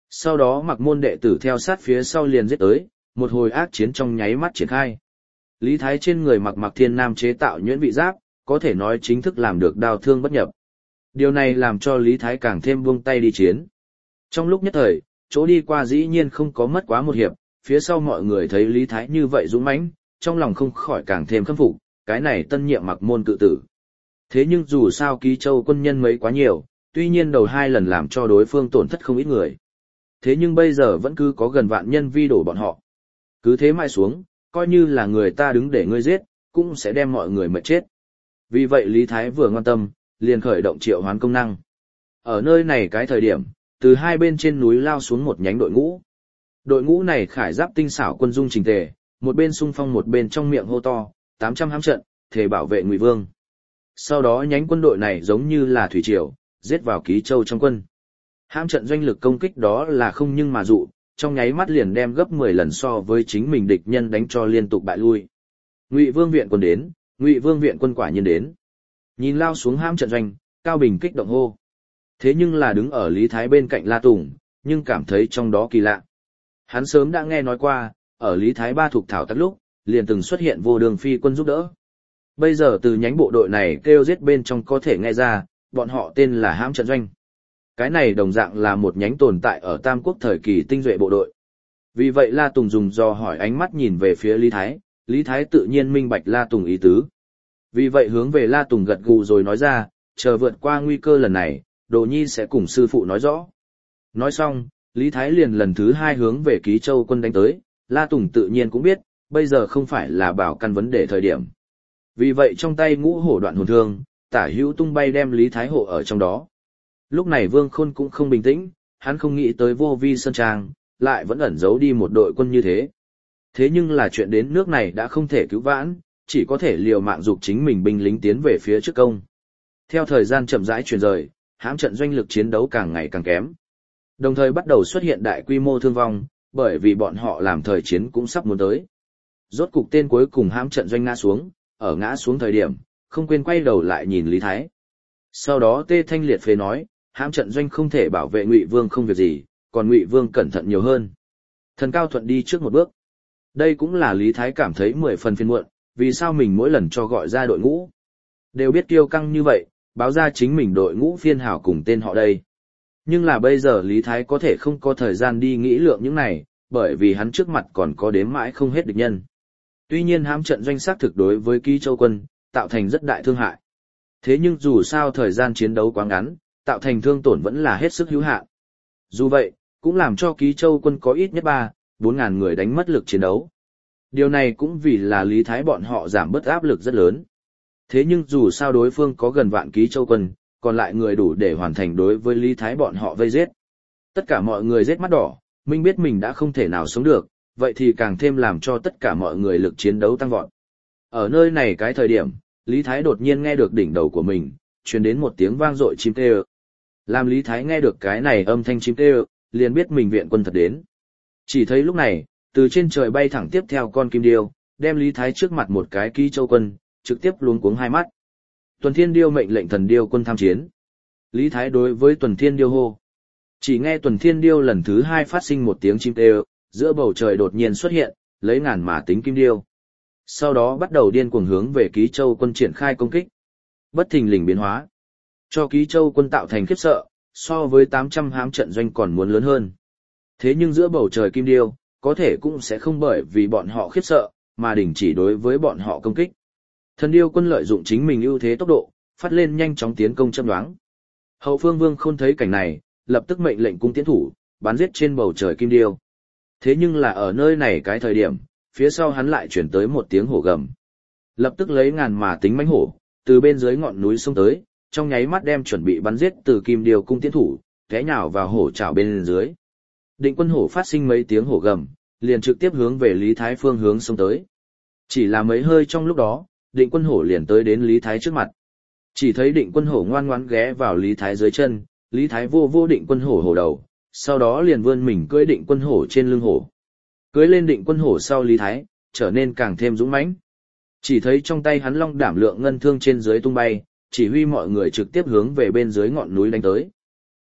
Sau đó Mặc Môn đệ tử theo sát phía sau liền giết tới, một hồi ác chiến trong nháy mắt triển khai. Lý Thái trên người mặc Thiên Nam chế tạo nhuyễn vị giáp, có thể nói chính thức làm được đao thương bất nhập. Điều này làm cho Lý Thái càng thêm buông tay đi chiến. Trong lúc nhất thời, chỗ đi qua dĩ nhiên không có mất quá một hiệp, phía sau mọi người thấy Lý Thái như vậy dũng mãnh, trong lòng không khỏi càng thêm khâm phục, cái này tân nhiệm Mặc Môn cự tử. Thế nhưng dù sao Ký Châu quân nhân mấy quá nhiều, tuy nhiên đầu 2 lần làm cho đối phương tổn thất không ít người. Thế nhưng bây giờ vẫn cứ có gần vạn nhân vi đổ bọn họ. Cứ thế mãi xuống, coi như là người ta đứng để ngươi giết, cũng sẽ đem mọi người mệt chết. Vì vậy Lý Thái vừa ngoan tâm, liền khởi động triệu hoán công năng. Ở nơi này cái thời điểm, từ 2 bên trên núi lao xuống một nhánh đội ngũ. Đội ngũ này khải giáp tinh xảo quân dung chỉnh tề, một bên xung phong một bên trong miệng hô to, 800 hãm trận, thể bảo vệ Ngụy Vương. Sau đó nhánh quân đội này giống như là thủy triều, giết vào Ký Châu trong quân. Hãm trận doanh lực công kích đó là không nhưng mà dụ, trong nháy mắt liền đem gấp 10 lần so với chính mình địch nhân đánh cho liên tục bại lui. Ngụy Vương viện quân đến, Ngụy Vương viện quân quả nhiên đến. Nhìn lao xuống hãm trận doanh, Cao Bình kích động hô. Thế nhưng là đứng ở Lý Thái bên cạnh La Tùng, nhưng cảm thấy trong đó kỳ lạ. Hắn sớm đã nghe nói qua, ở Lý Thái ba thuộc thảo tác lúc, liền từng xuất hiện vô đường phi quân giúp đỡ. Bây giờ từ nhánh bộ đội này kêu giết bên trong có thể nghe ra, bọn họ tên là hãm trận doanh. Cái này đồng dạng là một nhánh tồn tại ở Tam Quốc thời kỳ tinh duệ bộ đội. Vì vậy La Tùng dùng dò hỏi ánh mắt nhìn về phía Lý Thái tự nhiên minh bạch La Tùng ý tứ. Vì vậy hướng về La Tùng gật gù rồi nói ra, chờ vượt qua nguy cơ lần này, Đồ Nhi sẽ cùng sư phụ nói rõ. Nói xong, Lý Thái liền lần thứ 2 hướng về Ký Châu quân đánh tới, La Tùng tự nhiên cũng biết, bây giờ không phải là bảo căn vấn đề thời điểm. Vì vậy trong tay ngũ hổ đoạn hồn thương, tả hữu tung bay đem Lý Thái hộ ở trong đó. Lúc này Vương Khôn cũng không bình tĩnh, hắn không nghĩ tới Vô Vi Sơn Trang, lại vẫn ẩn giấu đi một đội quân như thế. Thế nhưng là chuyện đến nước này đã không thể cứu vãn, chỉ có thể liều mạng dục chính mình binh lính tiến về phía trước công. Theo thời gian chậm rãi chuyển rời, hãm trận doanh lực chiến đấu càng ngày càng kém. Đồng thời bắt đầu xuất hiện đại quy mô thương vong, bởi vì bọn họ làm thời chiến cũng sắp muốn tới. Rốt cục tên cuối cùng hãm trận doanh ngã xuống, ở ngã xuống thời điểm, không quên quay đầu lại nhìn Lý Thái. Sau đó Tê Thanh liệt phế nói, hãm trận doanh không thể bảo vệ Ngụy Vương không việc gì, còn Ngụy Vương cẩn thận nhiều hơn. Thần Cao Thuận đi trước một bước. Đây cũng là Lý Thái cảm thấy 10 phần phiền muộn, vì sao mình mỗi lần cho gọi ra đội ngũ. Đều biết kiêu căng như vậy, báo ra chính mình đội ngũ phiên hảo cùng tên họ đây. Nhưng là bây giờ Lý Thái có thể không có thời gian đi nghĩ lượng những này, bởi vì hắn trước mặt còn có đếm mãi không hết địch nhân. Tuy nhiên hãm trận doanh xác thực đối với Ký Châu quân, tạo thành rất đại thương hại. Thế nhưng dù sao thời gian chiến đấu quá ngắn, tạo thành thương tổn vẫn là hết sức hữu hạn. Dù vậy, cũng làm cho Ký Châu quân có ít nhất 3-4 ngàn người đánh mất lực chiến đấu. Điều này cũng vì là Lý Thái bọn họ giảm bớt áp lực rất lớn. Thế nhưng dù sao đối phương có gần vạn Ký Châu quân, còn lại người đủ để hoàn thành đối với Lý Thái bọn họ vây giết. Tất cả mọi người giết mắt đỏ, minh biết mình đã không thể nào sống được, vậy thì càng thêm làm cho tất cả mọi người lực chiến đấu tăng vọt. Ở nơi này cái thời điểm, Lý Thái đột nhiên nghe được đỉnh đầu của mình, truyền đến một tiếng vang dội chim kêu. Làm Lý Thái nghe được cái này âm thanh chim kêu, liền biết mình viện quân thật đến. Chỉ thấy lúc này, từ trên trời bay thẳng tiếp theo con kim điêu, đem Lý Thái trước mặt một cái Ký Châu quân, trực tiếp luống cuống hai mắt. Tuần Thiên Điêu mệnh lệnh Thần Điêu quân tham chiến. Lý Thái đối với Tuần Thiên Điêu hô. Chỉ nghe Tuần Thiên Điêu lần thứ 2 phát sinh một tiếng chim kêu, giữa bầu trời đột nhiên xuất hiện, lấy ngàn mà tính kim điêu. Sau đó bắt đầu điên cuồng hướng về Ký Châu quân triển khai công kích. Bất thình lình biến hóa, cho Ký Châu quân tạo thành khiếp sợ, so với 800 hãm trận doanh còn muốn lớn hơn. Thế nhưng giữa bầu trời kim điêu, có thể cũng sẽ không bởi vì bọn họ khiếp sợ, mà đình chỉ đối với bọn họ công kích. Thần Điêu quân lợi dụng chính mình ưu thế tốc độ, phát lên nhanh chóng tiến công châm đoán. Hậu phương Vương Khôn thấy cảnh này, lập tức mệnh lệnh cung tiến thủ, bắn giết trên bầu trời kim điêu. Thế nhưng là ở nơi này cái thời điểm, phía sau hắn lại chuyển tới một tiếng hổ gầm. Lập tức lấy ngàn mà tính mãnh hổ, từ bên dưới ngọn núi xông tới, trong nháy mắt đem chuẩn bị bắn giết từ kim điêu cung tiến thủ, té nhào vào hổ chảo bên dưới. Định quân hổ phát sinh mấy tiếng hổ gầm, liền trực tiếp hướng về Lý Thái phương hướng xông tới. Chỉ là mấy hơi trong lúc đó, định quân hổ liền tới đến Lý Thái trước mặt. Chỉ thấy định quân hổ ngoan ngoãn ghé vào Lý Thái dưới chân, Lý Thái vô định quân hổ hổ đầu, sau đó liền vươn mình cưỡi định quân hổ trên lưng hổ. Cưỡi lên định quân hổ sau Lý Thái, trở nên càng thêm dũng mãnh. Chỉ thấy trong tay hắn long đảm lượng ngân thương trên dưới tung bay, chỉ huy mọi người trực tiếp hướng về bên dưới ngọn núi đánh tới.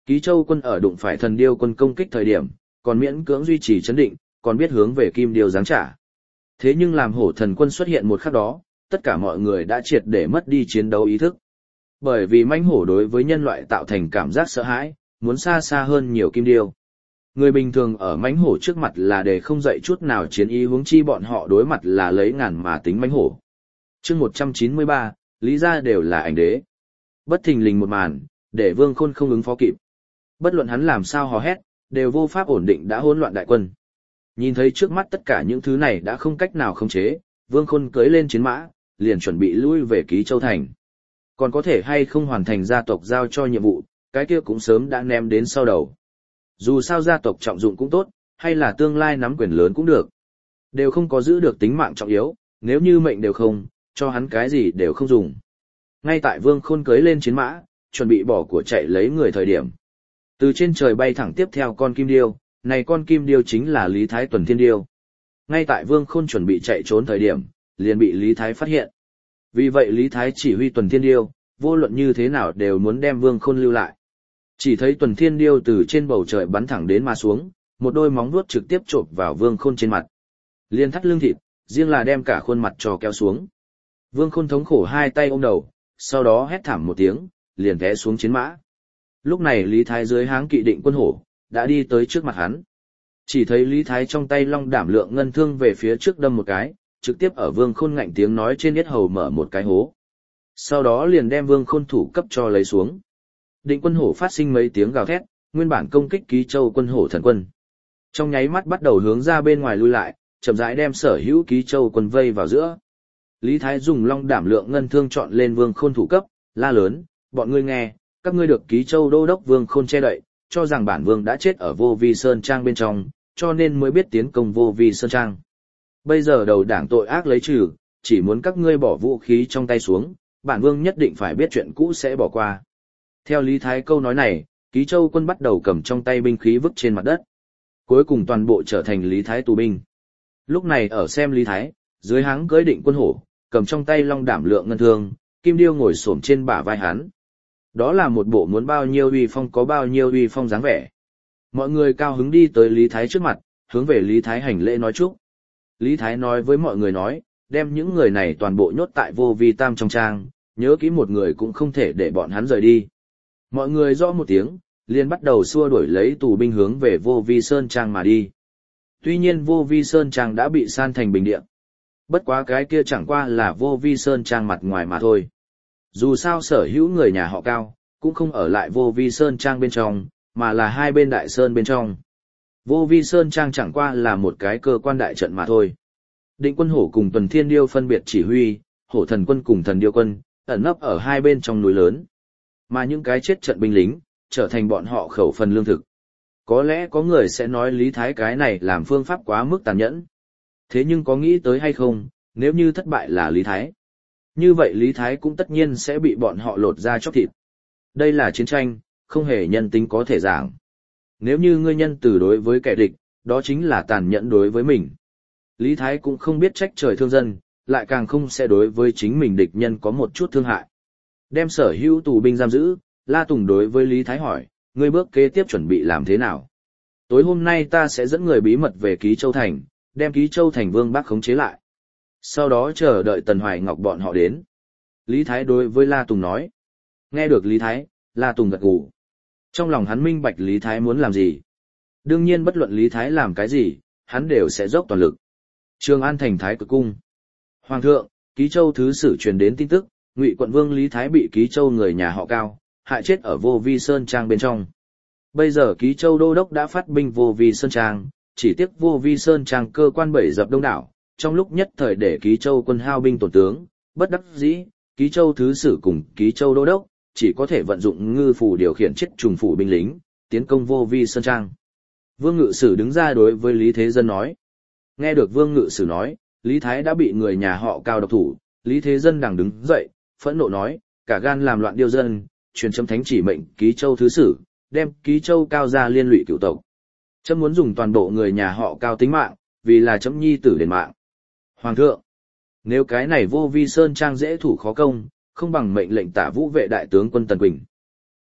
Ký Châu quân ở đụng phải Thần Điêu quân công kích thời điểm, còn miễn cưỡng duy trì trấn định, còn biết hướng về Kim Điêu giáng trả. Thế nhưng làm Hổ Thần quân xuất hiện một khắc đó, tất cả mọi người đã triệt để mất đi chiến đấu ý thức. Bởi vì mãnh hổ đối với nhân loại tạo thành cảm giác sợ hãi, muốn xa xa hơn nhiều Kim Điêu. Người bình thường ở mãnh hổ trước mặt là để không dậy chút nào chiến ý, huống chi bọn họ đối mặt là lấy ngàn mà tính mãnh hổ. Chương 193, lý ra đều là ảnh đế. Bất thình lình một màn, để Vương Khôn không ứng phó kịp. Bất luận hắn làm sao hò hét, đều vô pháp ổn định đã hỗn loạn đại quân. Nhìn thấy trước mắt tất cả những thứ này đã không cách nào khống chế, Vương Khôn cưỡi lên chiến mã, liền chuẩn bị lui về Ký Châu thành. Còn có thể hay không hoàn thành gia tộc giao cho nhiệm vụ, cái kia cũng sớm đã ném đến sau đầu. Dù sao gia tộc trọng dụng cũng tốt, hay là tương lai nắm quyền lớn cũng được. Đều không có giữ được tính mạng trọng yếu, nếu như mệnh đều không, cho hắn cái gì đều không dùng. Ngay tại Vương Khôn cưỡi lên chiến mã, chuẩn bị bỏ của chạy lấy người thời điểm. Từ trên trời bay thẳng tiếp theo con kim điêu, này con kim điêu chính là Lý Thái Tuần Thiên Điêu. Ngay tại Vương Khôn chuẩn bị chạy trốn thời điểm, liền bị Lý Thái phát hiện. Vì vậy Lý Thái chỉ huy Tuần Thiên Điêu, vô luận như thế nào đều muốn đem Vương Khôn lưu lại. Chỉ thấy Tuần Thiên Điêu từ trên bầu trời bắn thẳng đến mà xuống, một đôi móng vuốt trực tiếp chộp vào Vương Khôn trên mặt. Liên thắt lưng thịt, riêng là đem cả khuôn mặt cho kéo xuống. Vương Khôn thống khổ hai tay ôm đầu, sau đó hét thảm một tiếng, liền té xuống chiến mã. Lúc này Lý Thái dưới háng kỵ định quân hổ, đã đi tới trước mặt hắn. Chỉ thấy Lý Thái trong tay long đảm lượng ngân thương về phía trước đâm một cái, trực tiếp ở Vương Khôn ngạnh tiếng nói trên yết hầu mở một cái hố. Sau đó liền đem Vương Khôn thủ cấp cho lấy xuống. Định quân hổ phát sinh mấy tiếng gào thét, nguyên bản công kích Ký Châu quân hổ thần quân. Trong nháy mắt bắt đầu hướng ra bên ngoài lui lại, chậm rãi đem sở hữu Ký Châu quân vây vào giữa. Lý Thái dùng long đảm lượng ngân thương chọn lên Vương Khôn thủ cấp, la lớn, bọn ngươi nghe, các ngươi được Ký Châu đô đốc Vương Khôn che đậy, cho rằng bản vương đã chết ở Vô Vi Sơn Trang bên trong, cho nên mới biết tiến công Vô Vi Sơn Trang. Bây giờ đầu đảng tội ác lấy trừ, chỉ muốn các ngươi bỏ vũ khí trong tay xuống, bản vương nhất định phải biết chuyện cũ sẽ bỏ qua. Theo Lý Thái câu nói này, Ký Châu quân bắt đầu cầm trong tay binh khí vứt trên mặt đất. Cuối cùng toàn bộ trở thành Lý Thái tù binh. Lúc này ở xem Lý Thái, dưới háng cưỡi định quân hổ, cầm trong tay long đảm lượng ngân thương, Kim Điêu ngồi xổm trên bả vai hắn. Đó là một bộ muốn bao nhiêu uy phong có bao nhiêu uy phong dáng vẻ. Mọi người cao hứng đi tới Lý Thái trước mặt, hướng về Lý Thái hành lễ nói chúc. Lý Thái nói với mọi người nói, đem những người này toàn bộ nhốt tại Vô Vi Tam trong trang, nhớ kỹ một người cũng không thể để bọn hắn rời đi. Mọi người rõ một tiếng, liền bắt đầu xua đuổi lấy tù binh hướng về Vô Vi Sơn Trang mà đi. Tuy nhiên Vô Vi Sơn Trang đã bị san thành bình địa. Bất quá cái kia chẳng qua là Vô Vi Sơn Trang mặt ngoài mà thôi. Dù sao sở hữu người nhà họ Cao, cũng không ở lại Vô Vi Sơn Trang bên trong, mà là hai bên đại sơn bên trong. Vô Vi Sơn Trang chẳng qua là một cái cơ quan đại trận mà thôi. Định quân hổ cùng Tuần Thiên Điêu phân biệt chỉ huy, hổ thần quân cùng thần điêu quân, ẩn nấp ở hai bên trong núi lớn. Mà những cái chết trận binh lính, trở thành bọn họ khẩu phần lương thực. Có lẽ có người sẽ nói Lý Thái cái này làm phương pháp quá mức tàn nhẫn. Thế nhưng có nghĩ tới hay không, nếu như thất bại là Lý Thái. Như vậy Lý Thái cũng tất nhiên sẽ bị bọn họ lột ra chóc thịt. Đây là chiến tranh, không hề nhân tính có thể giảng. Nếu như ngươi nhân từ đối với kẻ địch, đó chính là tàn nhẫn đối với mình. Lý Thái cũng không biết trách trời thương dân, lại càng không sẽ đối với chính mình địch nhân có một chút thương hại. Đem sở hữu tù binh giam giữ, La Tùng đối với Lý Thái hỏi, ngươi bước kế tiếp chuẩn bị làm thế nào? Tối hôm nay ta sẽ dẫn người bí mật về Ký Châu Thành, đem Ký Châu Thành Vương Bác khống chế lại. Sau đó chờ đợi Tần Hoài Ngọc bọn họ đến. Lý Thái đối với La Tùng nói. Nghe được Lý Thái, La Tùng gật gù. Trong lòng hắn minh bạch Lý Thái muốn làm gì. Đương nhiên bất luận Lý Thái làm cái gì, hắn đều sẽ dốc toàn lực. Trường An Thành Thái Cực Cung. Hoàng thượng, Ký Châu thứ sử truyền đến tin tức, Ngụy quận vương Lý Thái bị Ký Châu người nhà họ Cao, hại chết ở Vô Vi Sơn Trang bên trong. Bây giờ Ký Châu đô đốc đã phát binh Vô Vi Sơn Trang, chỉ tiếc Vô Vi Sơn Trang cơ quan bbảy dập đông đảo, trong lúc nhất thời để Ký Châu quân hao binh tổn tướng, bất đắc dĩ, Ký Châu thứ sử cùng Ký Châu đô đốc, chỉ có thể vận dụng ngư phủ điều khiển chết trùng phủ binh lính, tiến công Vô Vi Sơn Trang. Vương Ngự Sử đứng ra đối với Lý Thế Dân nói. Nghe được Vương Ngự Sử nói, Lý Thái đã bị người nhà họ Cao độc thủ, Lý Thế Dân đằng đứng dậy, phẫn nộ nói, cả gan làm loạn điêu dân, truyền chấm thánh chỉ mệnh Ký Châu thứ sử, đem Ký Châu Cao ra liên lụy cửu tộc. Chấm muốn dùng toàn bộ người nhà họ Cao tính mạng, vì là chấm nhi tử đền mạng. Hoàng thượng, nếu cái này Vô Vi Sơn Trang dễ thủ khó công, không bằng mệnh lệnh Tả Vũ vệ đại tướng quân Tần Quỳnh.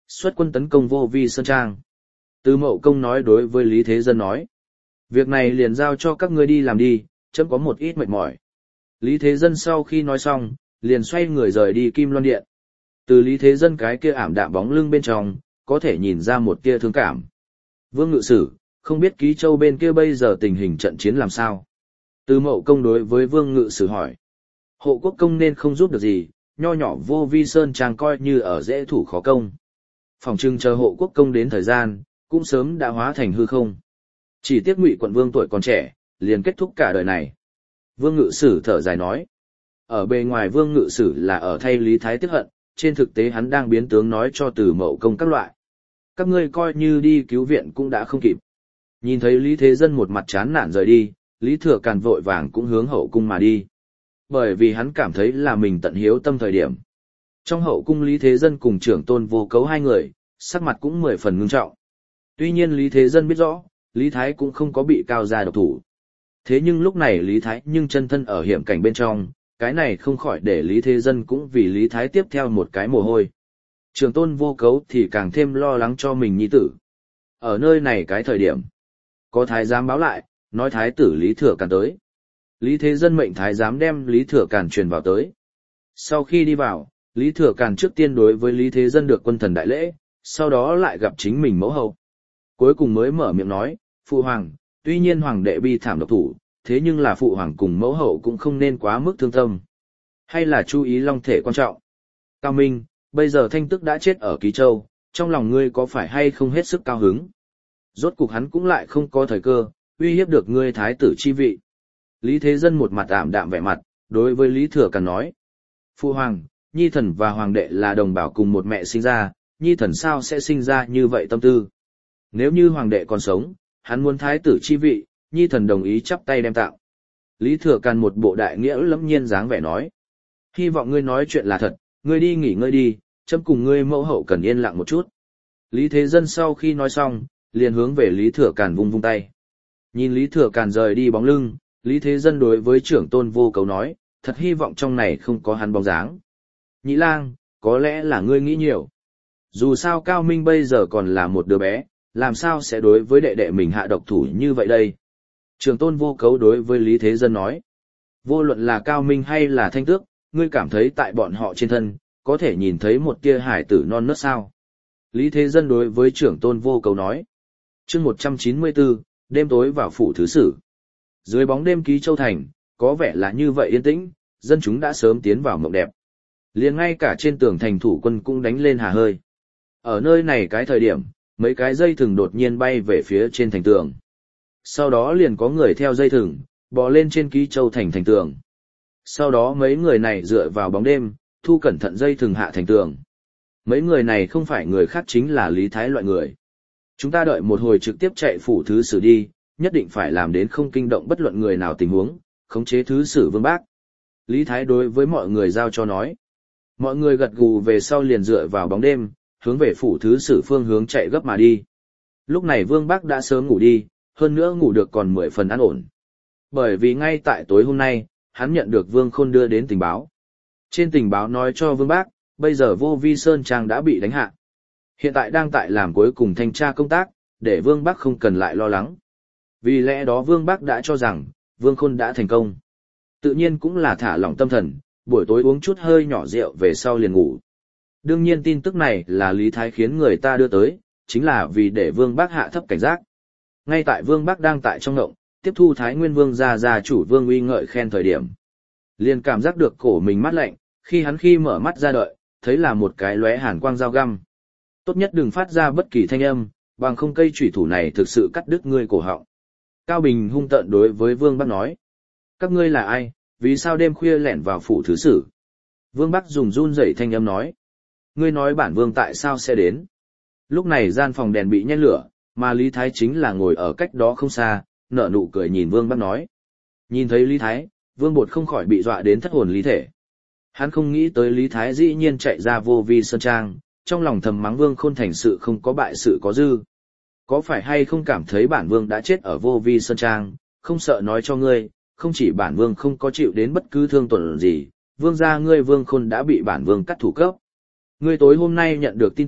Xuất quân tấn công Vô Vi Sơn Trang. Từ Mậu Công nói đối với Lý Thế Dân nói. Việc này liền giao cho các ngươi đi làm đi, chấm có một ít mệt mỏi. Lý Thế Dân sau khi nói xong, liền xoay người rời đi Kim Loan Điện. Từ Lý Thế Dân cái kia ảm đạm bóng lưng bên trong, có thể nhìn ra một tia thương cảm. Vương Ngự Sử, không biết Ký Châu bên kia bây giờ tình hình trận chiến làm sao? Từ Mậu Công đối với Vương Ngự Sử hỏi. Hộ quốc công nên không giúp được gì, nho nhỏ Vô Vi Sơn Trang coi như ở dễ thủ khó công. Phòng trưng chờ hộ quốc công đến thời gian, cũng sớm đã hóa thành hư không. Chỉ tiếc Ngụy quận vương tuổi còn trẻ, liền kết thúc cả đời này. Vương Ngự Sử thở dài nói. Ở bề ngoài Vương Ngự Sử là ở thay Lý Thái tiếc hận, trên thực tế hắn đang biến tướng nói cho Từ Mậu Công các loại. Các ngươi coi như đi cứu viện cũng đã không kịp. Nhìn thấy Lý Thế Dân một mặt chán nản rời đi, Lý Thừa Càn vội vàng cũng hướng hậu cung mà đi. Bởi vì hắn cảm thấy là mình tận hiếu tâm thời điểm. Trong hậu cung Lý Thế Dân cùng Trưởng Tôn Vô Cấu hai người, sắc mặt cũng 10 phần ngưng trọng. Tuy nhiên Lý Thế Dân biết rõ, Lý Thái cũng không có bị cao gia độc thủ. Thế nhưng lúc này Lý Thái nhưng chân thân ở hiểm cảnh bên trong, cái này không khỏi để Lý Thế Dân cũng vì Lý Thái tiếp theo một cái mồ hôi. Trưởng Tôn Vô Cấu thì càng thêm lo lắng cho mình nhi tử. Ở nơi này cái thời điểm, có thái giám báo lại, nói thái tử Lý Thừa Càn tới. Lý Thế Dân mệnh thái giám đem Lý Thừa Càn truyền vào tới. Sau khi đi vào, Lý Thừa Càn trước tiên đối với Lý Thế Dân được quân thần đại lễ, sau đó lại gặp chính mình mẫu hậu. Cuối cùng mới mở miệng nói, Phụ Hoàng, tuy nhiên Hoàng đệ bi thảm độc thủ, thế nhưng là Phụ Hoàng cùng mẫu hậu cũng không nên quá mức thương tâm. Hay là chú ý long thể quan trọng. Cao Minh, bây giờ Thanh Tức đã chết ở Ký Châu, trong lòng ngươi có phải hay không hết sức cao hứng? Rốt cục hắn cũng lại không có thời cơ, uy hiếp được ngươi thái tử chi vị. Lý Thế Dân một mặt ảm đạm vẻ mặt, đối với Lý Thừa Càn nói. Phụ Hoàng, Nhi Thần và Hoàng đệ là đồng bào cùng một mẹ sinh ra, Nhi Thần sao sẽ sinh ra như vậy tâm tư? Nếu như Hoàng đệ còn sống, hắn muốn thái tử chi vị, Nhi Thần đồng ý chắp tay đem tặng. Lý Thừa Càn một bộ đại nghĩa lẫm nhiên dáng vẻ nói. Hy vọng ngươi nói chuyện là thật, ngươi đi nghỉ ngơi đi, chấm cùng ngươi mẫu hậu cần yên lặng một chút. Lý Thế Dân sau khi nói xong, liền hướng về Lý Thừa Càn vung vung tay. Nhìn Lý Thừa Càn rời đi bóng lưng, Lý Thế Dân đối với Trưởng Tôn Vô Cấu nói, thật hy vọng trong này không có hắn bóng dáng. Nhĩ Lang, có lẽ là ngươi nghĩ nhiều. Dù sao Cao Minh bây giờ còn là một đứa bé, làm sao sẽ đối với đệ đệ mình hạ độc thủ như vậy đây? Trưởng Tôn Vô Cấu đối với Lý Thế Dân nói, vô luận là Cao Minh hay là Thanh Tước, ngươi cảm thấy tại bọn họ trên thân, có thể nhìn thấy một tia hải tử non nớt sao? Lý Thế Dân đối với Trưởng Tôn Vô Cấu nói, chương 194, đêm tối vào phủ thứ sử. Dưới bóng đêm Ký Châu thành, có vẻ là như vậy yên tĩnh, dân chúng đã sớm tiến vào mộng đẹp. Liền ngay cả trên tường thành thủ quân cũng đánh lên hà hơi. Ở nơi này cái thời điểm, mấy cái dây thừng đột nhiên bay về phía trên thành tường. Sau đó liền có người theo dây thừng, bò lên trên Ký Châu thành thành tường. Sau đó mấy người này dựa vào bóng đêm, thu cẩn thận dây thừng hạ thành tường. Mấy người này không phải người khác chính là Lý Thái loại người. Chúng ta đợi một hồi trực tiếp chạy phủ thứ sử đi, nhất định phải làm đến không kinh động bất luận người nào tình huống, khống chế thứ sử Vương Bác. Lý Thái đối với mọi người giao cho nói. Mọi người gật gù về sau liền dựa vào bóng đêm, hướng về phủ thứ sử phương hướng chạy gấp mà đi. Lúc này Vương Bác đã sớm ngủ đi, hơn nữa ngủ được còn 10 phần an ổn. Bởi vì ngay tại tối hôm nay, hắn nhận được Vương Khôn đưa đến tình báo. Trên tình báo nói cho Vương Bác, bây giờ Vô Vi Sơn Trang đã bị đánh hạ. Hiện tại đang tại làm cuối cùng thanh tra công tác, để Vương Bác không cần lại lo lắng. Vì lẽ đó Vương Bác đã cho rằng, Vương Khôn đã thành công. Tự nhiên cũng là thả lỏng tâm thần, buổi tối uống chút hơi nhỏ rượu về sau liền ngủ. Đương nhiên tin tức này là Lý Thái khiến người ta đưa tới, chính là vì để Vương Bác hạ thấp cảnh giác. Ngay tại Vương Bác đang tại trong ngộng, tiếp thu Thái Nguyên Vương gia chủ Vương uy ngợi khen thời điểm. Liền cảm giác được cổ mình mát lạnh, khi mở mắt ra đợi, thấy là một cái lóe hàn quang dao găm. Tốt nhất đừng phát ra bất kỳ thanh âm, bằng không cây chủy thủ này thực sự cắt đứt ngươi cổ họng. Cao Bình hung tợn đối với Vương Bắc nói. Các ngươi là ai, vì sao đêm khuya lẻn vào phủ thứ sử? Vương Bắc dùng run rẩy thanh âm nói. Ngươi nói bản vương tại sao sẽ đến? Lúc này gian phòng đèn bị nhen lửa, mà Lý Thái chính là ngồi ở cách đó không xa, nở nụ cười nhìn Vương Bắc nói. Nhìn thấy Lý Thái, Vương Bột không khỏi bị dọa đến thất hồn lý thể. Hắn không nghĩ tới Lý Thái dĩ nhiên chạy ra Vô Vi Sơn Trang, trong lòng thầm mắng Vương Khôn thành sự không có bại sự có dư. Có phải hay không cảm thấy bản vương đã chết ở Vô Vi Sơn Trang, không sợ nói cho ngươi, không chỉ bản vương không có chịu đến bất cứ thương tổn gì, vương gia ngươi Vương Khôn đã bị bản vương cắt thủ cấp. Ngươi tối hôm nay nhận được tin tức,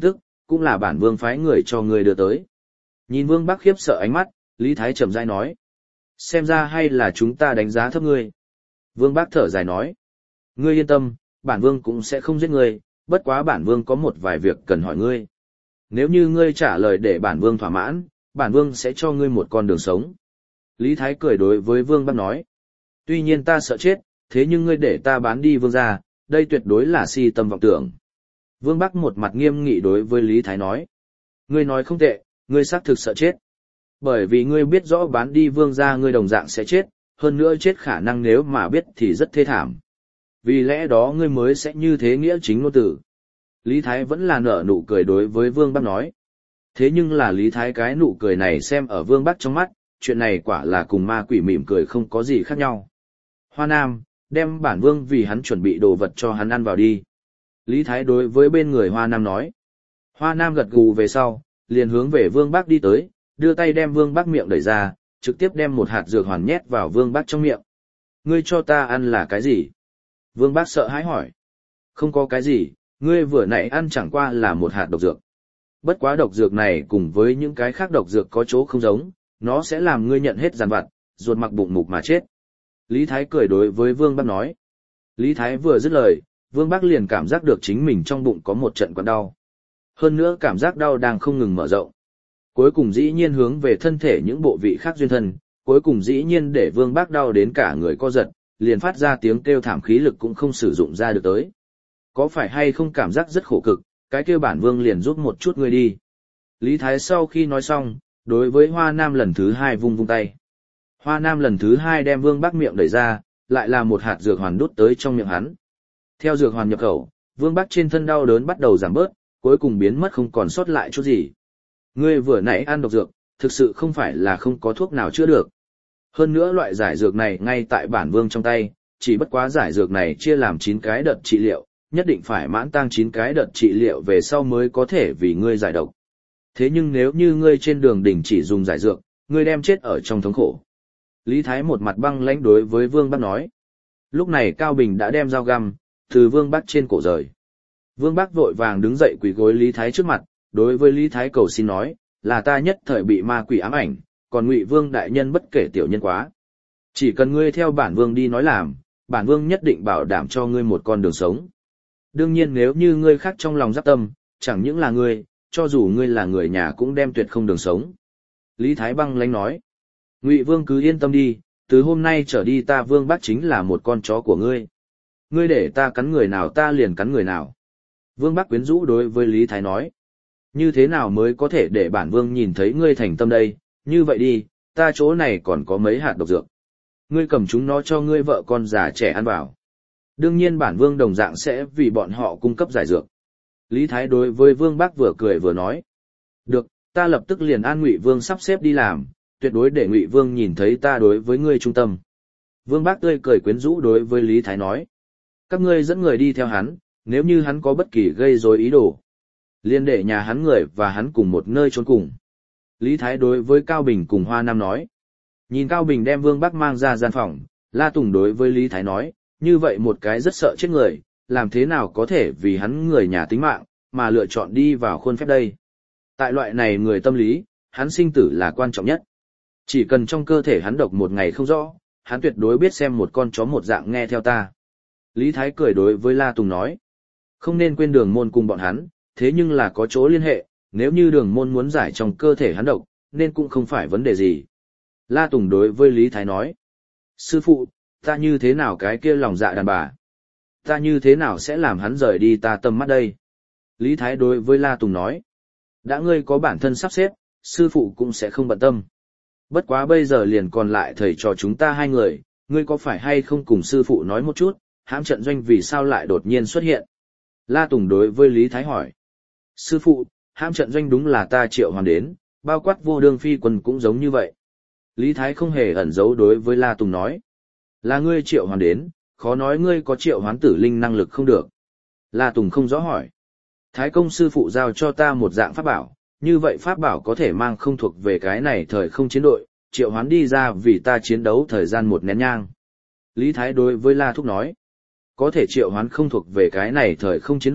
cũng là bản vương phái người cho ngươi đưa tới. Nhìn Vương Bắc khiếp sợ ánh mắt, Lý Thái chậm rãi nói. Xem ra hay là chúng ta đánh giá thấp ngươi. Vương Bắc thở dài nói. Ngươi yên tâm, bản vương cũng sẽ không giết ngươi, bất quá bản vương có một vài việc cần hỏi ngươi. Nếu như ngươi trả lời để bản vương thỏa mãn, bản vương sẽ cho ngươi một con đường sống. Lý Thái cười đối với Vương Bắc nói. Tuy nhiên ta sợ chết, thế nhưng ngươi để ta bán đi vương gia, đây tuyệt đối là si tâm vọng tưởng. Vương Bắc một mặt nghiêm nghị đối với Lý Thái nói. Ngươi nói không tệ, ngươi xác thực sợ chết. Bởi vì ngươi biết rõ bán đi vương gia ngươi đồng dạng sẽ chết, hơn nữa chết khả năng nếu mà biết thì rất thê thảm. Vì lẽ đó ngươi mới sẽ như thế nghĩa chính ngôn tử. Lý Thái vẫn là nở nụ cười đối với Vương Bắc nói. Thế nhưng là Lý Thái cái nụ cười này xem ở Vương Bắc trong mắt, chuyện này quả là cùng ma quỷ mỉm cười không có gì khác nhau. Hoa Nam, đem bản vương vì hắn chuẩn bị đồ vật cho hắn ăn vào đi. Lý Thái đối với bên người Hoa Nam nói. Hoa Nam gật gù về sau, liền hướng về Vương Bắc đi tới, đưa tay đem Vương Bắc miệng đẩy ra, trực tiếp đem một hạt dược hoàn nhét vào Vương Bắc trong miệng. Ngươi cho ta ăn là cái gì? Vương Bắc sợ hãi hỏi. Không có cái gì, ngươi vừa nãy ăn chẳng qua là một hạt độc dược. Bất quá độc dược này cùng với những cái khác độc dược có chỗ không giống, nó sẽ làm ngươi nhận hết giàn vặt, ruột mặc bụng mục mà chết. Lý Thái cười đối với Vương Bắc nói. Lý Thái vừa dứt lời, Vương Bắc liền cảm giác được chính mình trong bụng có một trận quặn đau. Hơn nữa cảm giác đau đang không ngừng mở rộng. Cuối cùng dĩ nhiên hướng về thân thể những bộ vị khác duyên thân, cuối cùng dĩ nhiên để Vương Bắc đau đến cả người co giật, liền phát ra tiếng kêu thảm khí lực cũng không sử dụng ra được tới. Có phải hay không cảm giác rất khổ cực, cái kêu bản vương liền giúp một chút ngươi đi. Lý Thái sau khi nói xong, đối với Hoa Nam lần thứ hai vung vung tay. Hoa Nam lần thứ hai đem Vương Bắc miệng đẩy ra, lại là một hạt dược hoàn đút tới trong miệng hắn. Theo dược hoàn nhập khẩu, Vương Bắc trên thân đau đớn bắt đầu giảm bớt, cuối cùng biến mất không còn sót lại chút gì. Ngươi vừa nãy ăn độc dược, thực sự không phải là không có thuốc nào chữa được. Hơn nữa loại giải dược này ngay tại bản vương trong tay, chỉ bất quá giải dược này chia làm 9 cái đợt trị liệu, nhất định phải mãn tăng 9 cái đợt trị liệu về sau mới có thể vì ngươi giải độc. Thế nhưng nếu như ngươi trên đường đỉnh chỉ dùng giải dược, ngươi đem chết ở trong thống khổ. Lý Thái một mặt băng lãnh đối với Vương Bắc nói. Lúc này Cao Bình đã đem dao găm từ Vương Bắc trên cổ rời. Vương Bắc vội vàng đứng dậy quỳ gối Lý Thái trước mặt, đối với Lý Thái cầu xin nói, là ta nhất thời bị ma quỷ ám ảnh, còn Ngụy Vương đại nhân bất kể tiểu nhân quá. Chỉ cần ngươi theo bản vương đi nói làm, bản vương nhất định bảo đảm cho ngươi một con đường sống. Đương nhiên nếu như ngươi khác trong lòng giáp tâm, chẳng những là ngươi, cho dù ngươi là người nhà cũng đem tuyệt không đường sống. Lý Thái băng lãnh nói, Ngụy Vương cứ yên tâm đi, từ hôm nay trở đi ta Vương Bắc chính là một con chó của ngươi. Ngươi để ta cắn người nào ta liền cắn người nào. Vương Bắc quyến rũ đối với Lý Thái nói, như thế nào mới có thể để bản vương nhìn thấy ngươi thành tâm đây, như vậy đi, ta chỗ này còn có mấy hạt độc dược. Ngươi cầm chúng nó cho ngươi vợ con già trẻ ăn vào. Đương nhiên bản vương đồng dạng sẽ vì bọn họ cung cấp giải dược. Lý Thái đối với Vương Bắc vừa cười vừa nói. Được, ta lập tức liền an Ngụy Vương sắp xếp đi làm, tuyệt đối để Ngụy Vương nhìn thấy ta đối với ngươi trung tâm. Vương Bắc tươi cười quyến rũ đối với Lý Thái nói. Các ngươi dẫn người đi theo hắn, nếu như hắn có bất kỳ gây rối ý đồ, liên để nhà hắn người và hắn cùng một nơi trốn cùng. Lý Thái đối với Cao Bình cùng Hoa Nam nói. Nhìn Cao Bình đem Vương Bắc mang ra gian phòng, La Tùng đối với Lý Thái nói, như vậy một cái rất sợ chết người, làm thế nào có thể vì hắn người nhà tính mạng, mà lựa chọn đi vào khuôn phép đây. Tại loại này người tâm lý, hắn sinh tử là quan trọng nhất. Chỉ cần trong cơ thể hắn độc một ngày không rõ, hắn tuyệt đối biết xem một con chó một dạng nghe theo ta. Lý Thái cười đối với La Tùng nói, không nên quên Đường Môn cùng bọn hắn, thế nhưng là có chỗ liên hệ, nếu như Đường Môn muốn giải trong cơ thể hắn độc, nên cũng không phải vấn đề gì. La Tùng đối với Lý Thái nói, sư phụ, ta như thế nào cái kia lòng dạ đàn bà? Ta như thế nào sẽ làm hắn rời đi ta tầm mắt đây? Lý Thái đối với La Tùng nói, đã ngươi có bản thân sắp xếp, sư phụ cũng sẽ không bận tâm. Bất quá bây giờ liền còn lại thầy trò chúng ta hai người, ngươi có phải hay không cùng sư phụ nói một chút, hãm trận doanh vì sao lại đột nhiên xuất hiện? La Tùng đối với Lý Thái hỏi, sư phụ, hãm trận doanh đúng là ta triệu hoàn đến, bao quát vô đương phi quân cũng giống như vậy. Lý Thái không hề ẩn giấu đối với La Tùng nói, là ngươi triệu hoàn đến, khó nói ngươi có triệu hoán tử linh năng lực không được. La Tùng không rõ hỏi, Thái công sư phụ giao cho ta một dạng pháp bảo, như vậy pháp bảo có thể mang không thuộc về cái này thời không chiến đội, triệu hoán đi ra vì ta chiến đấu thời gian một nén nhang. Lý Thái đối với La Thúc nói, có thể triệu hoán không thuộc về cái này thời không chiến đội,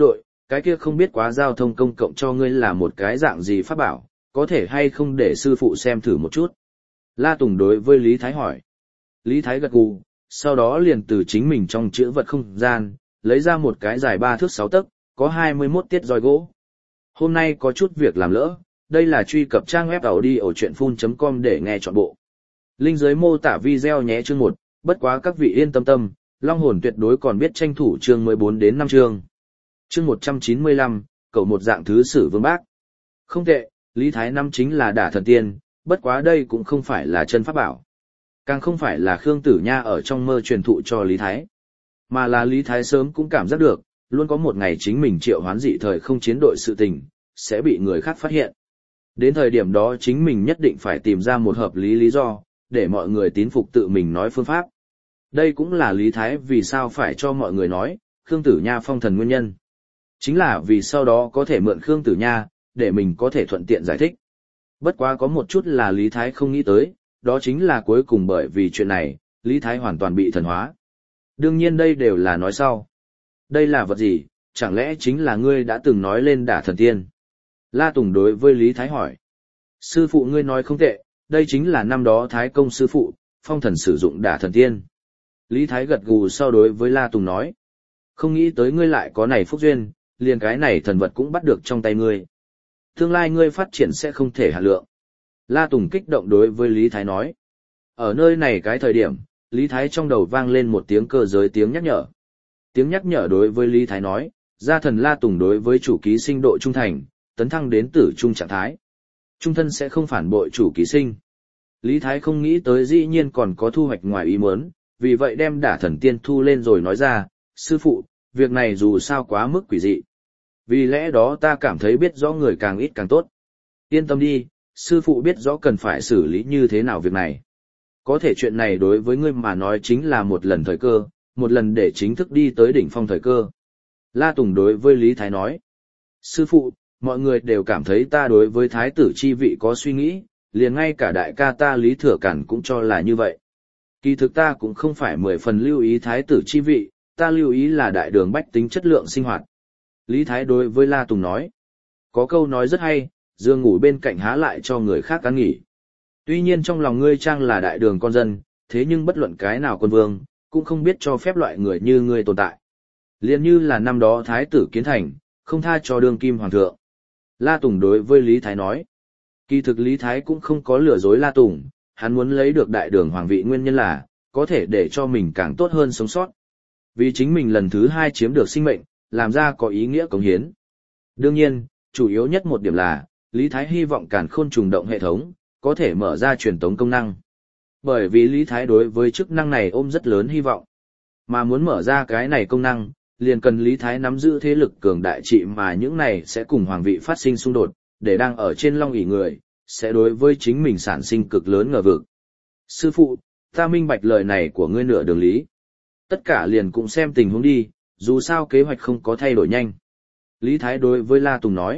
cái kia không biết quá giao thông công cộng cho ngươi là một cái dạng gì pháp bảo, có thể hay không để sư phụ xem thử một chút. La Tùng đối với Lý Thái hỏi. Lý Thái gật gù, sau đó liền từ chính mình trong chữ vật không gian, lấy ra một cái dài 3 thước 6 tấc, có 21 tiết roi gỗ. Hôm nay có chút việc làm lỡ, đây là truy cập trang web audiochuyenphun.com để nghe trọn bộ. Link dưới mô tả video nhé. Chương 1, bất quá các vị yên tâm, Long Hồn tuyệt đối còn biết tranh thủ chương 14 đến 5 chương. Chương 195, cậu một dạng thứ sử vương bác. Không tệ, Lý Thái năm chính là đả thần tiên, bất quá đây cũng không phải là chân pháp bảo. Càng không phải là Khương Tử Nha ở trong mơ truyền thụ cho Lý Thái. Mà là Lý Thái sớm cũng cảm giác được, luôn có một ngày chính mình triệu hoán dị thời không chiến đội sự tình, sẽ bị người khác phát hiện. Đến thời điểm đó chính mình nhất định phải tìm ra một hợp lý lý do, để mọi người tín phục tự mình nói phương pháp. Đây cũng là Lý Thái vì sao phải cho mọi người nói, Khương Tử Nha phong thần nguyên nhân. Chính là vì sau đó có thể mượn Khương Tử Nha, để mình có thể thuận tiện giải thích. Bất quá có một chút là Lý Thái không nghĩ tới, đó chính là cuối cùng bởi vì chuyện này, Lý Thái hoàn toàn bị thần hóa. Đương nhiên đây đều là nói sau. Đây là vật gì, chẳng lẽ chính là ngươi đã từng nói lên đả thần tiên? La Tùng đối với Lý Thái hỏi. Sư phụ ngươi nói không tệ, đây chính là năm đó Thái công sư phụ, phong thần sử dụng đả thần tiên. Lý Thái gật gù sau đối với La Tùng nói. Không nghĩ tới ngươi lại có này phúc duyên, liền cái này thần vật cũng bắt được trong tay ngươi. Tương lai ngươi phát triển sẽ không thể hạn lượng. La Tùng kích động đối với Lý Thái nói. Ở nơi này cái thời điểm, Lý Thái trong đầu vang lên một tiếng cơ giới tiếng nhắc nhở. Tiếng nhắc nhở đối với Lý Thái nói, gia thần La Tùng đối với chủ ký sinh độ trung thành, tấn thăng đến tử trung trạng thái. Trung thân sẽ không phản bội chủ ký sinh. Lý Thái không nghĩ tới dĩ nhiên còn có thu hoạch ngoài ý muốn, vì vậy đem đả thần tiên thu lên rồi nói ra, sư phụ, việc này dù sao quá mức quỷ dị. Vì lẽ đó ta cảm thấy biết rõ người càng ít càng tốt. Yên tâm đi, sư phụ biết rõ cần phải xử lý như thế nào việc này. Có thể chuyện này đối với ngươi mà nói chính là một lần thời cơ, một lần để chính thức đi tới đỉnh phong thời cơ. La Tùng đối với Lý Thái nói. Sư phụ, mọi người đều cảm thấy ta đối với thái tử chi vị có suy nghĩ, liền ngay cả đại ca ta Lý Thừa Cản cũng cho là như vậy. Kỳ thực ta cũng không phải 10 phần lưu ý thái tử chi vị, ta lưu ý là đại đường bách tính chất lượng sinh hoạt. Lý Thái đối với La Tùng nói. Có câu nói rất hay, giường ngủ bên cạnh há lại cho người khác ăn nghỉ. Tuy nhiên trong lòng ngươi trang là đại đường con dân, thế nhưng bất luận cái nào quân vương, cũng không biết cho phép loại người như ngươi tồn tại. Liên như là năm đó thái tử Kiến Thành, không tha cho đương kim hoàng thượng. La Tùng đối với Lý Thái nói. Kỳ thực Lý Thái cũng không có lừa dối La Tùng, hắn muốn lấy được đại đường hoàng vị nguyên nhân là, có thể để cho mình càng tốt hơn sống sót. Vì chính mình lần thứ 2 chiếm được sinh mệnh, làm ra có ý nghĩa cống hiến. Đương nhiên, chủ yếu nhất một điểm là, Lý Thái hy vọng Càn Khôn trùng động hệ thống, có thể mở ra truyền tống công năng. Bởi vì Lý Thái đối với chức năng này ôm rất lớn hy vọng. Mà muốn mở ra cái này công năng, liền cần Lý Thái nắm giữ thế lực cường đại trị mà những này sẽ cùng hoàng vị phát sinh xung đột, để đang ở trên long ỷ người, sẽ đối với chính mình sản sinh cực lớn ngờ vực. Sư phụ, ta minh bạch lời này của ngươi nửa đường lý. Tất cả liền cũng xem tình huống đi, dù sao kế hoạch không có thay đổi nhanh. Lý Thái đối với La Tùng nói.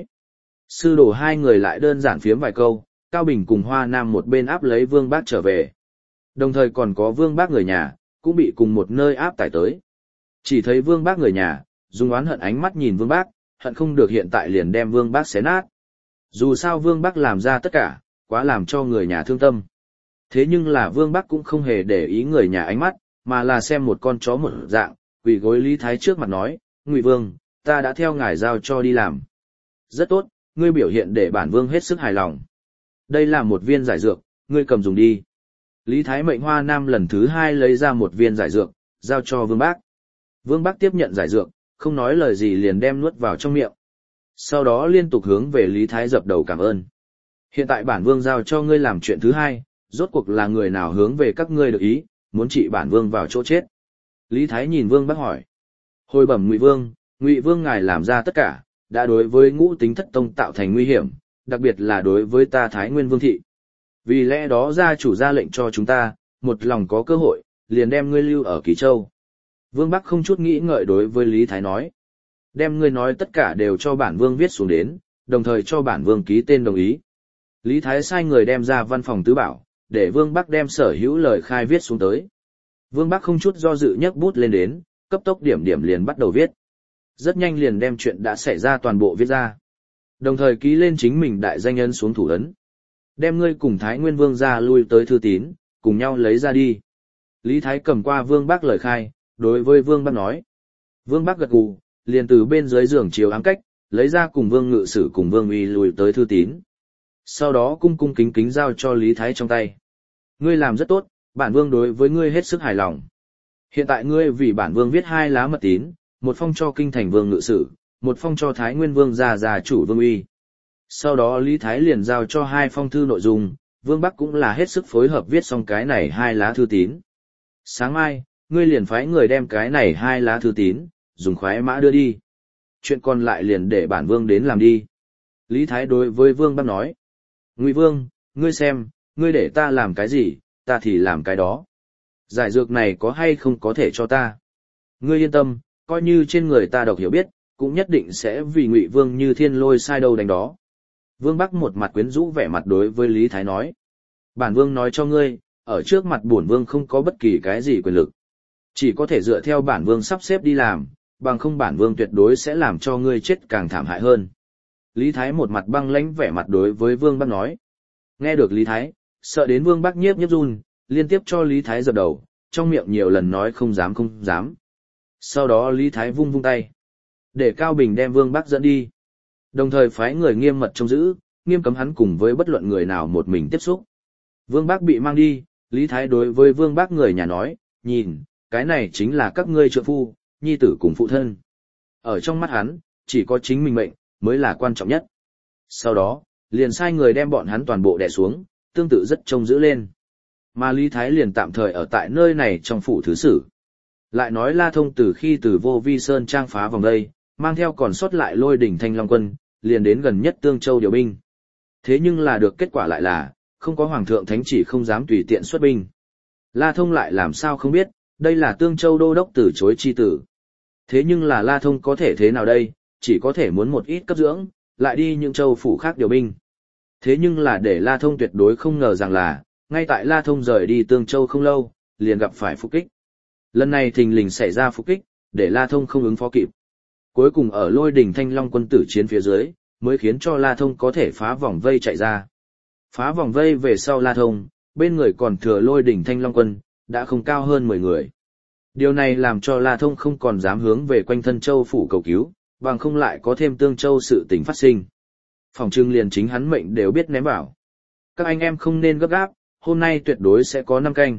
Sư đồ hai người lại đơn giản phiếm vài câu, Cao Bình cùng Hoa Nam một bên áp lấy Vương Bác trở về. Đồng thời còn có Vương Bác người nhà, cũng bị cùng một nơi áp tải tới. Chỉ thấy Vương Bác người nhà, dùng oán hận ánh mắt nhìn Vương Bác, hận không được hiện tại liền đem Vương Bác xé nát. Dù sao Vương Bác làm ra tất cả, quá làm cho người nhà thương tâm. Thế nhưng là Vương Bác cũng không hề để ý người nhà ánh mắt, mà là xem một con chó một dạng, quỳ gối Lý Thái trước mặt nói, Ngụy Vương, ta đã theo ngài giao cho đi làm. Rất tốt, ngươi biểu hiện để bản Vương hết sức hài lòng. Đây là một viên giải dược, ngươi cầm dùng đi. Lý Thái mệnh Hoa Nam lần thứ 2 lấy ra một viên giải dược, giao cho Vương Bác. Vương Bác tiếp nhận giải dược, không nói lời gì liền đem nuốt vào trong miệng. Sau đó liên tục hướng về Lý Thái dập đầu cảm ơn. Hiện tại bản Vương giao cho ngươi làm chuyện thứ 2, rốt cuộc là người nào hướng về các ngươi được ý, muốn trị bản Vương vào chỗ chết. Lý Thái nhìn Vương Bác hỏi. Hồi bẩm Ngụy Vương ngài làm ra tất cả, đã đối với Ngũ Tính Thất Tông tạo thành nguy hiểm, đặc biệt là đối với ta Thái Nguyên Vương thị. Vì lẽ đó gia chủ ra lệnh cho chúng ta, một lòng có cơ hội, liền đem ngươi lưu ở Kỳ Châu. Vương Bắc không chút nghĩ ngợi đối với Lý Thái nói. Đem ngươi nói tất cả đều cho bản Vương viết xuống đến, đồng thời cho bản Vương ký tên đồng ý. Lý Thái sai người đem ra văn phòng tứ bảo, để Vương Bắc đem sở hữu lời khai viết xuống tới. Vương Bắc không chút do dự nhấc bút lên đến, cấp tốc điểm điểm liền bắt đầu viết. Rất nhanh liền đem chuyện đã xảy ra toàn bộ viết ra. Đồng thời ký lên chính mình đại danh ấn xuống thủ ấn. Đem ngươi cùng Thái Nguyên Vương ra lui tới thư tín, cùng nhau lấy ra đi. Lý Thái cầm qua Vương Bác lời khai, đối với Vương Bác nói. Vương Bác gật gù, liền từ bên dưới giường chiếu ám cách, lấy ra cùng Vương Ngự Sử cùng Vương Uy lùi tới thư tín. Sau đó cung cung kính kính giao cho Lý Thái trong tay. Ngươi làm rất tốt, bản Vương đối với ngươi hết sức hài lòng. Hiện tại ngươi vì bản Vương viết 2 lá mật tín, một phong cho kinh thành Vương Ngự Sử, một phong cho Thái Nguyên Vương gia chủ Vương Uy. Sau đó Lý Thái liền giao cho 2 phong thư nội dung, Vương Bắc cũng là hết sức phối hợp viết xong cái này 2 lá thư tín. Sáng mai, ngươi liền phái người đem cái này 2 lá thư tín, dùng khoái mã đưa đi. Chuyện còn lại liền để bản Vương đến làm đi. Lý Thái đối với Vương Bắc nói. Ngụy Vương, ngươi xem, ngươi để ta làm cái gì, ta thì làm cái đó. Giải dược này có hay không có thể cho ta. Ngươi yên tâm, coi như trên người ta độc hiểu biết, cũng nhất định sẽ vì Ngụy Vương như thiên lôi sai đâu đánh đó. Vương Bắc một mặt quyến rũ vẻ mặt đối với Lý Thái nói. Bản Vương nói cho ngươi, ở trước mặt bổn Vương không có bất kỳ cái gì quyền lực. Chỉ có thể dựa theo bản Vương sắp xếp đi làm, bằng không bản Vương tuyệt đối sẽ làm cho ngươi chết càng thảm hại hơn. Lý Thái một mặt băng lãnh vẻ mặt đối với Vương Bắc nói. Nghe được Lý Thái, sợ đến Vương Bắc nhiếp run, liên tiếp cho Lý Thái dập đầu, trong miệng nhiều lần nói không dám không dám. Sau đó Lý Thái vung vung tay, để Cao Bình đem Vương Bắc dẫn đi. Đồng thời phái người nghiêm mật trông giữ, nghiêm cấm hắn cùng với bất luận người nào một mình tiếp xúc. Vương Bắc bị mang đi, Lý Thái đối với Vương Bắc người nhà nói, nhìn, cái này chính là các ngươi trượng phu, nhi tử cùng phụ thân. Ở trong mắt hắn, chỉ có chính mình mệnh, mới là quan trọng nhất. Sau đó, liền sai người đem bọn hắn toàn bộ đè xuống, tương tự rất trông giữ lên. Mà Lý Thái liền tạm thời ở tại nơi này trong phủ thứ sử. Lại nói La Thông từ khi từ Vô Vi Sơn trang phá vòng đây, mang theo còn sót lại Lôi Đỉnh Thanh Long quân, liền đến gần nhất Tương Châu điều binh. Thế nhưng là được kết quả lại là, không có Hoàng thượng thánh chỉ không dám tùy tiện xuất binh. La Thông lại làm sao không biết, đây là Tương Châu đô đốc từ chối chi tử. Thế nhưng là La Thông có thể thế nào đây, chỉ có thể muốn một ít cấp dưỡng, lại đi những châu phủ khác điều binh. Thế nhưng là để La Thông tuyệt đối không ngờ rằng là, ngay tại La Thông rời đi Tương Châu không lâu, liền gặp phải phục kích. Lần này thình lình xảy ra phục kích, để La Thông không ứng phó kịp. Cuối cùng ở Lôi Đỉnh Thanh Long quân tử chiến phía dưới, mới khiến cho La Thông có thể phá vòng vây chạy ra. Phá vòng vây về sau La Thông, bên người còn thừa Lôi Đỉnh Thanh Long quân, đã không cao hơn 10 người. Điều này làm cho La Thông không còn dám hướng về quanh thân châu phủ cầu cứu, bằng không lại có thêm Tương Châu sự tình phát sinh. Phòng trưng liền chính hắn mệnh đều biết ném vào. Các anh em không nên gấp gáp, hôm nay tuyệt đối sẽ có 5 canh.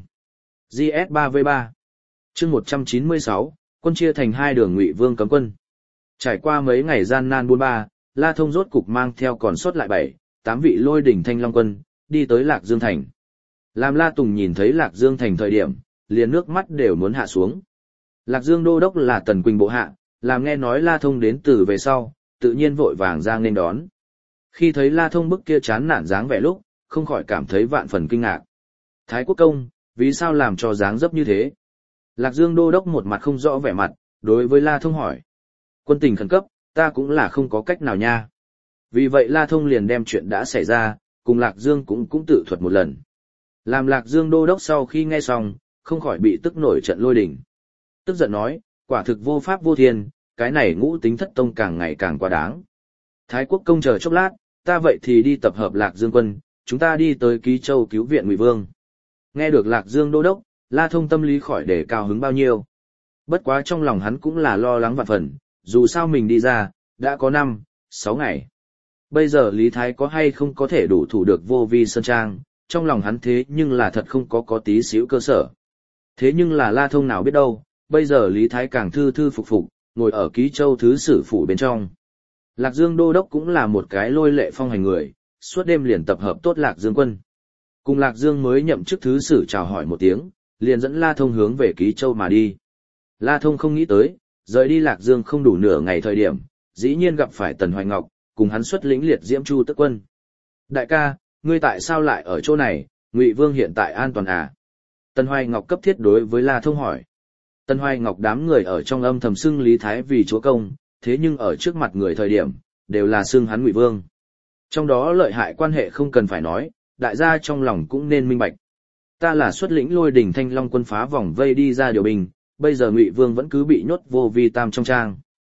GS3V3 chương 196, quân chia thành 2 đường Ngụy Vương cấm quân. Trải qua mấy ngày gian nan buôn ba, La Thông rốt cục mang theo còn sót lại 7-8 vị Lôi Đỉnh Thanh Long quân, đi tới Lạc Dương Thành. Làm La Tùng nhìn thấy Lạc Dương Thành thời điểm, liền nước mắt đều muốn hạ xuống. Lạc Dương đô đốc là Tần Quỳnh bộ hạ, làm nghe nói La Thông đến từ về sau, tự nhiên vội vàng ra nghênh đón. Khi thấy La Thông bức kia chán nản dáng vẻ lúc, không khỏi cảm thấy vạn phần kinh ngạc. Thái Quốc công, vì sao làm cho dáng dấp như thế? Lạc Dương đô đốc một mặt không rõ vẻ mặt, đối với La Thông hỏi. Quân tình khẩn cấp, ta cũng là không có cách nào nha. Vì vậy La Thông liền đem chuyện đã xảy ra, cùng Lạc Dương cũng tự thuật một lần. Làm Lạc Dương đô đốc sau khi nghe xong, không khỏi bị tức nổi trận lôi đình. Tức giận nói, quả thực vô pháp vô thiên, cái này Ngũ Tính Thất Tông càng ngày càng quá đáng. Thái Quốc công chờ chốc lát, ta vậy thì đi tập hợp Lạc Dương quân, chúng ta đi tới Ký Châu cứu viện Ngụy Vương. Nghe được Lạc Dương đô đốc, La Thông tâm lý khỏi để cao hứng bao nhiêu. Bất quá trong lòng hắn cũng là lo lắng vạn phần, dù sao mình đi ra, đã có 5-6 ngày. Bây giờ Lý Thái có hay không có thể đủ thủ được Vô Vi Sơn Trang, trong lòng hắn thế nhưng là thật không có tí xíu cơ sở. Thế nhưng là La Thông nào biết đâu, bây giờ Lý Thái càng thư thư phục phục, ngồi ở Ký Châu thứ sử phủ bên trong. Lạc Dương đô đốc cũng là một cái lôi lệ phong hành người, suốt đêm liền tập hợp tốt Lạc Dương quân. Cùng Lạc Dương mới nhậm chức thứ sử chào hỏi một tiếng, liền dẫn La Thông hướng về Ký Châu mà đi. La Thông không nghĩ tới, rời đi Lạc Dương không đủ nửa ngày thời điểm, dĩ nhiên gặp phải Tần Hoài Ngọc, cùng hắn xuất lĩnh liệt diễm chu tức quân. Đại ca, ngươi tại sao lại ở chỗ này, Ngụy Vương hiện tại an toàn à? Tần Hoài Ngọc cấp thiết đối với La Thông hỏi. Tần Hoài Ngọc đám người ở trong âm thầm xưng Lý Thái vì chúa công, thế nhưng ở trước mặt người thời điểm, đều là xưng hắn Ngụy Vương. Trong đó lợi hại quan hệ không cần phải nói, đại gia trong lòng cũng nên minh bạch. Ta là xuất lĩnh Lôi Đỉnh Thanh Long quân phá vòng vây đi ra điều binh, bây giờ Ngụy Vương vẫn cứ bị nhốt Vô Vi Tam trong trang.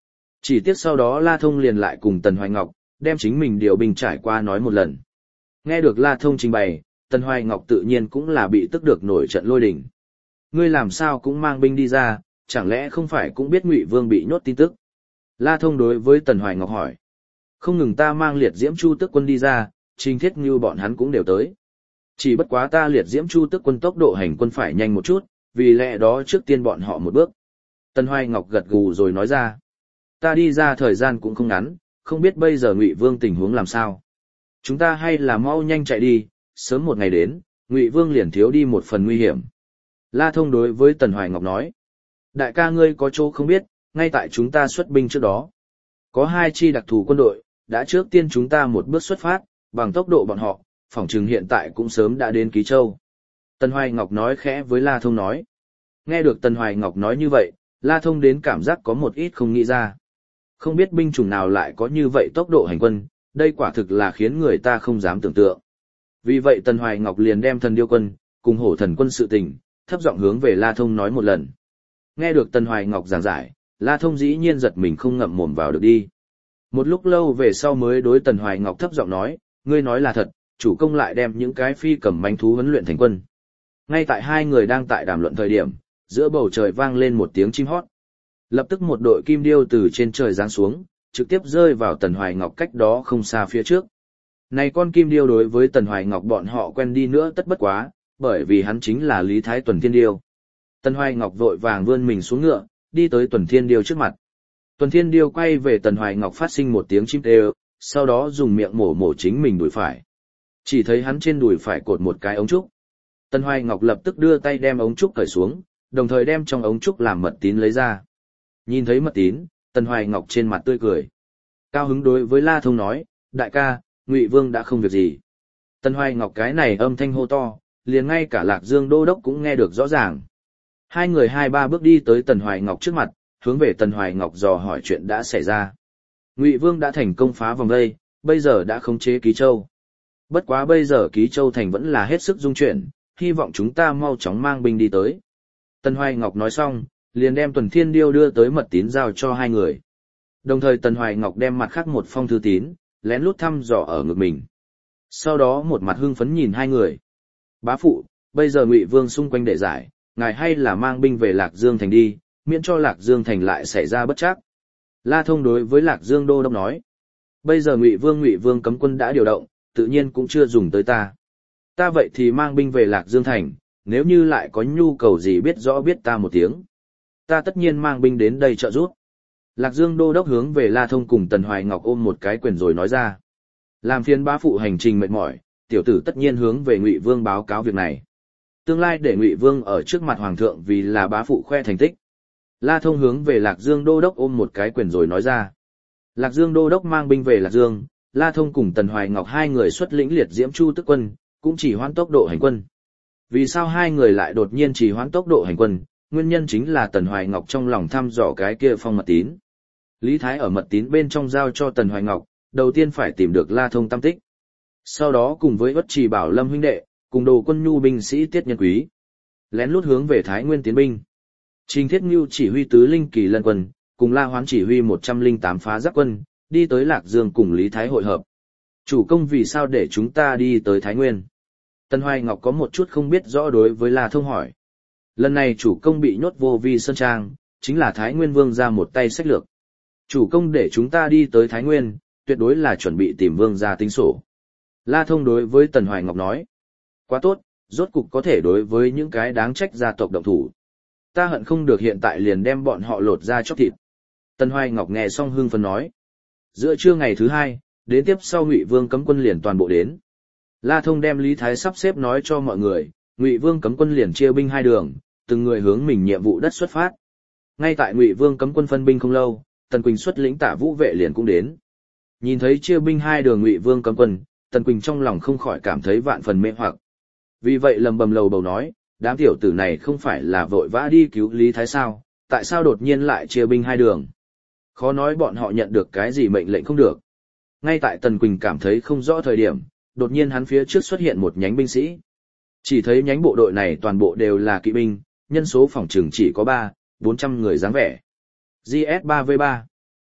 Chỉ tiếc sau đó La Thông liền lại cùng Tần Hoài Ngọc, đem chính mình điều binh trải qua nói một lần. Nghe được La Thông trình bày, Tần Hoài Ngọc tự nhiên cũng là bị tức được nổi trận lôi đình. Ngươi làm sao cũng mang binh đi ra, chẳng lẽ không phải cũng biết Ngụy Vương bị nhốt tin tức? La Thông đối với Tần Hoài Ngọc hỏi. Không ngừng ta mang liệt diễm chu tước quân đi ra, Trình Thiết Ngưu bọn hắn cũng đều tới. Chỉ bất quá ta liệt diễm chu tước quân tốc độ hành quân phải nhanh một chút, vì lẽ đó trước tiên bọn họ một bước. Tần Hoài Ngọc gật gù rồi nói ra. Ta đi ra thời gian cũng không ngắn, không biết bây giờ Ngụy Vương tình huống làm sao. Chúng ta hay là mau nhanh chạy đi, sớm một ngày đến, Ngụy Vương liền thiếu đi một phần nguy hiểm. La Thông đối với Tần Hoài Ngọc nói. Đại ca ngươi có chỗ không biết, ngay tại chúng ta xuất binh trước đó. Có 2 chi đặc thù quân đội, đã trước tiên chúng ta một bước xuất phát, bằng tốc độ bọn họ, phỏng chừng hiện tại cũng sớm đã đến Ký Châu. Tần Hoài Ngọc nói khẽ với La Thông nói. Nghe được Tần Hoài Ngọc nói như vậy, La Thông đến cảm giác có một ít không nghĩ ra. Không biết binh chủng nào lại có như vậy tốc độ hành quân, đây quả thực là khiến người ta không dám tưởng tượng. Vì vậy Tần Hoài Ngọc liền đem thần điêu quân, cùng hổ thần quân sự tình, thấp giọng hướng về La Thông nói một lần. Nghe được Tần Hoài Ngọc giảng giải, La Thông dĩ nhiên giật mình không ngậm mồm vào được đi. Một lúc lâu về sau mới đối Tần Hoài Ngọc thấp giọng nói, ngươi nói là thật, chủ công lại đem những cái phi cầm manh thú huấn luyện thành quân. Ngay tại hai người đang tại đàm luận thời điểm, giữa bầu trời vang lên một tiếng chim hót. Lập tức một đội kim điêu từ trên trời giáng xuống, trực tiếp rơi vào Tần Hoài Ngọc cách đó không xa phía trước. Này con kim điêu đối với Tần Hoài Ngọc bọn họ quen đi nữa tất bất quá, bởi vì hắn chính là Lý Thái Tuần Thiên Điêu. Tần Hoài Ngọc vội vàng vươn mình xuống ngựa, đi tới Tuần Thiên Điêu trước mặt. Tuần Thiên Điêu quay về Tần Hoài Ngọc phát sinh một tiếng chim kêu, sau đó dùng miệng mổ chính mình đùi phải. Chỉ thấy hắn trên đùi phải cột một cái ống trúc. Tần Hoài Ngọc lập tức đưa tay đem ống trúc cởi xuống, đồng thời đem trong ống trúc làm mật tín lấy ra. Nhìn thấy mật tín, Tần Hoài Ngọc trên mặt tươi cười. Cao hứng đối với La Thông nói, đại ca, Ngụy Vương đã không việc gì. Tần Hoài Ngọc cái này âm thanh hô to, liền ngay cả Lạc Dương Đô Đốc cũng nghe được rõ ràng. Hai người 2-3 bước đi tới Tần Hoài Ngọc trước mặt, hướng về Tần Hoài Ngọc dò hỏi chuyện đã xảy ra. Ngụy Vương đã thành công phá vòng vây, bây giờ đã khống chế Ký Châu. Bất quá bây giờ Ký Châu thành vẫn là hết sức dung chuyển, hy vọng chúng ta mau chóng mang binh đi tới. Tần Hoài Ngọc nói xong, liền đem Tuần Thiên Điêu đưa tới mật tín giao cho hai người. Đồng thời Tần Hoài Ngọc đem mặt khác một phong thư tín, lén lút thăm dò ở ngực mình. Sau đó một mặt hưng phấn nhìn hai người. Bá phụ, bây giờ Ngụy Vương xung quanh để giải, ngài hay là mang binh về Lạc Dương thành đi, miễn cho Lạc Dương thành lại xảy ra bất trắc. La Thông đối với Lạc Dương Đô Đốc nói. Bây giờ Ngụy Vương cấm quân đã điều động, tự nhiên cũng chưa dùng tới ta. Ta vậy thì mang binh về Lạc Dương thành, nếu như lại có nhu cầu gì biết rõ biết ta một tiếng. Ta tất nhiên mang binh đến đây trợ giúp. Lạc Dương Đô Đốc hướng về La Thông cùng Tần Hoài Ngọc ôm một cái quyền rồi nói ra. Làm phiền bá phụ hành trình mệt mỏi, tiểu tử tất nhiên hướng về Ngụy Vương báo cáo việc này. Tương lai để Ngụy Vương ở trước mặt Hoàng thượng vì là bá phụ khoe thành tích. La Thông hướng về Lạc Dương Đô Đốc ôm một cái quyền rồi nói ra. Lạc Dương Đô Đốc mang binh về Lạc Dương, La Thông cùng Tần Hoài Ngọc hai người xuất lĩnh liệt diễm chu tức quân, cũng chỉ hoãn tốc độ hành quân. Vì sao hai người lại đột nhiên chỉ hoãn tốc độ hành quân? Nguyên nhân chính là Tần Hoài Ngọc trong lòng thăm dò cái kia phong mật tín. Lý Thái ở mật tín bên trong giao cho Tần Hoài Ngọc, đầu tiên phải tìm được La Thông tâm tích. Sau đó cùng với Uất Trì Bảo Lâm huynh đệ, cùng Đồ Quân Nhu binh sĩ Tiết Nhân Quý, lén lút hướng về Thái Nguyên tiến binh. Trình Thiết Ngưu chỉ huy tứ linh kỳ lân quân, cùng La Hoán chỉ huy 108 phá giáp quân, đi tới Lạc Dương cùng Lý Thái hội hợp. Chủ công vì sao để chúng ta đi tới Thái Nguyên? Tần Hoài Ngọc có một chút không biết rõ đối với La Thông hỏi. Lần này chủ công bị nhốt vô vi sơn trang, chính là Thái Nguyên Vương ra một tay sách lược. Chủ công để chúng ta đi tới Thái Nguyên, tuyệt đối là chuẩn bị tìm Vương ra tính sổ. La Thông đối với Tần Hoài Ngọc nói. Quá tốt, rốt cục có thể đối với những cái đáng trách gia tộc động thủ. Ta hận không được hiện tại liền đem bọn họ lột ra chóc thịt. Tần Hoài Ngọc nghe xong hưng phấn nói. Giữa trưa ngày thứ 2, đến tiếp sau Ngụy Vương cấm quân liền toàn bộ đến. La Thông đem Lý Thái sắp xếp nói cho mọi người, Ngụy Vương cấm quân liền chia binh hai đường, từng người hướng mình nhiệm vụ đất xuất phát. Ngay tại Ngụy Vương cấm quân phân binh không lâu, Tần Quỳnh xuất lĩnh Tả Vũ vệ liền cũng đến. Nhìn thấy chia binh hai đường Ngụy Vương cấm quân, Tần Quỳnh trong lòng không khỏi cảm thấy vạn phần mê hoặc. Vì vậy lầm bầm lầu bầu nói, đám tiểu tử này không phải là vội vã đi cứu Lý Thái sao, tại sao đột nhiên lại chia binh hai đường? Khó nói bọn họ nhận được cái gì mệnh lệnh không được. Ngay tại Tần Quỳnh cảm thấy không rõ thời điểm, đột nhiên hắn phía trước xuất hiện một nhánh binh sĩ. Chỉ thấy nhánh bộ đội này toàn bộ đều là kỵ binh, nhân số phỏng chừng chỉ có 400 người dáng vẻ. GS3v3.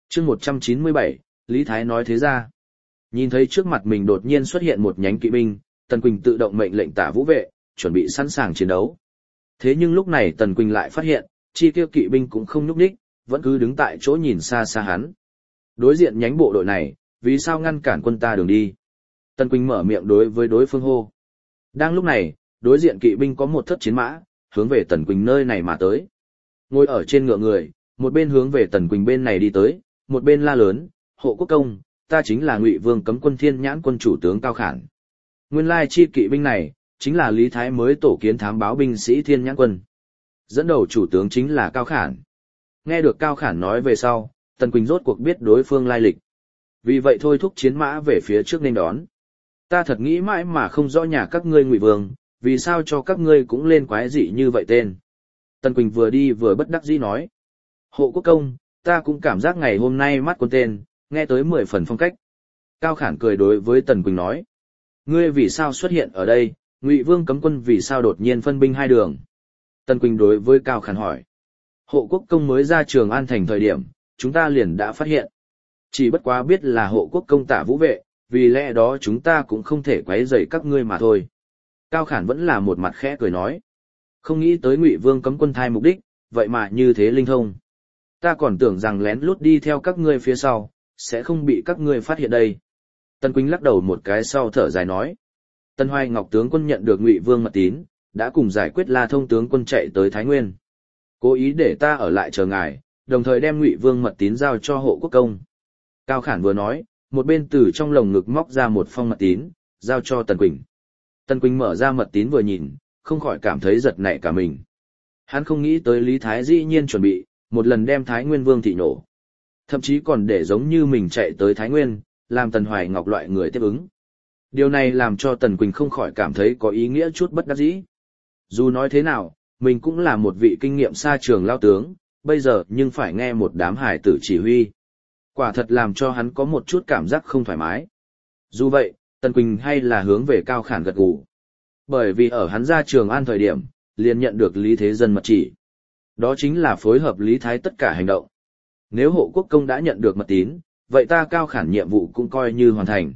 Chương 197, Lý Thái nói thế ra. Nhìn thấy trước mặt mình đột nhiên xuất hiện một nhánh kỵ binh, Tần Quỳnh tự động mệnh lệnh Tả Vũ vệ, chuẩn bị sẵn sàng chiến đấu. Thế nhưng lúc này Tần Quỳnh lại phát hiện, chi tiêu kỵ binh cũng không nhúc nhích, vẫn cứ đứng tại chỗ nhìn xa xa hắn. Đối diện nhánh bộ đội này, vì sao ngăn cản quân ta đường đi? Tần Quỳnh mở miệng đối với đối phương hô. Đang lúc này, đối diện kỵ binh có một thất chiến mã, hướng về Tần Quỳnh nơi này mà tới. Ngồi ở trên ngựa người, một bên hướng về Tần Quỳnh bên này đi tới, một bên la lớn, hộ quốc công, ta chính là Ngụy Vương cấm quân Thiên Nhãn quân chủ tướng Cao Khản. Nguyên lai chi kỵ binh này, chính là Lý Thái mới tổ kiến thám báo binh sĩ Thiên Nhãn quân. Dẫn đầu chủ tướng chính là Cao Khản. Nghe được Cao Khản nói về sau, Tần Quỳnh rốt cuộc biết đối phương lai lịch. Vì vậy thôi thúc chiến mã về phía trước nên đón. Ta thật nghĩ mãi mà không rõ nhà các ngươi Ngụy Vương, vì sao cho các ngươi cũng lên quái dị như vậy tên. Tần Quỳnh vừa đi vừa bất đắc dĩ nói. Hộ quốc công, ta cũng cảm giác ngày hôm nay mắt quân tên, nghe tới 10 phần phong cách. Cao Khản cười đối với Tần Quỳnh nói. Ngươi vì sao xuất hiện ở đây, Ngụy Vương cấm quân vì sao đột nhiên phân binh hai đường? Tần Quỳnh đối với Cao Khản hỏi. Hộ quốc công mới ra Trường An thành thời điểm, chúng ta liền đã phát hiện. Chỉ bất quá biết là hộ quốc công Tả Vũ vệ, vì lẽ đó chúng ta cũng không thể quấy rầy các ngươi mà thôi. Cao Khản vẫn là một mặt khẽ cười nói. Không nghĩ tới Ngụy Vương cấm quân thai mục đích, vậy mà như thế linh thông. Ta còn tưởng rằng lén lút đi theo các ngươi phía sau, sẽ không bị các ngươi phát hiện đây. Tần Quỳnh lắc đầu một cái sau thở dài nói. Tân Hoài Ngọc tướng quân nhận được Ngụy Vương mật tín, đã cùng giải quyết La Thông tướng quân chạy tới Thái Nguyên. Cố ý để ta ở lại chờ ngài, đồng thời đem Ngụy Vương mật tín giao cho hộ quốc công. Cao Khản vừa nói, một bên từ trong lồng ngực móc ra một phong mật tín, giao cho Tần Quỳnh. Tần Quỳnh mở ra mật tín vừa nhìn, không khỏi cảm thấy giật nảy cả mình. Hắn không nghĩ tới Lý Thái dĩ nhiên chuẩn bị, một lần đem Thái Nguyên Vương thị nổ. Thậm chí còn để giống như mình chạy tới Thái Nguyên, làm Tần Hoài Ngọc loại người tiếp ứng. Điều này làm cho Tần Quỳnh không khỏi cảm thấy có ý nghĩa chút bất đắc dĩ. Dù nói thế nào, mình cũng là một vị kinh nghiệm xa trường lao tướng, bây giờ nhưng phải nghe một đám hải tử chỉ huy. Quả thật làm cho hắn có một chút cảm giác không thoải mái. Dù vậy, Tần Quỳnh hay là hướng về Cao Khản gật gù. Bởi vì ở hắn ra Trường An thời điểm, liền nhận được Lý Thế Dân mật chỉ. Đó chính là phối hợp Lý Thái tất cả hành động. Nếu hộ quốc công đã nhận được mật tín, vậy ta Cao Khản nhiệm vụ cũng coi như hoàn thành.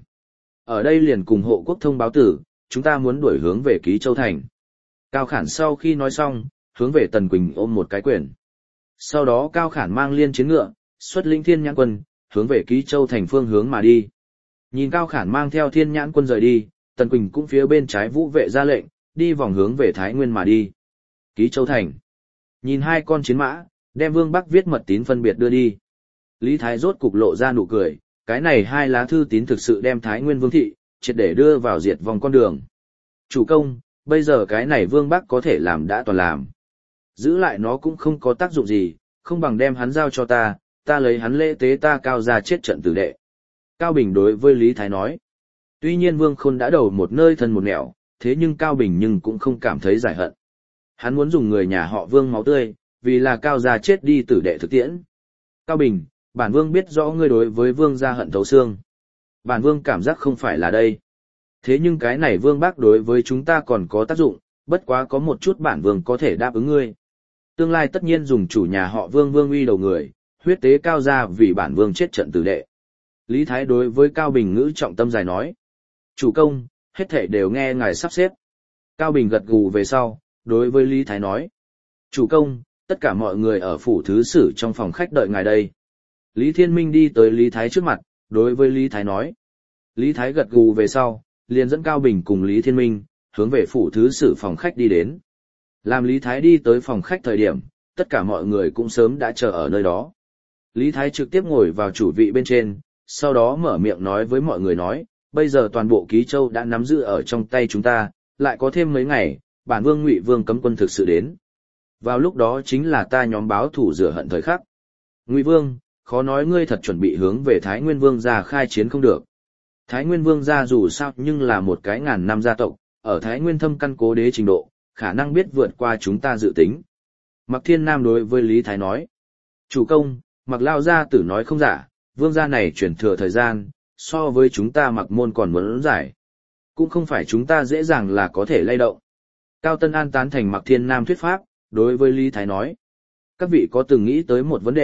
Ở đây liền cùng hộ quốc thông báo tử, chúng ta muốn đuổi hướng về Ký Châu Thành. Cao Khản sau khi nói xong, hướng về Tần Quỳnh ôm một cái quyền. Sau đó Cao Khản mang liên chiến ngựa, xuất lĩnh Thiên Nhãn quân, hướng về Ký Châu Thành phương hướng mà đi. Nhìn Cao Khản mang theo Thiên Nhãn quân rời đi, Tần Quỳnh cũng phía bên trái Vũ vệ ra lệnh, đi vòng hướng về Thái Nguyên mà đi. Ký Châu Thành. Nhìn hai con chiến mã, đem Vương Bắc viết mật tín phân biệt đưa đi. Lý Thái rốt cục lộ ra nụ cười, cái này hai lá thư tín thực sự đem Thái Nguyên Vương thị, triệt để đưa vào diệt vòng con đường. Chủ công, bây giờ cái này Vương Bắc có thể làm đã toàn làm. Giữ lại nó cũng không có tác dụng gì, không bằng đem hắn giao cho ta lấy hắn lễ tế ta Cao ra chết trận tử đệ. Cao Bình đối với Lý Thái nói. Tuy nhiên Vương Khôn đã đầu một nơi thân một nẻo, thế nhưng Cao Bình nhưng cũng không cảm thấy giải hận. Hắn muốn dùng người nhà họ Vương máu tươi, vì là Cao gia chết đi tử đệ thực tiễn. Cao Bình, bản Vương biết rõ ngươi đối với Vương gia hận thấu xương. Bản Vương cảm giác không phải là đây. Thế nhưng cái này Vương Bác đối với chúng ta còn có tác dụng, bất quá có một chút bản Vương có thể đáp ứng ngươi. Tương lai tất nhiên dùng chủ nhà họ Vương Vương uy đầu người, huyết tế Cao gia vì bản Vương chết trận tử đệ. Lý Thái đối với Cao Bình ngữ trọng tâm dài nói. Chủ công, hết thảy đều nghe ngài sắp xếp. Cao Bình gật gù về sau, đối với Lý Thái nói. Chủ công, tất cả mọi người ở phủ thứ sử trong phòng khách đợi ngài đây. Lý Thiên Minh đi tới Lý Thái trước mặt, đối với Lý Thái nói. Lý Thái gật gù về sau, liền dẫn Cao Bình cùng Lý Thiên Minh, hướng về phủ thứ sử phòng khách đi đến. Làm Lý Thái đi tới phòng khách thời điểm, tất cả mọi người cũng sớm đã chờ ở nơi đó. Lý Thái trực tiếp ngồi vào chủ vị bên trên, sau đó mở miệng nói với mọi người nói, bây giờ toàn bộ Ký Châu đã nắm giữ ở trong tay chúng ta, lại có thêm mấy ngày, bản Vương Ngụy Vương cấm quân thực sự đến. Vào lúc đó chính là ta nhóm báo thủ rửa hận thời khắc. Ngụy Vương, khó nói ngươi thật chuẩn bị hướng về Thái Nguyên Vương gia khai chiến không được. Thái Nguyên Vương gia dù sao nhưng là một cái ngàn năm gia tộc, ở Thái Nguyên thâm căn cố đế trình độ, khả năng biết vượt qua chúng ta dự tính. Mạc Thiên Nam đối với Lý Thái nói. Chủ công, Mạc Lao gia tử nói không giả, Vương gia này chuyển thừa thời gian, so với chúng ta Mạc Môn còn muốn giải. Cũng không phải chúng ta dễ dàng là có thể lay động. Cao Tân An tán thành Mạc Thiên Nam thuyết pháp, đối với Lý Thái nói. Các vị có từng nghĩ tới một vấn đề,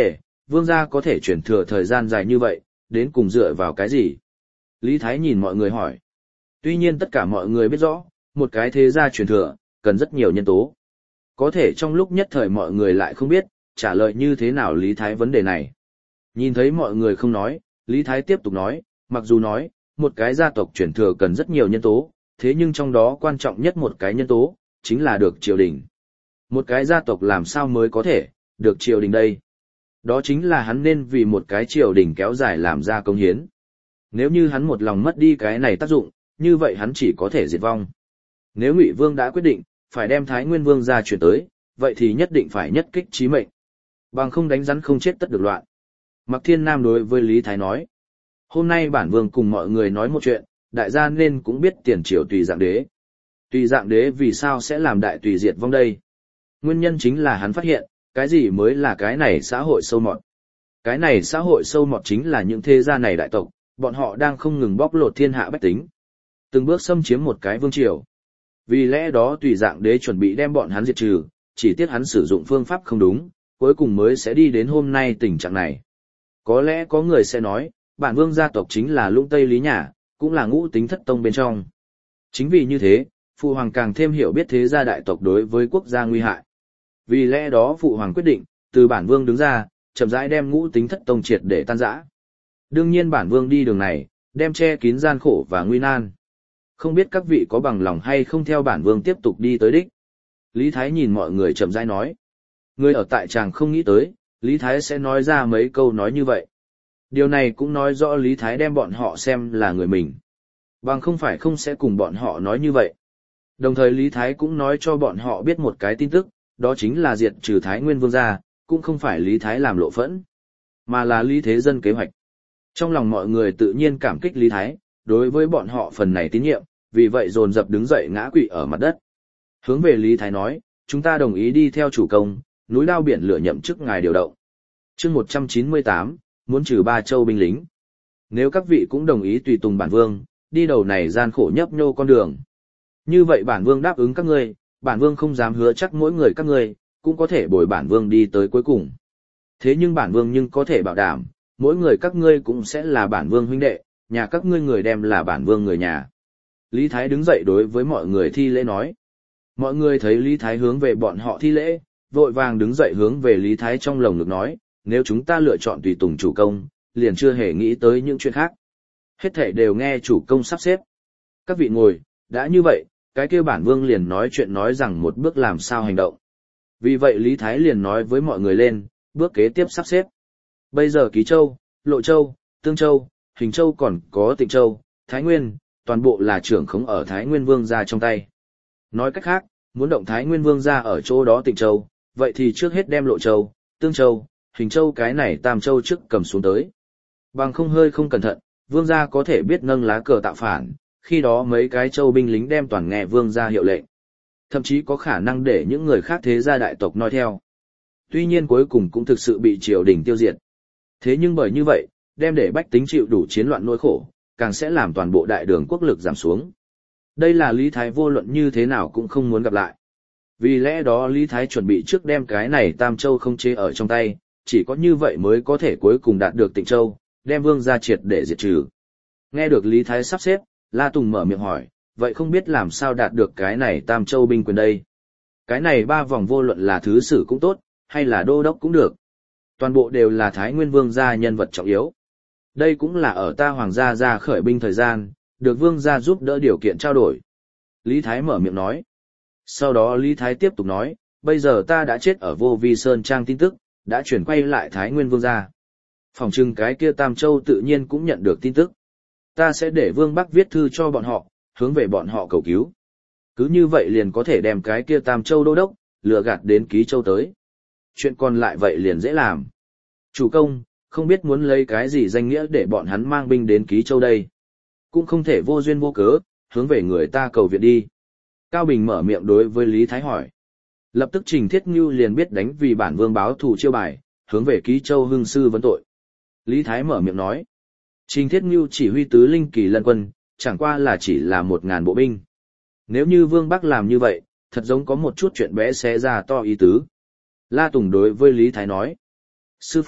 vương gia có thể truyền thừa thời gian dài như vậy, đến cùng dựa vào cái gì? Lý Thái nhìn mọi người hỏi. Tuy nhiên tất cả mọi người biết rõ, một cái thế gia truyền thừa, cần rất nhiều nhân tố. Có thể trong lúc nhất thời mọi người lại không biết, trả lời như thế nào Lý Thái vấn đề này. Nhìn thấy mọi người không nói, Lý Thái tiếp tục nói, mặc dù nói, một cái gia tộc truyền thừa cần rất nhiều nhân tố, thế nhưng trong đó quan trọng nhất một cái nhân tố, chính là được triều đình. Một cái gia tộc làm sao mới có thể, được triều đình đây? Đó chính là hắn nên vì một cái triều đình kéo dài làm ra công hiến. Nếu như hắn một lòng mất đi cái này tác dụng, như vậy hắn chỉ có thể diệt vong. Nếu Ngụy Vương đã quyết định, phải đem Thái Nguyên Vương ra chuyển tới, vậy thì nhất định phải nhất kích chí mệnh. Bằng không đánh rắn không chết tất được loạn. Mạc Thiên Nam đối với Lý Thái nói. Hôm nay bản vương cùng mọi người nói một chuyện, đại gia nên cũng biết tiền triều Tùy Dạng Đế. Tùy Dạng Đế vì sao sẽ làm đại tùy diệt vong đây? Nguyên nhân chính là hắn phát hiện, cái gì mới là cái này xã hội sâu mọt. Cái này xã hội sâu mọt chính là những thế gia này đại tộc, bọn họ đang không ngừng bóc lột thiên hạ bách tính. Từng bước xâm chiếm một cái vương triều. Vì lẽ đó Tùy Dạng Đế chuẩn bị đem bọn hắn diệt trừ, chỉ tiếc hắn sử dụng phương pháp không đúng, cuối cùng mới sẽ đi đến hôm nay tình trạng này. Có lẽ có người sẽ nói, bản vương gia tộc chính là Lũng Tây Lý Nhà, cũng là ngũ tính thất tông bên trong. Chính vì như thế, Phụ Hoàng càng thêm hiểu biết thế gia đại tộc đối với quốc gia nguy hại. Vì lẽ đó Phụ Hoàng quyết định, từ bản vương đứng ra, chậm rãi đem ngũ tính thất tông triệt để tan rã. Đương nhiên bản vương đi đường này, đem che kín gian khổ và nguy nan. Không biết các vị có bằng lòng hay không theo bản vương tiếp tục đi tới đích. Lý Thái nhìn mọi người chậm rãi nói. Người ở tại tràng không nghĩ tới, Lý Thái sẽ nói ra mấy câu nói như vậy. Điều này cũng nói rõ Lý Thái đem bọn họ xem là người mình. Bằng không phải không sẽ cùng bọn họ nói như vậy. Đồng thời Lý Thái cũng nói cho bọn họ biết một cái tin tức, đó chính là diệt trừ Thái Nguyên Vương gia, cũng không phải Lý Thái làm lộ phẫn, mà là Lý Thế Dân kế hoạch. Trong lòng mọi người tự nhiên cảm kích Lý Thái, đối với bọn họ phần này tín nhiệm, vì vậy dồn dập đứng dậy ngã quỵ ở mặt đất. Hướng về Lý Thái nói, chúng ta đồng ý đi theo chủ công, núi Đao biển lửa nhậm chức ngài điều động. Chương 198, muốn trừ Ba Châu binh lính. Nếu các vị cũng đồng ý tùy tùng bản vương, đi đầu này gian khổ nhấp nhô con đường. Như vậy bản vương đáp ứng các ngươi, bản vương không dám hứa chắc mỗi người các ngươi cũng có thể bồi bản vương đi tới cuối cùng. Thế nhưng bản vương nhưng có thể bảo đảm, mỗi người các ngươi cũng sẽ là bản vương huynh đệ, nhà các ngươi người đem là bản vương người nhà. Lý Thái đứng dậy đối với mọi người thi lễ nói. Mọi người thấy Lý Thái hướng về bọn họ thi lễ, vội vàng đứng dậy hướng về Lý Thái trong lồng ngực nói, nếu chúng ta lựa chọn tùy tùng chủ công, liền chưa hề nghĩ tới những chuyện khác. Hết thảy đều nghe chủ công sắp xếp. Các vị ngồi, đã như vậy, cái kia bản vương liền nói chuyện nói rằng một bước làm sao hành động. Vì vậy Lý Thái liền nói với mọi người lên, bước kế tiếp sắp xếp. Bây giờ Ký Châu, Lộ Châu, Tương Châu, Hình Châu còn có Tịnh Châu, Thái Nguyên, toàn bộ là trưởng khống ở Thái Nguyên Vương gia trong tay. Nói cách khác, muốn động Thái Nguyên Vương gia ở chỗ đó Tịnh Châu, vậy thì trước hết đem Lộ Châu, Tương Châu, Hình Châu cái này Tam Châu trước cầm xuống tới. Bằng không hơi không cẩn thận, Vương gia có thể biết nâng lá cờ tạo phản, khi đó mấy cái châu binh lính đem toàn nghe Vương gia hiệu lệnh. Thậm chí có khả năng để những người khác thế gia đại tộc noi theo. Tuy nhiên cuối cùng cũng thực sự bị triều đình tiêu diệt. Thế nhưng bởi như vậy, đem để bách tính chịu đủ chiến loạn nỗi khổ, càng sẽ làm toàn bộ đại đường quốc lực giảm xuống. Đây là Lý Thái vô luận như thế nào cũng không muốn gặp lại. Vì lẽ đó Lý Thái chuẩn bị trước đem cái này Tam Châu không chế ở trong tay, chỉ có như vậy mới có thể cuối cùng đạt được Tịnh Châu, đem Vương gia triệt để diệt trừ. Nghe được Lý Thái sắp xếp, La Tùng mở miệng hỏi, vậy không biết làm sao đạt được cái này Tam Châu binh quyền đây? Cái này 3 vòng vô luận là thứ sử cũng tốt, hay là đô đốc cũng được. Toàn bộ đều là Thái Nguyên Vương gia nhân vật trọng yếu. Đây cũng là ở ta hoàng gia ra khởi binh thời gian, được Vương gia giúp đỡ điều kiện trao đổi. Lý Thái mở miệng nói. Sau đó Lý Thái tiếp tục nói, bây giờ ta đã chết ở Vô Vi Sơn Trang tin tức, đã chuyển quay lại Thái Nguyên Vương gia. Phòng trưng cái kia Tam Châu tự nhiên cũng nhận được tin tức. Ta sẽ để Vương Bắc viết thư cho bọn họ, hướng về bọn họ cầu cứu. Cứ như vậy liền có thể đem cái kia Tam Châu đô đốc, lừa gạt đến Ký Châu tới. Chuyện còn lại vậy liền dễ làm. Chủ công, không biết muốn lấy cái gì danh nghĩa để bọn hắn mang binh đến Ký Châu đây. Cũng không thể vô duyên vô cớ, hướng về người ta cầu viện đi. Cao Bình mở miệng đối với Lý Thái hỏi. Lập tức Trình Thiết Ngưu liền biết đánh vì bản vương báo thù chiêu bài, hướng về Ký Châu hưng sư vấn tội. Lý Thái mở miệng nói. Trình Thiết Ngưu chỉ huy tứ linh kỳ lân quân, chẳng qua là chỉ là 1000 bộ binh. Nếu như Vương Bắc làm như vậy, thật giống có một chút chuyện bé xé ra to ý tứ. La Tùng đối với Lý Thái nói. Sư phụ,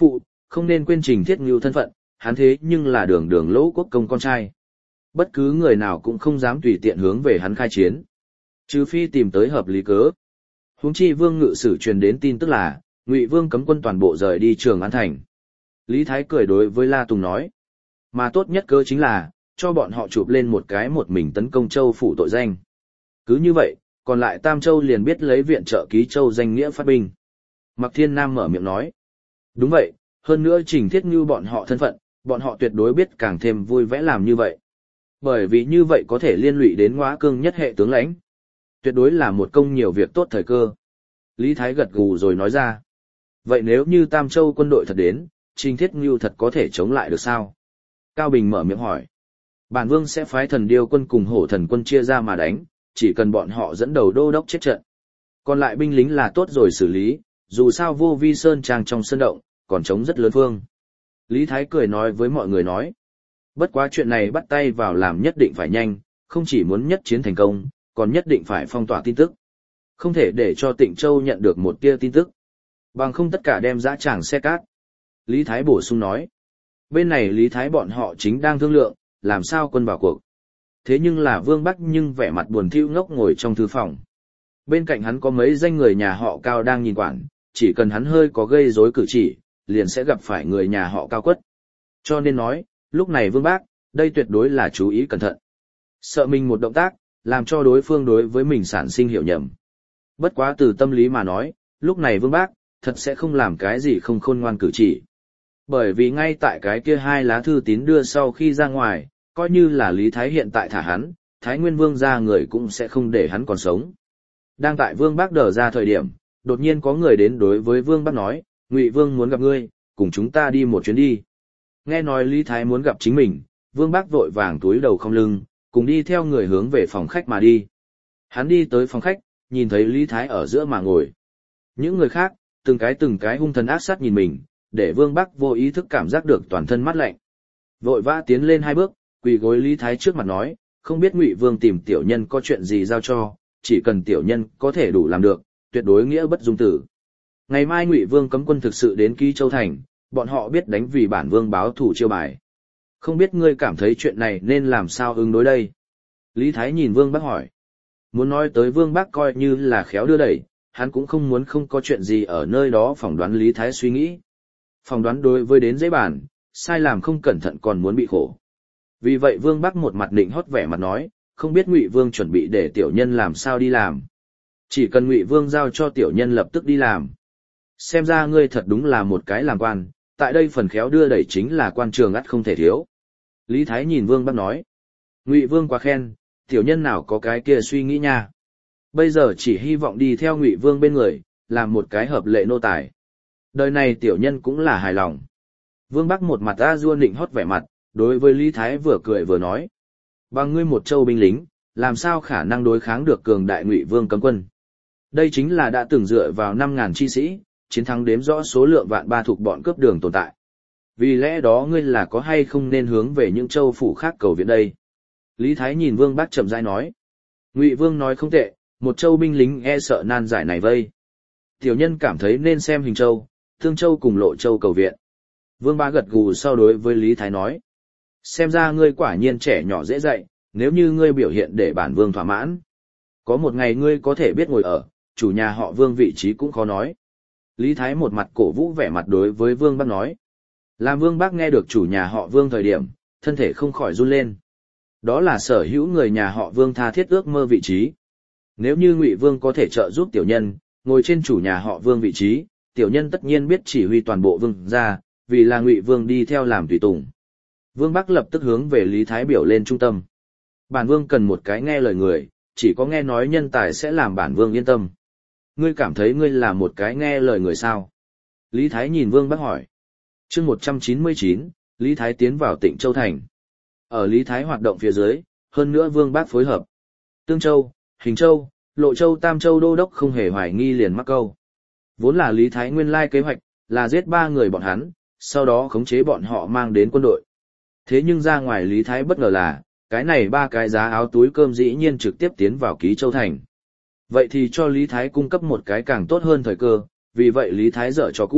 không nên quên Trình Thiết Ngưu thân phận, hắn thế nhưng là đường đường Lỗ Quốc công con trai. Bất cứ người nào cũng không dám tùy tiện hướng về hắn khai chiến. Trừ phi tìm tới hợp lý cớ. Huống chi Vương Ngự Sử truyền đến tin tức là, Ngụy Vương cấm quân toàn bộ rời đi Trường An Thành. Lý Thái cười đối với La Tùng nói. Mà tốt nhất cớ chính là, cho bọn họ chụp lên một cái một mình tấn công Châu phủ tội danh. Cứ như vậy, còn lại Tam Châu liền biết lấy viện trợ Ký Châu danh nghĩa phát binh. Mạc Thiên Nam mở miệng nói. Đúng vậy, hơn nữa Trình Thiết Ngưu bọn họ thân phận, bọn họ tuyệt đối biết càng thêm vui vẻ làm như vậy. Bởi vì như vậy có thể liên lụy đến Ngõa Cương nhất hệ tướng lãnh. Tuyệt đối là một công nhiều việc tốt thời cơ. Lý Thái gật gù rồi nói ra. Vậy nếu như Tam Châu quân đội thật đến, Trình Thiết Ngưu thật có thể chống lại được sao? Cao Bình mở miệng hỏi. Bản Vương sẽ phái Thần Điêu quân cùng Hổ Thần quân chia ra mà đánh, chỉ cần bọn họ dẫn đầu đô đốc chết trận. Còn lại binh lính là tốt rồi xử lý, dù sao Vô Vi Sơn trang trong sơn động, còn trống rất lớn phương. Lý Thái cười nói với mọi người nói. Bất quá chuyện này bắt tay vào làm nhất định phải nhanh, không chỉ muốn nhất chiến thành công, còn nhất định phải phong tỏa tin tức. Không thể để cho Tịnh Châu nhận được một tia tin tức. Bằng không tất cả đem dã tràng xe cát. Lý Thái bổ sung nói. Bên này Lý Thái bọn họ chính đang thương lượng, làm sao quân vào cuộc. Thế nhưng là Vương Bắc nhưng vẻ mặt buồn thiu ngốc ngồi trong thư phòng. Bên cạnh hắn có mấy danh người nhà họ Cao đang nhìn quản, chỉ cần hắn hơi có gây rối cử chỉ, liền sẽ gặp phải người nhà họ Cao quất. Cho nên nói, lúc này Vương Bác, đây tuyệt đối là chú ý cẩn thận. Sợ mình một động tác, làm cho đối phương đối với mình sản sinh hiểu nhầm. Bất quá từ tâm lý mà nói, lúc này Vương Bác, thật sẽ không làm cái gì không khôn ngoan cử chỉ. Bởi vì ngay tại cái kia 2 lá thư tín đưa sau khi ra ngoài, coi như là Lý Thái hiện tại thả hắn, Thái Nguyên Vương ra người cũng sẽ không để hắn còn sống. Đang tại Vương Bác đờ ra thời điểm, đột nhiên có người đến đối với Vương Bác nói, Ngụy Vương muốn gặp ngươi, cùng chúng ta đi một chuyến đi. Nghe nói Lý Thái muốn gặp chính mình, Vương Bác vội vàng túi đầu không lưng, cùng đi theo người hướng về phòng khách mà đi. Hắn đi tới phòng khách, nhìn thấy Lý Thái ở giữa mà ngồi. Những người khác, từng cái hung thần ác sát nhìn mình, để Vương Bác vô ý thức cảm giác được toàn thân mát lạnh. Vội vã tiến lên 2 bước, quỳ gối Lý Thái trước mặt nói, không biết Ngụy Vương tìm tiểu nhân có chuyện gì giao cho, chỉ cần tiểu nhân có thể đủ làm được, tuyệt đối nghĩa bất dung tử. Ngày mai Ngụy Vương cấm quân thực sự đến Ký Châu thành, bọn họ biết đánh vì bản vương báo thủ chiêu bài. Không biết ngươi cảm thấy chuyện này nên làm sao ứng đối đây? Lý Thái nhìn Vương Bác hỏi. Muốn nói tới Vương Bác coi như là khéo đưa đẩy, hắn cũng không muốn không có chuyện gì ở nơi đó phỏng đoán Lý Thái suy nghĩ. Phỏng đoán đối với đến dễ bàn, sai làm không cẩn thận còn muốn bị khổ. Vì vậy Vương Bác một mặt định hót vẻ mặt nói, không biết Ngụy Vương chuẩn bị để tiểu nhân làm sao đi làm. Chỉ cần Ngụy Vương giao cho tiểu nhân lập tức đi làm. Xem ra ngươi thật đúng là một cái làm quan, tại đây phần khéo đưa đẩy chính là quan trường ắt không thể thiếu. Lý Thái nhìn Vương Bác nói. Ngụy Vương quá khen, tiểu nhân nào có cái kia suy nghĩ nha. Bây giờ chỉ hy vọng đi theo Ngụy Vương bên người, làm một cái hợp lệ nô tài. Đời này tiểu nhân cũng là hài lòng. Vương Bác một mặt a dua nịnh hót vẻ mặt, đối với Lý Thái vừa cười vừa nói. Bằng ngươi một châu binh lính, làm sao khả năng đối kháng được cường đại Ngụy Vương cấm quân. Đây chính là đã từng dựa vào 5.000 chi sĩ, chiến thắng đếm rõ số lượng vạn ba thuộc bọn cướp đường tồn tại. Vì lẽ đó ngươi là có hay không nên hướng về những châu phủ khác cầu viện đây. Lý Thái nhìn Vương Bác chậm rãi nói. Ngụy Vương nói không tệ, một châu binh lính e sợ nan giải này vây. Tiểu nhân cảm thấy nên xem Hình Châu, Thương Châu cùng Lộ Châu cầu viện. Vương Bá gật gù sau đối với Lý Thái nói. Xem ra ngươi quả nhiên trẻ nhỏ dễ dạy, nếu như ngươi biểu hiện để bản Vương thỏa mãn. Có một ngày ngươi có thể biết ngồi ở, chủ nhà họ Vương vị trí cũng khó nói. Lý Thái một mặt cổ vũ vẻ mặt đối với Vương Bác nói. Làm Vương Bác nghe được chủ nhà họ Vương thời điểm, thân thể không khỏi run lên. Đó là sở hữu người nhà họ Vương tha thiết ước mơ vị trí. Nếu như Ngụy Vương có thể trợ giúp tiểu nhân, ngồi trên chủ nhà họ Vương vị trí, tiểu nhân tất nhiên biết chỉ huy toàn bộ Vương gia, vì là Ngụy Vương đi theo làm tùy tùng. Vương Bác lập tức hướng về Lý Thái biểu lên trung tâm. Bản Vương cần một cái nghe lời người, chỉ có nghe nói nhân tài sẽ làm bản Vương yên tâm. Ngươi cảm thấy ngươi là một cái nghe lời người sao? Lý Thái nhìn Vương Bác hỏi. Chương 199, Lý Thái tiến vào Tịnh Châu thành. Ở Lý Thái hoạt động phía dưới, hơn nữa Vương Bác phối hợp. Tương Châu, Hình Châu, Lộ Châu, Tam Châu đô đốc không hề hoài nghi liền mắc câu. Vốn là Lý Thái nguyên lai kế hoạch là giết 3 người bọn hắn, sau đó khống chế bọn họ mang đến quân đội. Thế nhưng ra ngoài Lý Thái bất ngờ là, cái này 3 cái giá áo túi cơm dĩ nhiên trực tiếp tiến vào Ký Châu thành. Vậy thì cho Lý Thái cung cấp một cái càng tốt hơn thời cơ, vì vậy Lý Thái dở trò cũ,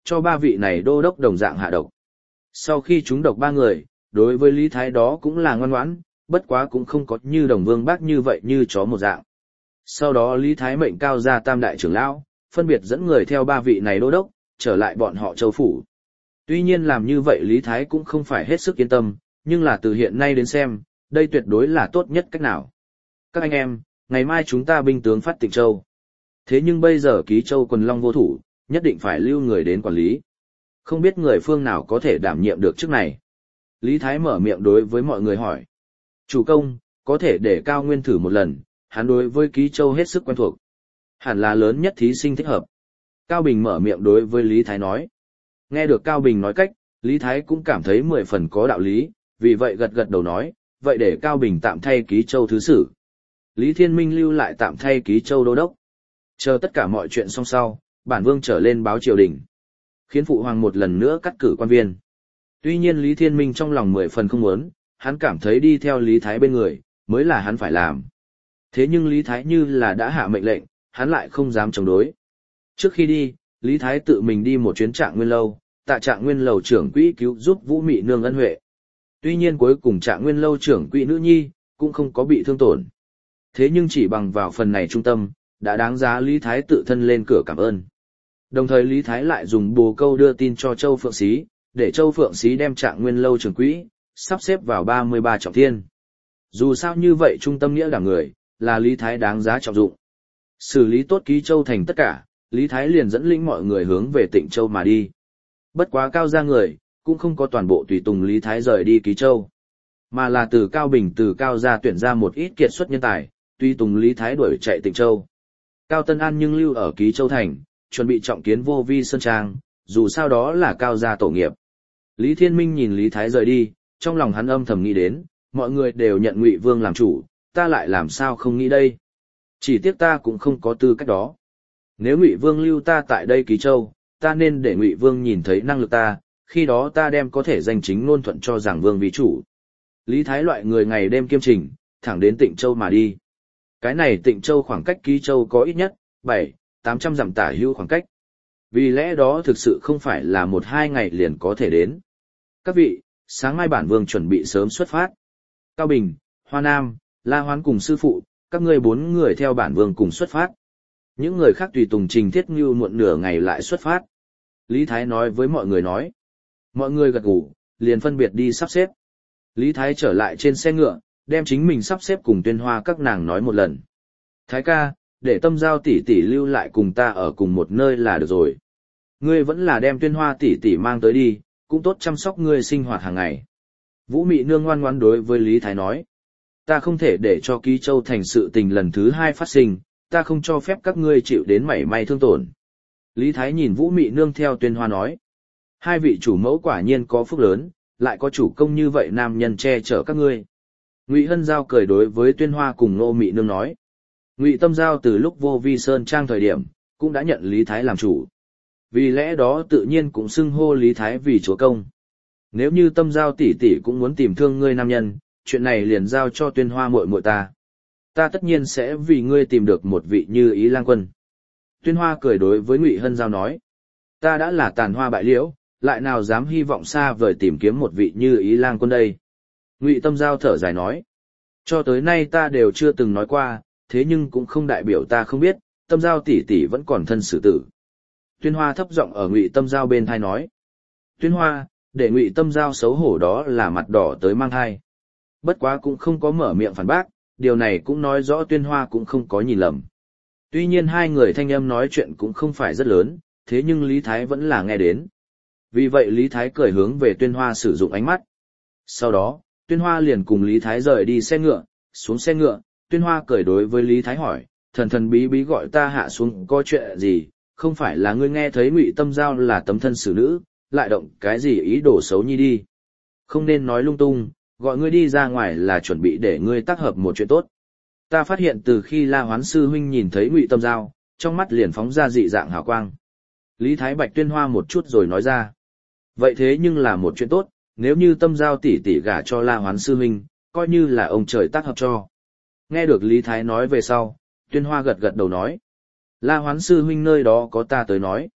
cho ba vị này đô đốc đồng dạng hạ độc. Sau khi chúng độc ba người, đối với Lý Thái đó cũng là ngoan ngoãn, bất quá cũng không có như Đồng Vương Bác như vậy như chó một dạng. Sau đó Lý Thái mệnh cao gia tam đại trưởng lão, phân biệt dẫn người theo ba vị này đô đốc, trở lại bọn họ châu phủ. Tuy nhiên làm như vậy Lý Thái cũng không phải hết sức yên tâm, nhưng là từ hiện nay đến xem, đây tuyệt đối là tốt nhất cách nào. Các anh em, ngày mai chúng ta binh tướng phát Tịnh Châu. Thế nhưng bây giờ Ký Châu quần long vô thủ, nhất định phải lưu người đến quản lý. Không biết người phương nào có thể đảm nhiệm được chức này. Lý Thái mở miệng đối với mọi người hỏi. Chủ công, có thể để Cao Nguyên thử một lần, hắn đối với Ký Châu hết sức quen thuộc. Hẳn là lớn nhất thí sinh thích hợp. Cao Bình mở miệng đối với Lý Thái nói. Nghe được Cao Bình nói cách, Lý Thái cũng cảm thấy 10 phần có đạo lý, vì vậy gật gật đầu nói, vậy để Cao Bình tạm thay Ký Châu thứ sử. Lý Thiên Minh lưu lại tạm thay Ký Châu đô đốc. Chờ tất cả mọi chuyện xong sau, bản vương trở lên báo triều đình. Khiến phụ hoàng một lần nữa cắt cử quan viên. Tuy nhiên Lý Thiên Minh trong lòng 10 phần không muốn, hắn cảm thấy đi theo Lý Thái bên người, mới là hắn phải làm. Thế nhưng Lý Thái như là đã hạ mệnh lệnh, hắn lại không dám chống đối. Trước khi đi, Lý Thái tự mình đi một chuyến Trạng Nguyên Lâu, tạ Trạng Nguyên Lầu trưởng quỹ cứu giúp Vũ Mị Nương ân huệ. Tuy nhiên cuối cùng Trạng Nguyên Lâu trưởng quỹ nữ nhi, cũng không có bị thương tổn. Thế nhưng chỉ bằng vào phần này trung tâm, đã đáng giá Lý Thái tự thân lên cửa cảm ơn. Đồng thời Lý Thái lại dùng bồ câu đưa tin cho Châu Phượng Xí, để Châu Phượng Xí đem Trạng Nguyên Lâu trưởng quỹ, sắp xếp vào 33 trọng thiên. Dù sao như vậy trung tâm nghĩa đảm người, là Lý Thái đáng giá trọng dụng. Xử lý tốt Ký Châu thành tất cả, Lý Thái liền dẫn lĩnh mọi người hướng về Tịnh Châu mà đi. Bất quá Cao gia người, cũng không có toàn bộ tùy tùng Lý Thái rời đi Ký Châu, mà là từ Cao Bình từ Cao gia tuyển ra một ít kiệt xuất nhân tài, tùy tùng Lý Thái đuổi chạy Tịnh Châu. Cao Tân An nhưng lưu ở Ký Châu thành, chuẩn bị trọng kiến Vô Vi Sơn Trang, dù sao đó là Cao gia tổ nghiệp. Lý Thiên Minh nhìn Lý Thái rời đi, trong lòng hắn âm thầm nghĩ đến, mọi người đều nhận Ngụy Vương làm chủ, ta lại làm sao không nghĩ đây? Chỉ tiếc ta cũng không có tư cách đó. Nếu Ngụy Vương lưu ta tại đây Ký Châu, ta nên để Ngụy Vương nhìn thấy năng lực ta, khi đó ta đem có thể danh chính ngôn thuận cho Giảng Vương vì chủ. Lý Thái loại người ngày đêm kiêm trình, thẳng đến Tịnh Châu mà đi. Cái này Tịnh Châu khoảng cách Ký Châu có ít nhất 700-800 dặm tả hữu khoảng cách. Vì lẽ đó thực sự không phải là 1-2 ngày liền có thể đến. Các vị, sáng mai bản vương chuẩn bị sớm xuất phát. Cao Bình, Hoa Nam, La Hoán cùng sư phụ, các ngươi 4 người theo bản vương cùng xuất phát. Những người khác tùy tùng Trình Thiết Ngưu muộn nửa ngày lại xuất phát. Lý Thái nói với mọi người nói. Mọi người gật gù, liền phân biệt đi sắp xếp. Lý Thái trở lại trên xe ngựa, đem chính mình sắp xếp cùng Tuyên Hoa các nàng nói một lần. Thái ca, để Tâm Giao tỷ tỷ lưu lại cùng ta ở cùng một nơi là được rồi. Ngươi vẫn là đem Tuyên Hoa tỷ tỷ mang tới đi, cũng tốt chăm sóc ngươi sinh hoạt hàng ngày. Vũ Mị Nương ngoan ngoãn đối với Lý Thái nói. Ta không thể để cho Ký Châu thành sự tình lần thứ 2 phát sinh, ta không cho phép các ngươi chịu đến mảy may thương tổn. Lý Thái nhìn Vũ Mị Nương theo Tuyên Hoa nói. Hai vị chủ mẫu quả nhiên có phúc lớn, lại có chủ công như vậy nam nhân che chở các ngươi. Ngụy Hân Giao cười đối với Tuyên Hoa cùng Ngô Mị Nương nói. Ngụy Tâm Giao từ lúc Vô Vi Sơn Trang thời điểm, cũng đã nhận Lý Thái làm chủ. Vì lẽ đó tự nhiên cũng xưng hô Lý Thái vì chúa công. Nếu như Tâm Giao tỷ tỷ cũng muốn tìm thương ngươi nam nhân, chuyện này liền giao cho Tuyên Hoa muội muội ta. Ta tất nhiên sẽ vì ngươi tìm được một vị Như Ý lang quân. Tuyên Hoa cười đối với Ngụy Hân Giao nói. Ta đã là tàn hoa bại liễu, lại nào dám hy vọng xa vời tìm kiếm một vị Như Ý lang quân đây. Ngụy Tâm Giao thở dài nói. Cho tới nay ta đều chưa từng nói qua, thế nhưng cũng không đại biểu ta không biết, Tâm Giao tỷ tỷ vẫn còn thân xử tử. Tuyên Hoa thấp giọng ở Ngụy Tâm Giao bên thai nói. Tuyên Hoa, để Ngụy Tâm Giao xấu hổ đó là mặt đỏ tới mang thai. Bất quá cũng không có mở miệng phản bác, điều này cũng nói rõ Tuyên Hoa cũng không có nhìn lầm. Tuy nhiên hai người thanh âm nói chuyện cũng không phải rất lớn, thế nhưng Lý Thái vẫn là nghe đến. Vì vậy Lý Thái cười hướng về Tuyên Hoa sử dụng ánh mắt. Sau đó, Tuyên Hoa liền cùng Lý Thái rời đi xe ngựa, xuống xe ngựa, Tuyên Hoa cười đối với Lý Thái hỏi, thần thần bí bí gọi ta hạ xuống có chuyện gì, không phải là ngươi nghe thấy Ngụy Tâm Giao là tấm thân xử nữ, lại động cái gì ý đồ xấu nhi đi. Không nên nói lung tung, gọi ngươi đi ra ngoài là chuẩn bị để ngươi tác hợp một chuyện tốt. Ta phát hiện từ khi La Hoán sư huynh nhìn thấy Ngụy Tâm Giao, trong mắt liền phóng ra dị dạng hào quang. Lý Thái Bạch Tuyên Hoa một chút rồi nói ra. Vậy thế nhưng là một chuyện tốt, nếu như Tâm Giao tỷ tỷ gả cho La Hoán sư huynh, coi như là ông trời tác hợp cho. Nghe được Lý Thái nói về sau, Tuyên Hoa gật gật đầu nói. La Hoán sư huynh nơi đó có ta tới nói.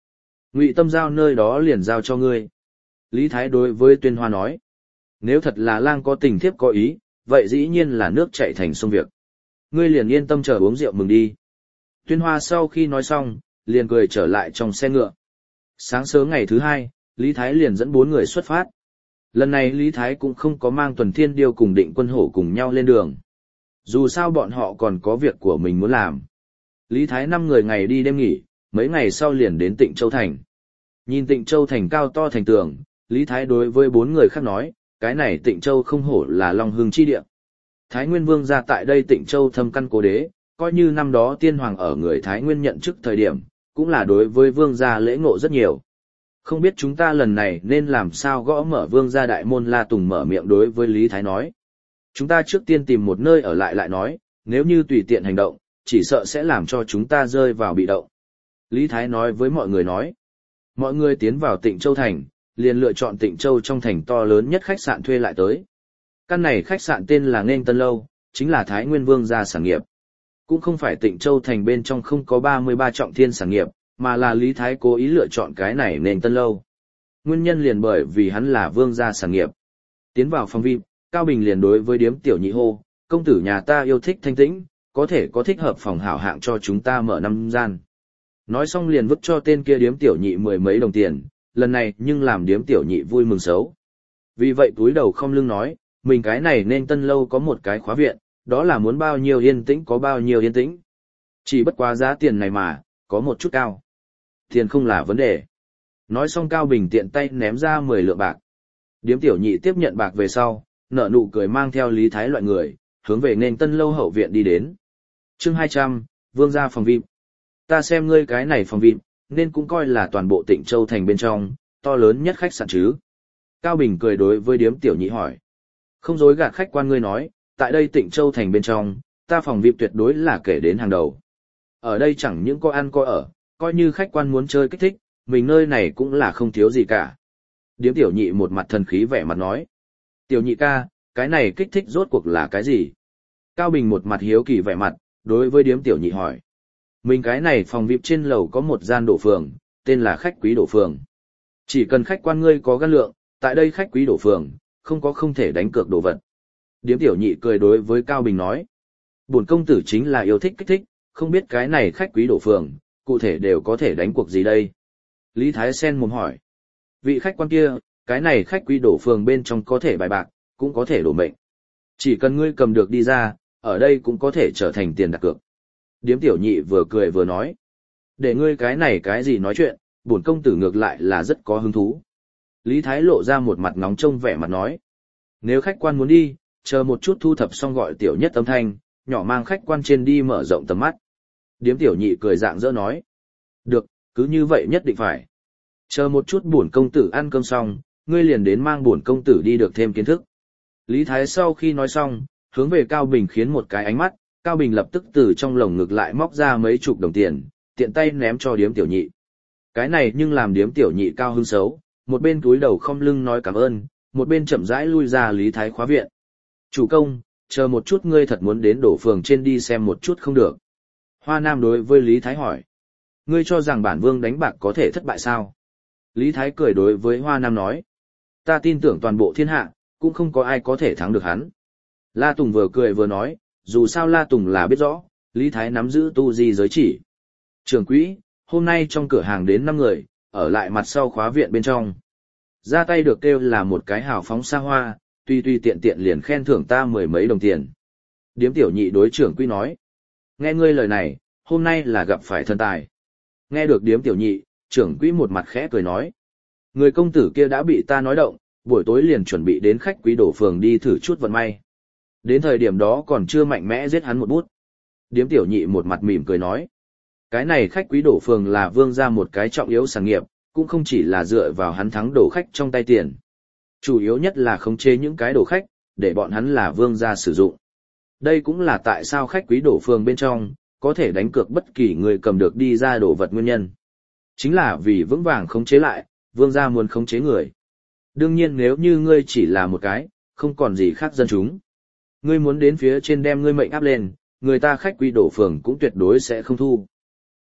Ngụy Tâm giao nơi đó liền giao cho ngươi. Lý Thái đối với Tuyên Hoa nói. Nếu thật là lang có tình thiếp có ý, vậy dĩ nhiên là nước chảy thành sông việc. Ngươi liền yên tâm chờ uống rượu mừng đi. Tuyên Hoa sau khi nói xong, liền cười trở lại trong xe ngựa. Sáng sớm ngày thứ hai, Lý Thái liền dẫn 4 người xuất phát. Lần này Lý Thái cũng không có mang Tuần Thiên Điêu cùng Định Quân Hổ cùng nhau lên đường. Dù sao bọn họ còn có việc của mình muốn làm. Lý Thái 5 người ngày đi đêm nghỉ, mấy ngày sau liền đến Tịnh Châu Thành. Nhìn Tịnh Châu Thành cao to thành tường, Lý Thái đối với 4 người khác nói, cái này Tịnh Châu không hổ là Long Hưng chi địa. Thái Nguyên Vương ra tại đây Tịnh Châu thâm căn cố đế, coi như năm đó tiên hoàng ở người Thái Nguyên nhận chức thời điểm, cũng là đối với vương gia lễ ngộ rất nhiều. Không biết chúng ta lần này nên làm sao gõ mở vương gia đại môn. La Tùng mở miệng đối với Lý Thái nói. Chúng ta trước tiên tìm một nơi ở lại nói, nếu như tùy tiện hành động, chỉ sợ sẽ làm cho chúng ta rơi vào bị động. Lý Thái nói với mọi người nói. Mọi người tiến vào Tịnh Châu Thành, liền lựa chọn Tịnh Châu trong thành to lớn nhất khách sạn thuê lại tới. Căn này khách sạn tên là Nghênh Tân Lâu, chính là Thái Nguyên Vương gia sản nghiệp. Cũng không phải Tịnh Châu Thành bên trong không có 33 trọng thiên sản nghiệp, mà là Lý Thái cố ý lựa chọn cái này Nghênh Tân Lâu. Nguyên nhân liền bởi vì hắn là vương gia sản nghiệp. Tiến vào phòng VIP, Cao Bình liền đối với điếm tiểu nhị hô, công tử nhà ta yêu thích thanh tĩnh, có thể có thích hợp phòng hảo hạng cho chúng ta mở 5 gian. Nói xong liền vứt cho tên kia điếm tiểu nhị 10 mấy đồng tiền, lần này nhưng làm điếm tiểu nhị vui mừng xấu. Vì vậy túi đầu không lưng nói, mình cái này nên Tân Lâu có một cái khóa viện, đó là muốn bao nhiêu yên tĩnh có bao nhiêu yên tĩnh. Chỉ bất quá giá tiền này mà, có một chút cao. Tiền không là vấn đề. Nói xong Cao Bình tiện tay ném ra 10 lượng bạc. Điếm tiểu nhị tiếp nhận bạc về sau, nở nụ cười mang theo Lý Thái loại người, hướng về nên Tân Lâu hậu viện đi đến. Chương 200, Vương gia phòng VIP. Ta xem ngươi cái này phòng VIP, nên cũng coi là toàn bộ Tịnh Châu Thành bên trong, to lớn nhất khách sạn chứ. Cao Bình cười đối với điếm tiểu nhị hỏi. Không dối gạt khách quan ngươi nói, tại đây Tịnh Châu Thành bên trong, ta phòng VIP tuyệt đối là kể đến hàng đầu. Ở đây chẳng những có ăn có ở, coi như khách quan muốn chơi kích thích, mình nơi này cũng là không thiếu gì cả. Điếm tiểu nhị một mặt thần khí vẻ mặt nói. Tiểu nhị ca, cái này kích thích rốt cuộc là cái gì? Cao Bình một mặt hiếu kỳ vẻ mặt, đối với điếm tiểu nhị hỏi. Mình cái này phòng VIP trên lầu có một gian đổ phường, tên là khách quý đổ phường. Chỉ cần khách quan ngươi có gan lượng, tại đây khách quý đổ phường, không có không thể đánh cược đồ vật. Điếm tiểu nhị cười đối với Cao Bình nói. Bổn công tử chính là yêu thích kích thích, không biết cái này khách quý đổ phường, cụ thể đều có thể đánh cuộc gì đây? Lý Thái Sen mồm hỏi. Vị khách quan kia, cái này khách quý đổ phường bên trong có thể bài bạc, cũng có thể đổ mệnh. Chỉ cần ngươi cầm được đi ra, ở đây cũng có thể trở thành tiền đặt cược. Điếm tiểu nhị vừa cười vừa nói. Để ngươi cái này cái gì nói chuyện, bổn công tử ngược lại là rất có hứng thú. Lý Thái lộ ra một mặt ngóng trông vẻ mặt nói. Nếu khách quan muốn đi, chờ một chút thu thập xong gọi tiểu nhất âm thanh, nhỏ mang khách quan trên đi mở rộng tầm mắt. Điếm tiểu nhị cười rạng rỡ nói. Được, cứ như vậy nhất định phải. Chờ một chút bổn công tử ăn cơm xong, ngươi liền đến mang bổn công tử đi được thêm kiến thức. Lý Thái sau khi nói xong, hướng về Cao Bình khiến một cái ánh mắt, Cao Bình lập tức từ trong lồng ngực lại móc ra mấy chục đồng tiền, tiện tay ném cho điếm tiểu nhị. Cái này nhưng làm điếm tiểu nhị cao hứng xấu, một bên túi đầu không lưng nói cảm ơn, một bên chậm rãi lui ra Lý Thái khóa viện. Chủ công, chờ một chút ngươi thật muốn đến đổ phường trên đi xem một chút không được. Hoa Nam đối với Lý Thái hỏi. Ngươi cho rằng bản vương đánh bạc có thể thất bại sao? Lý Thái cười đối với Hoa Nam nói. Ta tin tưởng toàn bộ thiên hạ, cũng không có ai có thể thắng được hắn. La Tùng vừa cười vừa nói, dù sao La Tùng là biết rõ, Lý Thái nắm giữ tu di giới chỉ. Trưởng quỹ, hôm nay trong cửa hàng đến 5 người, ở lại mặt sau khóa viện bên trong. Ra tay được kêu là một cái hào phóng xa hoa, tuy tiện tiện liền khen thưởng ta 10 mấy đồng tiền. Điếm tiểu nhị đối trưởng quỹ nói. Nghe ngươi lời này, hôm nay là gặp phải thần tài. Nghe được điếm tiểu nhị, trưởng quỹ một mặt khẽ cười nói. Người công tử kia đã bị ta nói động, buổi tối liền chuẩn bị đến khách quý đổ phường đi thử chút vận may. Đến thời điểm đó còn chưa mạnh mẽ giết hắn một bút. Điếm tiểu nhị một mặt mỉm cười nói. Cái này khách quý đổ phường là vương gia một cái trọng yếu sản nghiệp, cũng không chỉ là dựa vào hắn thắng đổ khách trong tay tiền. Chủ yếu nhất là khống chế những cái đổ khách, để bọn hắn là vương gia sử dụng. Đây cũng là tại sao khách quý đổ phường bên trong, có thể đánh cược bất kỳ người cầm được đi ra đổ vật nguyên nhân. Chính là vì vững vàng khống chế lại, vương gia muốn khống chế người. Đương nhiên nếu như ngươi chỉ là một cái, không còn gì khác dân chúng. Ngươi muốn đến phía trên đem ngươi mệnh áp lên, người ta khách quý đổ phường cũng tuyệt đối sẽ không thu.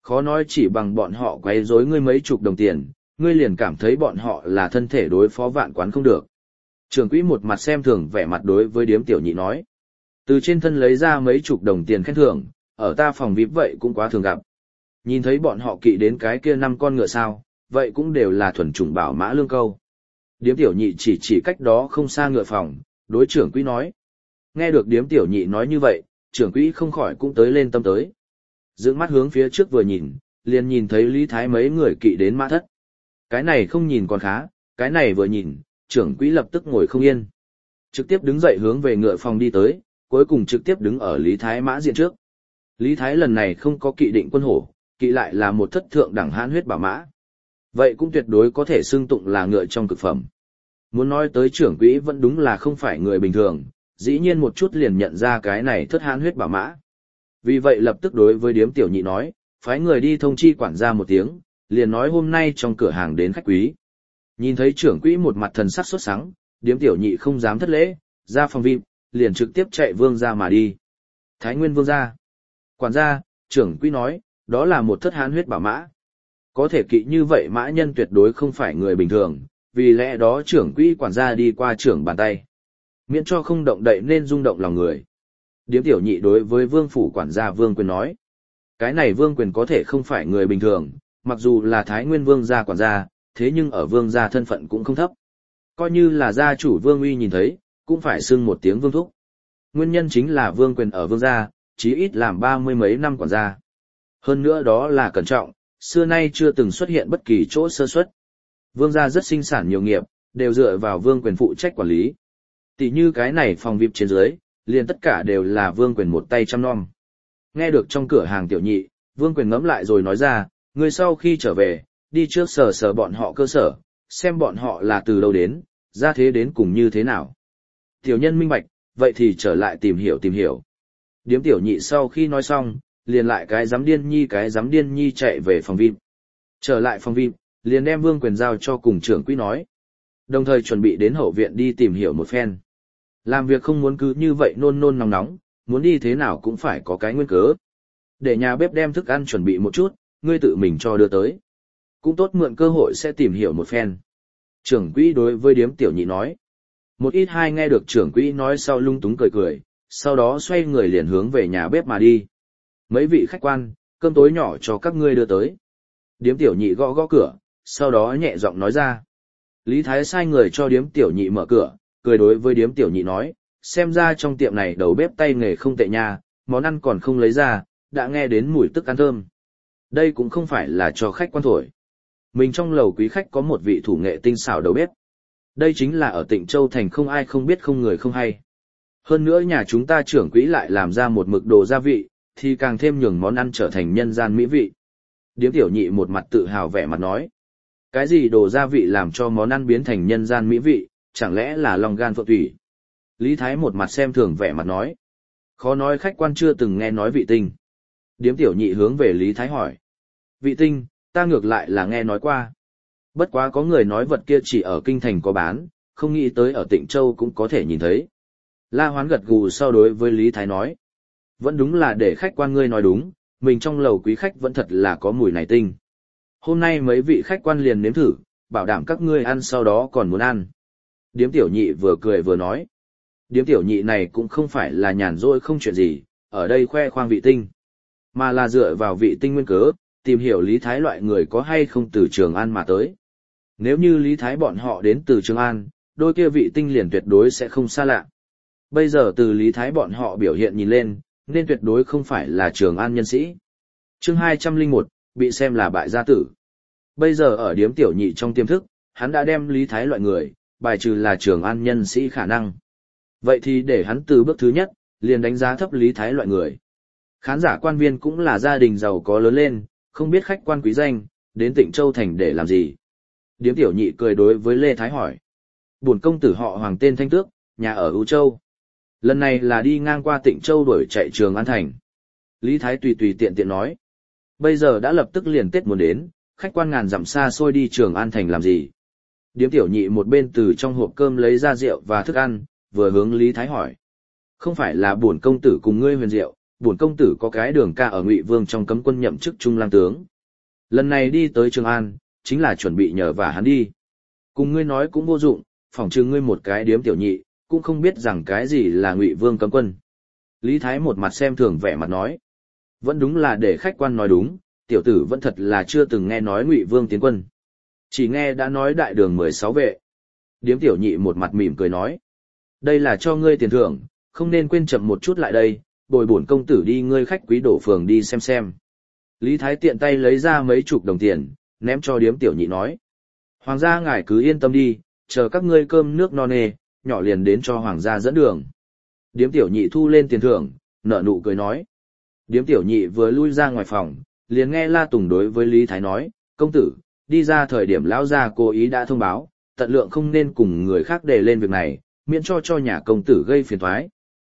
Khó nói chỉ bằng bọn họ quấy rối ngươi mấy chục đồng tiền, ngươi liền cảm thấy bọn họ là thân thể đối phó vạn quán không được. Trưởng quỹ một mặt xem thường vẻ mặt đối với điếm tiểu nhị nói. Từ trên thân lấy ra mấy chục đồng tiền khen thưởng, ở ta phòng VIP vậy cũng quá thường gặp. Nhìn thấy bọn họ kỵ đến cái kia 5 con ngựa sao, vậy cũng đều là thuần chủng bảo mã lương câu. Điếm tiểu nhị chỉ cách đó không xa ngựa phòng, đối trưởng quỹ nói. Nghe được điếm tiểu nhị nói như vậy, trưởng quỹ không khỏi cũng tới lên tâm tới. Dưỡng mắt hướng phía trước vừa nhìn, liền nhìn thấy Lý Thái mấy người kỵ đến mã thất. Cái này không nhìn còn khá, cái này vừa nhìn, trưởng quỹ lập tức ngồi không yên. Trực tiếp đứng dậy hướng về ngựa phòng đi tới, cuối cùng trực tiếp đứng ở Lý Thái mã diện trước. Lý Thái lần này không có kỵ định quân hổ, kỵ lại là một thất thượng đẳng hãn huyết bảo mã. Vậy cũng tuyệt đối có thể xưng tụng là ngựa trong cực phẩm. Muốn nói tới trưởng quỹ vẫn đúng là không phải người bình thường, dĩ nhiên một chút liền nhận ra cái này thất hãn huyết bảo mã. Vì vậy lập tức đối với điếm tiểu nhị nói, phái người đi thông chi quản gia một tiếng, liền nói hôm nay trong cửa hàng đến khách quý. Nhìn thấy trưởng quỹ một mặt thần sắc sốt sắng, điếm tiểu nhị không dám thất lễ, ra phòng VIP, liền trực tiếp chạy vương ra mà đi. Thái Nguyên vương ra. Quản gia, trưởng quỹ nói, đó là một thất hãn huyết bảo mã. Có thể kỵ như vậy mã nhân tuyệt đối không phải người bình thường, vì lẽ đó trưởng quỹ quản gia đi qua trưởng bàn tay. Miễn cho không động đậy nên rung động lòng người. Điếm tiểu nhị đối với vương phủ quản gia Vương Quyền nói. Cái này Vương Quyền có thể không phải người bình thường, mặc dù là Thái Nguyên vương gia quản gia, thế nhưng ở vương gia thân phận cũng không thấp. Coi như là gia chủ Vương Uy nhìn thấy, cũng phải xưng một tiếng vương thúc. Nguyên nhân chính là Vương Quyền ở vương gia, chí ít làm 30 mấy năm quản gia. Hơn nữa đó là cẩn trọng, xưa nay chưa từng xuất hiện bất kỳ chỗ sơ suất. Vương gia rất sinh sản nhiều nghiệp, đều dựa vào Vương Quyền phụ trách quản lý. Tỷ như cái này phòng VIP trên dưới, liền tất cả đều là Vương Quyền một tay chăm nom. Nghe được trong cửa hàng tiểu nhị, Vương Quyền ngẫm lại rồi nói ra, người sau khi trở về, đi trước sờ bọn họ cơ sở, xem bọn họ là từ đâu đến, ra thế đến cùng như thế nào. Tiểu nhân minh bạch, vậy thì trở lại tìm hiểu. Điếm tiểu nhị sau khi nói xong, liền lại cái giám điên nhi chạy về phòng VIP. Trở lại phòng VIP, liền đem Vương Quyền giao cho cùng trưởng quỹ nói. Đồng thời chuẩn bị đến hậu viện đi tìm hiểu một phen. Làm việc không muốn cứ như vậy nôn nóng, muốn đi thế nào cũng phải có cái nguyên cớ. Để nhà bếp đem thức ăn chuẩn bị một chút, ngươi tự mình cho đưa tới. Cũng tốt mượn cơ hội sẽ tìm hiểu một phen. Trưởng quỹ đối với điếm tiểu nhị nói. Một ít hai nghe được trưởng quỹ nói sau lung túng cười, sau đó xoay người liền hướng về nhà bếp mà đi. Mấy vị khách quan, cơm tối nhỏ cho các ngươi đưa tới. Điếm tiểu nhị gõ cửa, sau đó nhẹ giọng nói ra. Lý Thái sai người cho điếm tiểu nhị mở cửa, cười đối với điếm tiểu nhị nói, xem ra trong tiệm này đầu bếp tay nghề không tệ nha, món ăn còn không lấy ra, đã nghe đến mùi tức ăn thơm. Đây cũng không phải là cho khách quan thổi. Mình trong lầu quý khách có một vị thủ nghệ tinh xảo đầu bếp. Đây chính là ở Tịnh Châu thành không ai không biết không người không hay. Hơn nữa nhà chúng ta trưởng quỹ lại làm ra một mực đồ gia vị, thì càng thêm nhường món ăn trở thành nhân gian mỹ vị. Điếm tiểu nhị một mặt tự hào vẻ mặt nói. Cái gì đồ gia vị làm cho món ăn biến thành nhân gian mỹ vị, chẳng lẽ là lòng gan phượng thủy? Lý Thái một mặt xem thường vẻ mặt nói. Khó nói khách quan chưa từng nghe nói vị tinh. Điếm tiểu nhị hướng về Lý Thái hỏi. Vị tinh, ta ngược lại là nghe nói qua. Bất quá có người nói vật kia chỉ ở kinh thành có bán, không nghĩ tới ở Tịnh Châu cũng có thể nhìn thấy. La Hoán gật gù sau đối với Lý Thái nói. Vẫn đúng là để khách quan ngươi nói đúng, mình trong lầu quý khách vẫn thật là có mùi này tinh. Hôm nay mấy vị khách quan liền nếm thử, bảo đảm các ngươi ăn sau đó còn muốn ăn. Điếm tiểu nhị vừa cười vừa nói. Điếm tiểu nhị này cũng không phải là nhàn rỗi không chuyện gì, ở đây khoe khoang vị tinh. Mà là dựa vào vị tinh nguyên cớ, tìm hiểu Lý Thái loại người có hay không từ Trường An mà tới. Nếu như Lý Thái bọn họ đến từ Trường An, đôi kia vị tinh liền tuyệt đối sẽ không xa lạ. Bây giờ từ Lý Thái bọn họ biểu hiện nhìn lên, nên tuyệt đối không phải là Trường An nhân sĩ. Chương 201, bị xem là bại gia tử. Bây giờ ở điếm tiểu nhị trong tiềm thức, hắn đã đem Lý Thái loại người, bài trừ là Trường An nhân sĩ khả năng. Vậy thì để hắn từ bước thứ nhất, liền đánh giá thấp Lý Thái loại người. Khán giả quan viên cũng là gia đình giàu có lớn lên, không biết khách quan quý danh, đến Tịnh Châu thành để làm gì. Điếm tiểu nhị cười đối với Lê Thái hỏi. Bổn công tử họ Hoàng tên Thanh Tước, nhà ở U Châu. Lần này là đi ngang qua Tịnh Châu đuổi chạy Trường An thành. Lý Thái tùy tiện nói. Bây giờ đã lập tức liền Tết muốn đến, khách quan ngàn dặm xa xôi đi Trường An thành làm gì. Điếm tiểu nhị một bên từ trong hộp cơm lấy ra rượu và thức ăn, vừa hướng Lý Thái hỏi. Không phải là bổn công tử cùng ngươi huyền rượu, bổn công tử có cái đường ca ở Ngụy Vương trong cấm quân nhậm chức trung lang tướng. Lần này đi tới Trường An, chính là chuẩn bị nhờ vả hắn đi. Cùng ngươi nói cũng vô dụng, phỏng chừng ngươi một cái điếm tiểu nhị, cũng không biết rằng cái gì là Ngụy Vương cấm quân. Lý Thái một mặt xem thường vẻ mặt nói. Vẫn đúng là để khách quan nói đúng, tiểu tử vẫn thật là chưa từng nghe nói Ngụy Vương tiến quân. Chỉ nghe đã nói đại đường 16 vệ. Điếm tiểu nhị một mặt mỉm cười nói. Đây là cho ngươi tiền thưởng, không nên quên chậm một chút lại đây, bồi bổn công tử đi ngươi khách quý đổ phường đi xem. Lý Thái tiện tay lấy ra mấy chục đồng tiền, ném cho điếm tiểu nhị nói. Hoàng gia ngài cứ yên tâm đi, chờ các ngươi cơm nước no nê, nhỏ liền đến cho hoàng gia dẫn đường. Điếm tiểu nhị thu lên tiền thưởng, nở nụ cười nói. Điếm tiểu nhị vừa lui ra ngoài phòng, liền nghe La Tùng đối với Lý Thái nói, công tử, đi ra thời điểm lão gia cố ý đã thông báo, tận lượng không nên cùng người khác đề lên việc này, miễn cho nhà công tử gây phiền toái.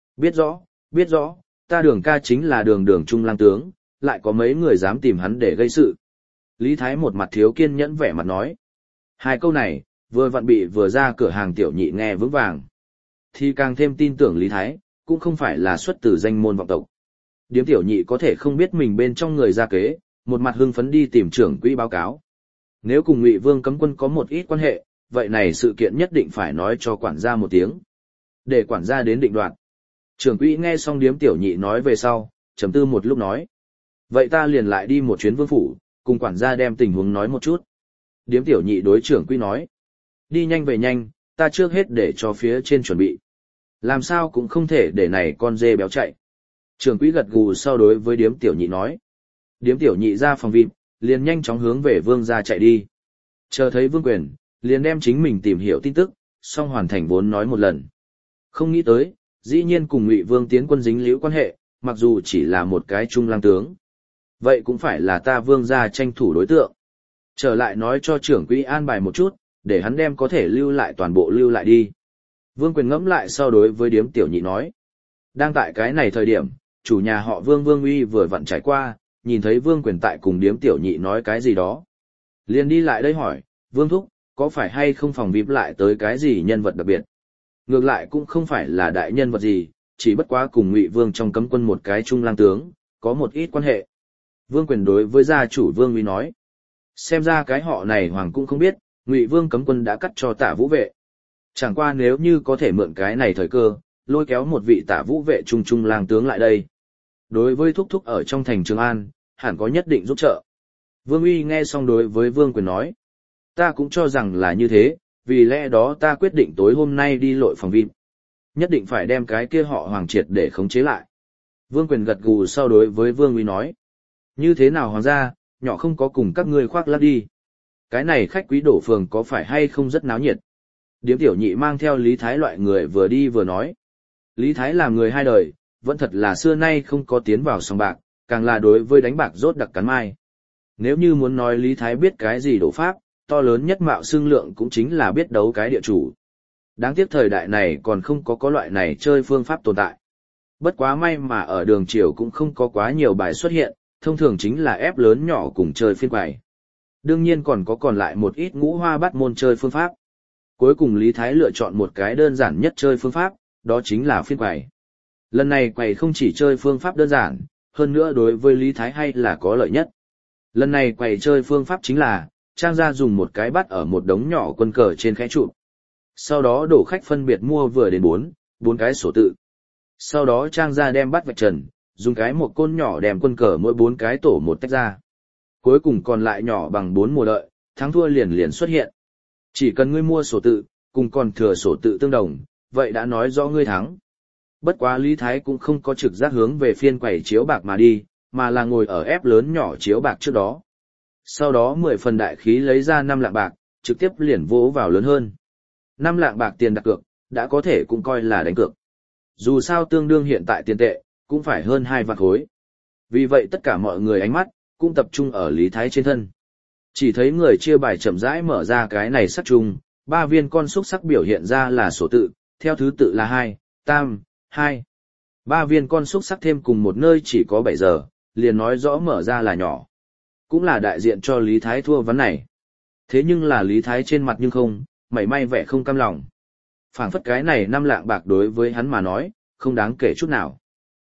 Biết rõ, ta đường ca chính là đường trung lang tướng, lại có mấy người dám tìm hắn để gây sự. Lý Thái một mặt thiếu kiên nhẫn vẻ mặt nói. Hai câu này, vừa vặn bị vừa ra cửa hàng tiểu nhị nghe vững vàng. Thì càng thêm tin tưởng Lý Thái, cũng không phải là xuất từ danh môn vọng tộc. Điếm tiểu nhị có thể không biết mình bên trong người ra kế, một mặt hưng phấn đi tìm trưởng quỹ báo cáo. Nếu cùng Ngụy Vương cấm quân có một ít quan hệ, vậy này sự kiện nhất định phải nói cho quản gia một tiếng. Để quản gia đến định đoạt. Trưởng quỹ nghe xong điếm tiểu nhị nói về sau, trầm tư một lúc nói. Vậy ta liền lại đi một chuyến vương phủ, cùng quản gia đem tình huống nói một chút. Điếm tiểu nhị đối trưởng quỹ nói. Đi nhanh về nhanh, ta trước hết để cho phía trên chuẩn bị. Làm sao cũng không thể để này con dê béo chạy. Trưởng quỹ gật gù sau đối với điếm tiểu nhị nói. Điếm tiểu nhị ra phòng vịt, liền nhanh chóng hướng về vương gia chạy đi. Chờ thấy Vương Quyền, liền đem chính mình tìm hiểu tin tức, xong hoàn thành vốn nói một lần. Không nghĩ tới, dĩ nhiên cùng Ngụy Vương tiến quân dính liễu quan hệ, mặc dù chỉ là một cái trung lang tướng. Vậy cũng phải là ta Vương gia tranh thủ đối tượng. Trở lại nói cho trưởng quỹ an bài một chút, để hắn đem có thể lưu lại toàn bộ lưu lại đi. Vương Quyền ngẫm lại sau đối với điếm tiểu nhị nói. Đang tại cái này thời điểm, chủ nhà họ Vương Vương Uy vừa vặn trải qua, nhìn thấy Vương Quyền tại cùng điếm tiểu nhị nói cái gì đó. Liền đi lại đây hỏi, Vương Thúc, có phải hay không phòng vip lại tới cái gì nhân vật đặc biệt? Ngược lại cũng không phải là đại nhân vật gì, chỉ bất quá cùng Ngụy Vương trong cấm quân một cái trung lang tướng, có một ít quan hệ. Vương Quyền đối với gia chủ Vương Uy nói. Xem ra cái họ này hoàng cũng không biết, Ngụy Vương cấm quân đã cắt cho Tả Vũ vệ. Chẳng qua nếu như có thể mượn cái này thời cơ, lôi kéo một vị Tả Vũ vệ trung lang tướng lại đây. Đối với thúc thúc ở trong thành Trường An, hẳn có nhất định giúp trợ. Vương Uy nghe xong đối với Vương Quyền nói. Ta cũng cho rằng là như thế, vì lẽ đó ta quyết định tối hôm nay đi lội phòng vip. Nhất định phải đem cái kia họ hoàng triệt để khống chế lại. Vương Quyền gật gù sau đối với Vương Uy nói. Như thế nào hoàng gia, nhỏ không có cùng các ngươi khoác lác đi. Cái này khách quý đổ phường có phải hay không rất náo nhiệt. Điếm tiểu nhị mang theo Lý Thái loại người vừa đi vừa nói. Lý Thái làm người hai đời, vẫn thật là xưa nay không có tiến vào sòng bạc, càng là đối với đánh bạc rốt đặc cắn mai. Nếu như muốn nói Lý Thái biết cái gì đổ pháp, to lớn nhất mạo xương lượng cũng chính là biết đấu cái địa chủ. Đáng tiếc thời đại này còn không có loại này chơi phương pháp tồn tại. Bất quá may mà ở đường triều cũng không có quá nhiều bài xuất hiện, thông thường chính là ép lớn nhỏ cùng chơi phiên quầy. Đương nhiên còn lại một ít ngũ hoa bắt môn chơi phương pháp. Cuối cùng Lý Thái lựa chọn một cái đơn giản nhất chơi phương pháp, đó chính là phiên quầy. Lần này quầy không chỉ chơi phương pháp đơn giản, hơn nữa đối với Lý Thái hay là có lợi nhất. Lần này quầy chơi phương pháp chính là, trang gia dùng một cái bắt ở một đống nhỏ quân cờ trên khẽ trụ. Sau đó đổ khách phân biệt mua vừa đến 4 cái sổ tự. Sau đó trang gia đem bắt vạch trần, dùng cái một côn nhỏ đem quân cờ mỗi 4 cái tổ một tách ra. Cuối cùng còn lại nhỏ bằng 4 mùa đợi, thắng thua liền xuất hiện. Chỉ cần ngươi mua sổ tự, cùng còn thừa sổ tự tương đồng, vậy đã nói rõ ngươi thắng. Bất quá Lý Thái cũng không có trực giác hướng về phiên quầy chiếu bạc mà đi, mà là ngồi ở ép lớn nhỏ chiếu bạc trước đó. Sau đó 10 phần đại khí lấy ra 5 lạng bạc, trực tiếp liền vỗ vào lớn hơn. 5 lạng bạc tiền đặt cược, đã có thể cũng coi là đánh cược. Dù sao tương đương hiện tại tiền tệ, cũng phải hơn 2 vạn khối. Vì vậy tất cả mọi người ánh mắt, cũng tập trung ở Lý Thái trên thân. Chỉ thấy người chia bài chậm rãi mở ra cái này sắc chung, 3 viên con xúc sắc biểu hiện ra là sổ tự, theo thứ tự là 2, tam, 2. 3 viên con xúc sắc thêm cùng một nơi chỉ có 7 giờ, liền nói rõ mở ra là nhỏ. Cũng là đại diện cho Lý Thái thua ván này. Thế nhưng là Lý Thái trên mặt nhưng không, mảy may vẻ không cam lòng. Phảng phất cái này 5 lạng bạc đối với hắn mà nói, không đáng kể chút nào.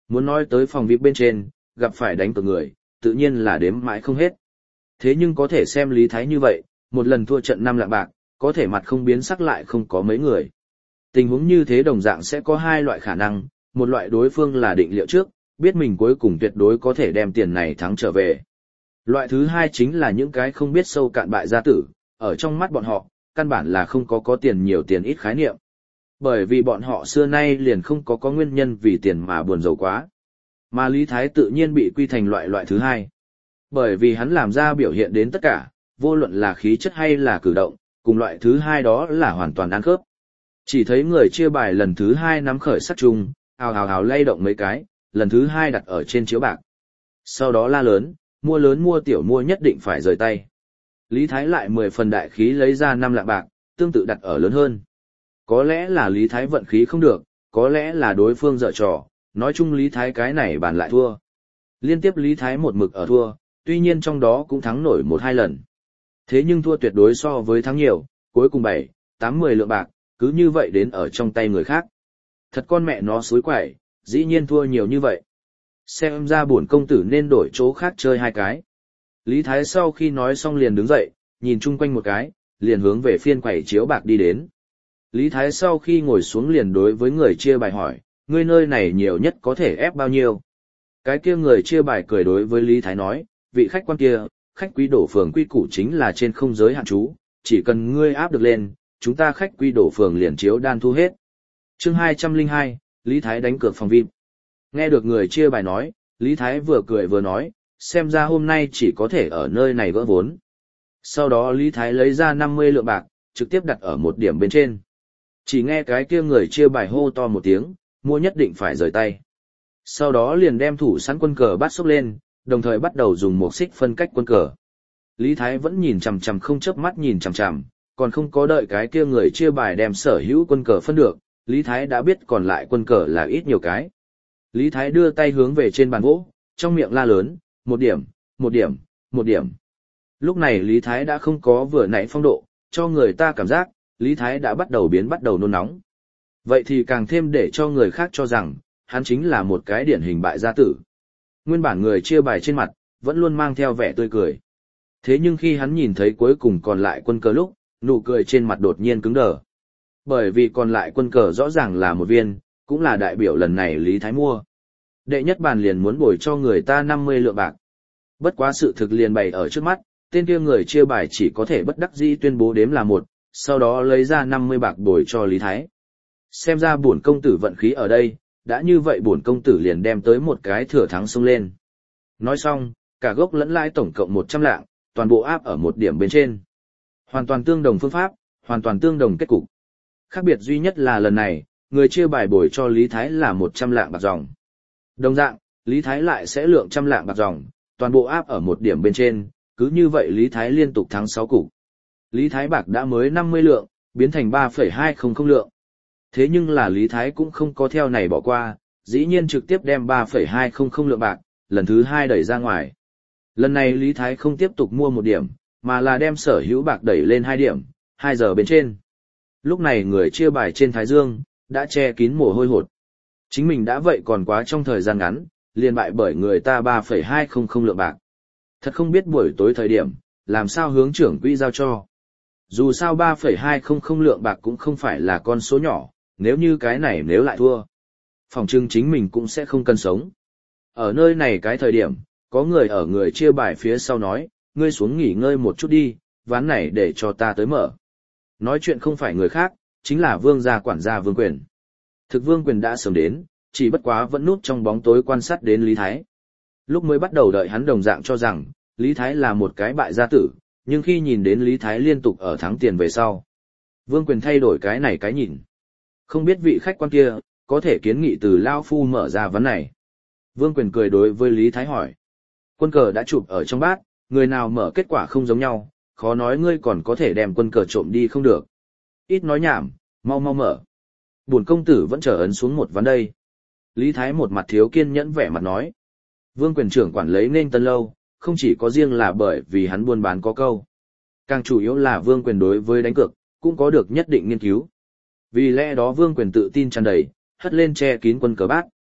Muốn nói tới phòng VIP bên trên, gặp phải đánh cược người, tự nhiên là đếm mãi không hết. Thế nhưng có thể xem Lý Thái như vậy, một lần thua trận 5 lạng bạc, có thể mặt không biến sắc lại không có mấy người. Tình huống như thế đồng dạng sẽ có hai loại khả năng, một loại đối phương là định liệu trước, biết mình cuối cùng tuyệt đối có thể đem tiền này thắng trở về. Loại thứ hai chính là những cái không biết sâu cạn bại gia tử, ở trong mắt bọn họ, căn bản là không có tiền nhiều tiền ít khái niệm. Bởi vì bọn họ xưa nay liền không có nguyên nhân vì tiền mà buồn rầu quá. Mà Lý Thái tự nhiên bị quy thành loại thứ hai. Bởi vì hắn làm ra biểu hiện đến tất cả, vô luận là khí chất hay là cử động, cùng loại thứ hai đó là hoàn toàn ăn khớp. Chỉ thấy người chia bài lần thứ hai nắm khởi sắc chung, ào lay động mấy cái, lần thứ hai đặt ở trên chiếu bạc. Sau đó la lớn mua tiểu mua nhất định phải rời tay. Lý Thái lại 10 phần đại khí lấy ra 5 lạng bạc, tương tự đặt ở lớn hơn. Có lẽ là Lý Thái vận khí không được, có lẽ là đối phương dở trò, nói chung Lý Thái cái này bàn lại thua. Liên tiếp Lý Thái một mực ở thua, tuy nhiên trong đó cũng thắng nổi 1-2 lần. Thế nhưng thua tuyệt đối so với thắng nhiều, cuối cùng 7-8-10 lượng bạc, cứ như vậy đến ở trong tay người khác. Thật con mẹ nó xối quậy, dĩ nhiên thua nhiều như vậy. Xem ra bổn công tử nên đổi chỗ khác chơi hai cái. Lý Thái sau khi nói xong liền đứng dậy, nhìn chung quanh một cái, liền hướng về phiên quầy chiếu bạc đi đến. Lý Thái sau khi ngồi xuống liền đối với người chia bài hỏi, ngươi nơi này nhiều nhất có thể ép bao nhiêu? Cái kia người chia bài cười đối với Lý Thái nói, vị khách quan kia, khách quý đổ phường quy củ chính là trên không giới hạn chú, chỉ cần ngươi áp được lên, chúng ta khách quý đổ phường liền chiếu đan thu hết. Chương 202, Lý Thái đánh cược phòng VIP. Nghe được người chia bài nói, Lý Thái vừa cười vừa nói, xem ra hôm nay chỉ có thể ở nơi này gỡ vốn. Sau đó Lý Thái lấy ra 50 lượng bạc, trực tiếp đặt ở một điểm bên trên. Chỉ nghe cái kia người chia bài hô to một tiếng, mua nhất định phải rời tay. Sau đó liền đem thủ sẵn quân cờ bắt xốc lên, đồng thời bắt đầu dùng một xích phân cách quân cờ. Lý Thái vẫn nhìn chằm chằm không chớp mắt nhìn chằm chằm, còn không có đợi cái kia người chia bài đem sở hữu quân cờ phân được, Lý Thái đã biết còn lại quân cờ là ít nhiều cái. Lý Thái đưa tay hướng về trên bàn gỗ, trong miệng la lớn, một điểm, một điểm, một điểm. Lúc này Lý Thái đã không có vừa nãy phong độ, cho người ta cảm giác, Lý Thái đã bắt đầu nôn nóng. Vậy thì càng thêm để cho người khác cho rằng, hắn chính là một cái điển hình bại gia tử. Nguyên bản người chia bài trên mặt, vẫn luôn mang theo vẻ tươi cười. Thế nhưng khi hắn nhìn thấy cuối cùng còn lại quân cờ lúc, nụ cười trên mặt đột nhiên cứng đờ. Bởi vì còn lại quân cờ rõ ràng là một viên, cũng là đại biểu lần này Lý Thái mua. Đệ nhất bàn liền muốn bồi cho người ta 50 lượng bạc. Bất quá sự thực liền bày ở trước mắt, tên kia người chia bài chỉ có thể bất đắc dĩ tuyên bố đếm là một, sau đó lấy ra 50 bạc bồi cho Lý Thái. Xem ra bổn công tử vận khí ở đây, đã như vậy bổn công tử liền đem tới một cái thừa thắng xông lên. Nói xong, cả gốc lẫn lãi tổng cộng 100 lạng, toàn bộ áp ở một điểm bên trên. Hoàn toàn tương đồng phương pháp, hoàn toàn tương đồng kết cục. Khác biệt duy nhất là lần này, người chia bài bồi cho Lý Thái là 100 lạng bạc dòng. Đồng dạng, Lý Thái lại sẽ lượng 100 lạng bạc dòng, toàn bộ áp ở một điểm bên trên, cứ như vậy Lý Thái liên tục thắng 6 cục. Lý Thái bạc đã mới 50 lượng, biến thành 3,200 lượng. Thế nhưng là Lý Thái cũng không có theo này bỏ qua, dĩ nhiên trực tiếp đem 3,200 lượng bạc, lần thứ hai đẩy ra ngoài. Lần này Lý Thái không tiếp tục mua một điểm, mà là đem sở hữu bạc đẩy lên 2 điểm, 2 giờ bên trên. Lúc này người chia bài trên Thái Dương, đã che kín mồ hôi hột. Chính mình đã vậy còn quá trong thời gian ngắn, liền bại bởi người ta 3,200 lượng bạc. Thật không biết buổi tối thời điểm, làm sao hướng trưởng quỹ giao cho. Dù sao 3,200 lượng bạc cũng không phải là con số nhỏ, nếu như cái này nếu lại thua. Phòng trưng chính mình cũng sẽ không cần sống. Ở nơi này cái thời điểm, có người ở người chia bài phía sau nói, ngươi xuống nghỉ ngơi một chút đi, ván này để cho ta tới mở. Nói chuyện không phải người khác, chính là vương gia quản gia Vương Quyền. Thực Vương Quyền đã sớm đến, chỉ bất quá vẫn núp trong bóng tối quan sát đến Lý Thái. Lúc mới bắt đầu đợi hắn đồng dạng cho rằng, Lý Thái là một cái bại gia tử, nhưng khi nhìn đến Lý Thái liên tục ở thắng tiền về sau, Vương Quyền thay đổi cái này cái nhìn. Không biết vị khách quan kia, có thể kiến nghị từ Lao Phu mở ra vấn này. Vương Quyền cười đối với Lý Thái hỏi. Quân cờ đã chụp ở trong bát, người nào mở kết quả không giống nhau, khó nói ngươi còn có thể đem quân cờ trộm đi không được. Ít nói nhảm, mau mau mở. Bổn công tử vẫn chờ ấn xuống một ván đây. Lý Thái một mặt thiếu kiên nhẫn vẻ mặt nói. Vương Quyền trưởng quản lấy nên Tân Lâu, không chỉ có riêng là bởi vì hắn buôn bán có câu. Càng chủ yếu là Vương Quyền đối với đánh cược, cũng có được nhất định nghiên cứu. Vì lẽ đó Vương Quyền tự tin tràn đầy, hất lên che kín quân cờ bát.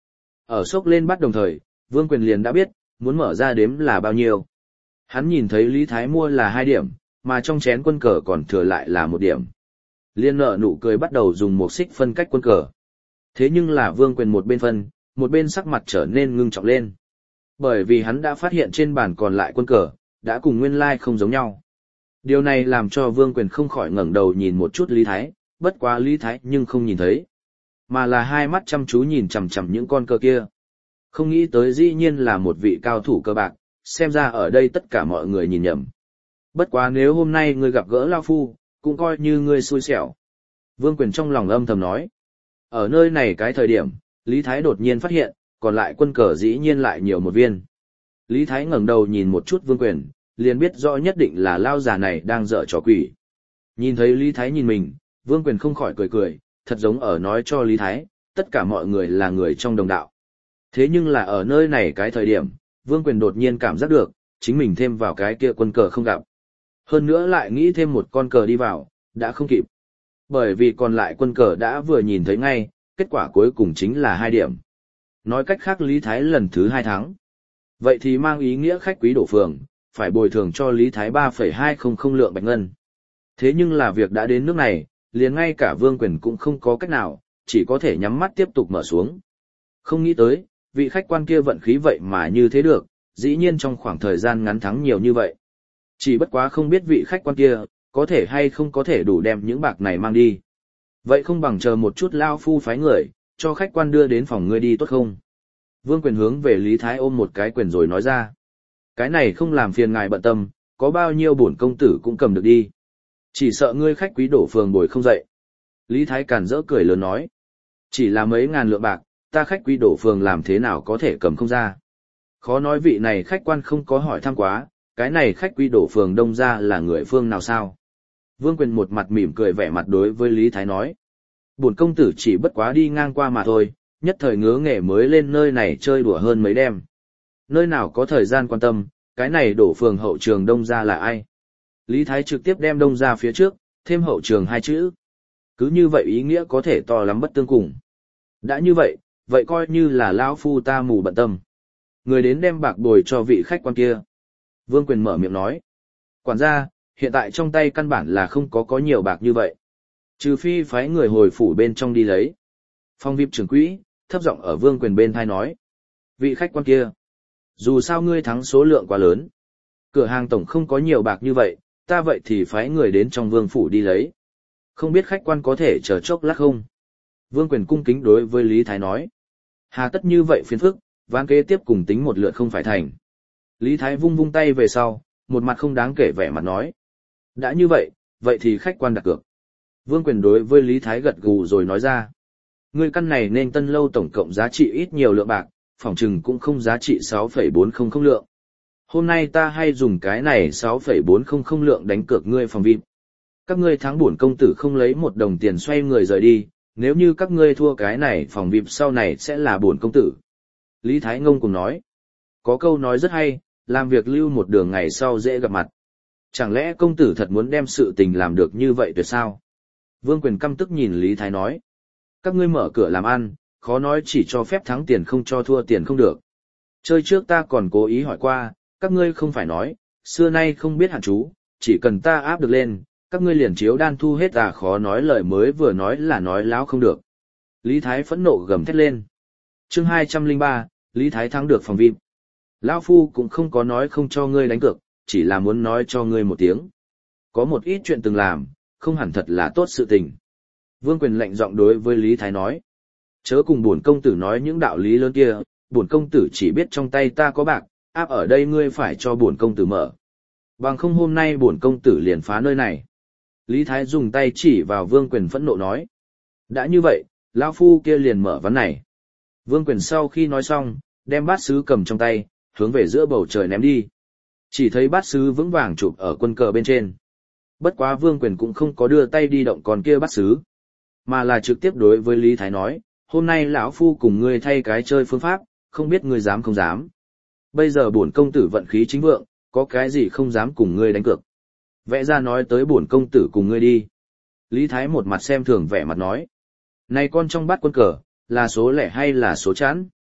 Ở xốc lên bắt đồng thời, Vương Quyền liền đã biết, muốn mở ra đếm là bao nhiêu. Hắn nhìn thấy Lý Thái mua là 2 điểm, mà trong chén quân cờ còn thừa lại là 1 điểm. Liên nợ nụ cười bắt đầu dùng một xích phân cách quân cờ. Thế nhưng là Vương Quyền một bên phân, một bên sắc mặt trở nên ngưng trọng lên. Bởi vì hắn đã phát hiện trên bàn còn lại quân cờ, đã cùng nguyên lai không giống nhau. Điều này làm cho Vương Quyền không khỏi ngẩng đầu nhìn một chút Lý Thái, bất quá Lý Thái nhưng không nhìn thấy. Mà là hai mắt chăm chú nhìn chằm chằm những con cờ kia. Không nghĩ tới dĩ nhiên là một vị cao thủ cờ bạc, xem ra ở đây tất cả mọi người nhìn nhầm. Bất quá nếu hôm nay ngươi gặp gỡ Lao Phu, cũng coi như ngươi xui xẻo. Vương Quyền trong lòng âm thầm nói. Ở nơi này cái thời điểm, Lý Thái đột nhiên phát hiện, còn lại quân cờ dĩ nhiên lại nhiều một viên. Lý Thái ngẩng đầu nhìn một chút Vương Quyền, liền biết rõ nhất định là lao già này đang dở trò quỷ. Nhìn thấy Lý Thái nhìn mình, Vương Quyền không khỏi cười cười, thật giống ở nói cho Lý Thái, tất cả mọi người là người trong đồng đạo. Thế nhưng là ở nơi này cái thời điểm, Vương Quyền đột nhiên cảm giác được, chính mình thêm vào cái kia quân cờ không gặp. Hơn nữa lại nghĩ thêm một con cờ đi vào, đã không kịp. Bởi vì còn lại quân cờ đã vừa nhìn thấy ngay, kết quả cuối cùng chính là 2 điểm. Nói cách khác Lý Thái lần thứ 2 thắng. Vậy thì mang ý nghĩa khách quý đổ phường, phải bồi thường cho Lý Thái 3,200 lượng bạch ngân. Thế nhưng là việc đã đến nước này, liền ngay cả Vương Quyền cũng không có cách nào, chỉ có thể nhắm mắt tiếp tục mở xuống. Không nghĩ tới, vị khách quan kia vận khí vậy mà như thế được, dĩ nhiên trong khoảng thời gian ngắn thắng nhiều như vậy. Chỉ bất quá không biết vị khách quan kia, có thể hay không có thể đủ đem những bạc này mang đi. Vậy không bằng chờ một chút Lao Phu phái người, cho khách quan đưa đến phòng ngươi đi tốt không? Vương Quyền hướng về Lý Thái ôm một cái quyền rồi nói ra. Cái này không làm phiền ngài bận tâm, có bao nhiêu bổn công tử cũng cầm được đi. Chỉ sợ ngươi khách quý đổ phường bồi không dậy. Lý Thái càn rỡ cười lớn nói. Chỉ là mấy ngàn lượng bạc, ta khách quý đổ phường làm thế nào có thể cầm không ra. Khó nói vị này khách quan không có hỏi thăm quá, cái này khách quý đổ phường đông ra là người phương nào sao? Vương Quyền một mặt mỉm cười vẻ mặt đối với Lý Thái nói. Bổn công tử chỉ bất quá đi ngang qua mà thôi, nhất thời ngứa nghề mới lên nơi này chơi đùa hơn mấy đêm. Nơi nào có thời gian quan tâm, cái này đổ phường hậu trường đông ra là ai? Lý Thái trực tiếp đem đông ra phía trước, thêm hậu trường 2 chữ. Cứ như vậy ý nghĩa có thể to lắm bất tương cùng. Đã như vậy, vậy coi như là lão phu ta mù bận tâm. Người đến đem bạc bồi cho vị khách quan kia. Vương Quyền mở miệng nói. Quản gia, hiện tại trong tay căn bản là không có nhiều bạc như vậy. Trừ phi phái người hồi phủ bên trong đi lấy. Phong VIP trưởng quỹ, thấp giọng ở Vương Quyền bên thai nói. Vị khách quan kia. Dù sao ngươi thắng số lượng quá lớn. Cửa hàng tổng không có nhiều bạc như vậy, ta vậy thì phái người đến trong vương phủ đi lấy. Không biết khách quan có thể chờ chốc lát không? Vương Quyền cung kính đối với Lý Thái nói. Hà tất như vậy phiền phức, ván kế tiếp cùng tính một lượt không phải thành. Lý Thái vung vung tay về sau, một mặt không đáng kể vẻ mặt nói. Đã như vậy, vậy thì khách quan đặt cược. Vương Quyền đối với Lý Thái gật gù rồi nói ra. Ngươi căn này nên tân lâu tổng cộng giá trị ít nhiều lượng bạc, phỏng chừng cũng không giá trị 6,400 lượng. Hôm nay ta hay dùng cái này 6,400 lượng đánh cược ngươi phòng VIP. Các ngươi thắng bổn công tử không lấy 1 đồng tiền xoay người rời đi, nếu như các ngươi thua cái này phòng VIP sau này sẽ là bổn công tử. Lý Thái ngông cùng nói. Có câu nói rất hay, làm việc lưu một đường ngày sau dễ gặp mặt. Chẳng lẽ công tử thật muốn đem sự tình làm được như vậy tuyệt sao? Vương Quyền căm tức nhìn Lý Thái nói. Các ngươi mở cửa làm ăn, khó nói chỉ cho phép thắng tiền không cho thua tiền không được. Chơi trước ta còn cố ý hỏi qua, các ngươi không phải nói, xưa nay không biết hạn chú, chỉ cần ta áp được lên, các ngươi liền chiếu đan thu hết khó nói lời mới vừa nói là nói láo không được. Lý Thái phẫn nộ gầm thét lên. Chương 203, Lý Thái thắng được phòng VIP. Lão Phu cũng không có nói không cho ngươi đánh cược, chỉ là muốn nói cho ngươi một tiếng. Có một ít chuyện từng làm, không hẳn thật là tốt sự tình. Vương Quyền lạnh giọng đối với Lý Thái nói. Chớ cùng bổn công tử nói những đạo lý lớn kia, bổn công tử chỉ biết trong tay ta có bạc, áp ở đây ngươi phải cho bổn công tử mở. Bằng không hôm nay bổn công tử liền phá nơi này. Lý Thái dùng tay chỉ vào Vương Quyền phẫn nộ nói. Đã như vậy, lão phu kia liền mở ván này. Vương Quyền sau khi nói xong, đem bát sứ cầm trong tay, hướng về giữa bầu trời ném đi. Chỉ thấy bát sứ vững vàng chụp ở quân cờ bên trên. Bất quá Vương Quyền cũng không có đưa tay đi động con kia bát sứ, mà là trực tiếp đối với Lý Thái nói, hôm nay lão phu cùng ngươi thay cái chơi phương pháp, không biết ngươi dám không dám. Bây giờ bổn công tử vận khí chính vượng, có cái gì không dám cùng ngươi đánh cược. Vẽ ra nói tới bổn công tử cùng ngươi đi. Lý Thái một mặt xem thường vẻ mặt nói. Này con trong bát quân cờ, là số lẻ hay là số chẵn?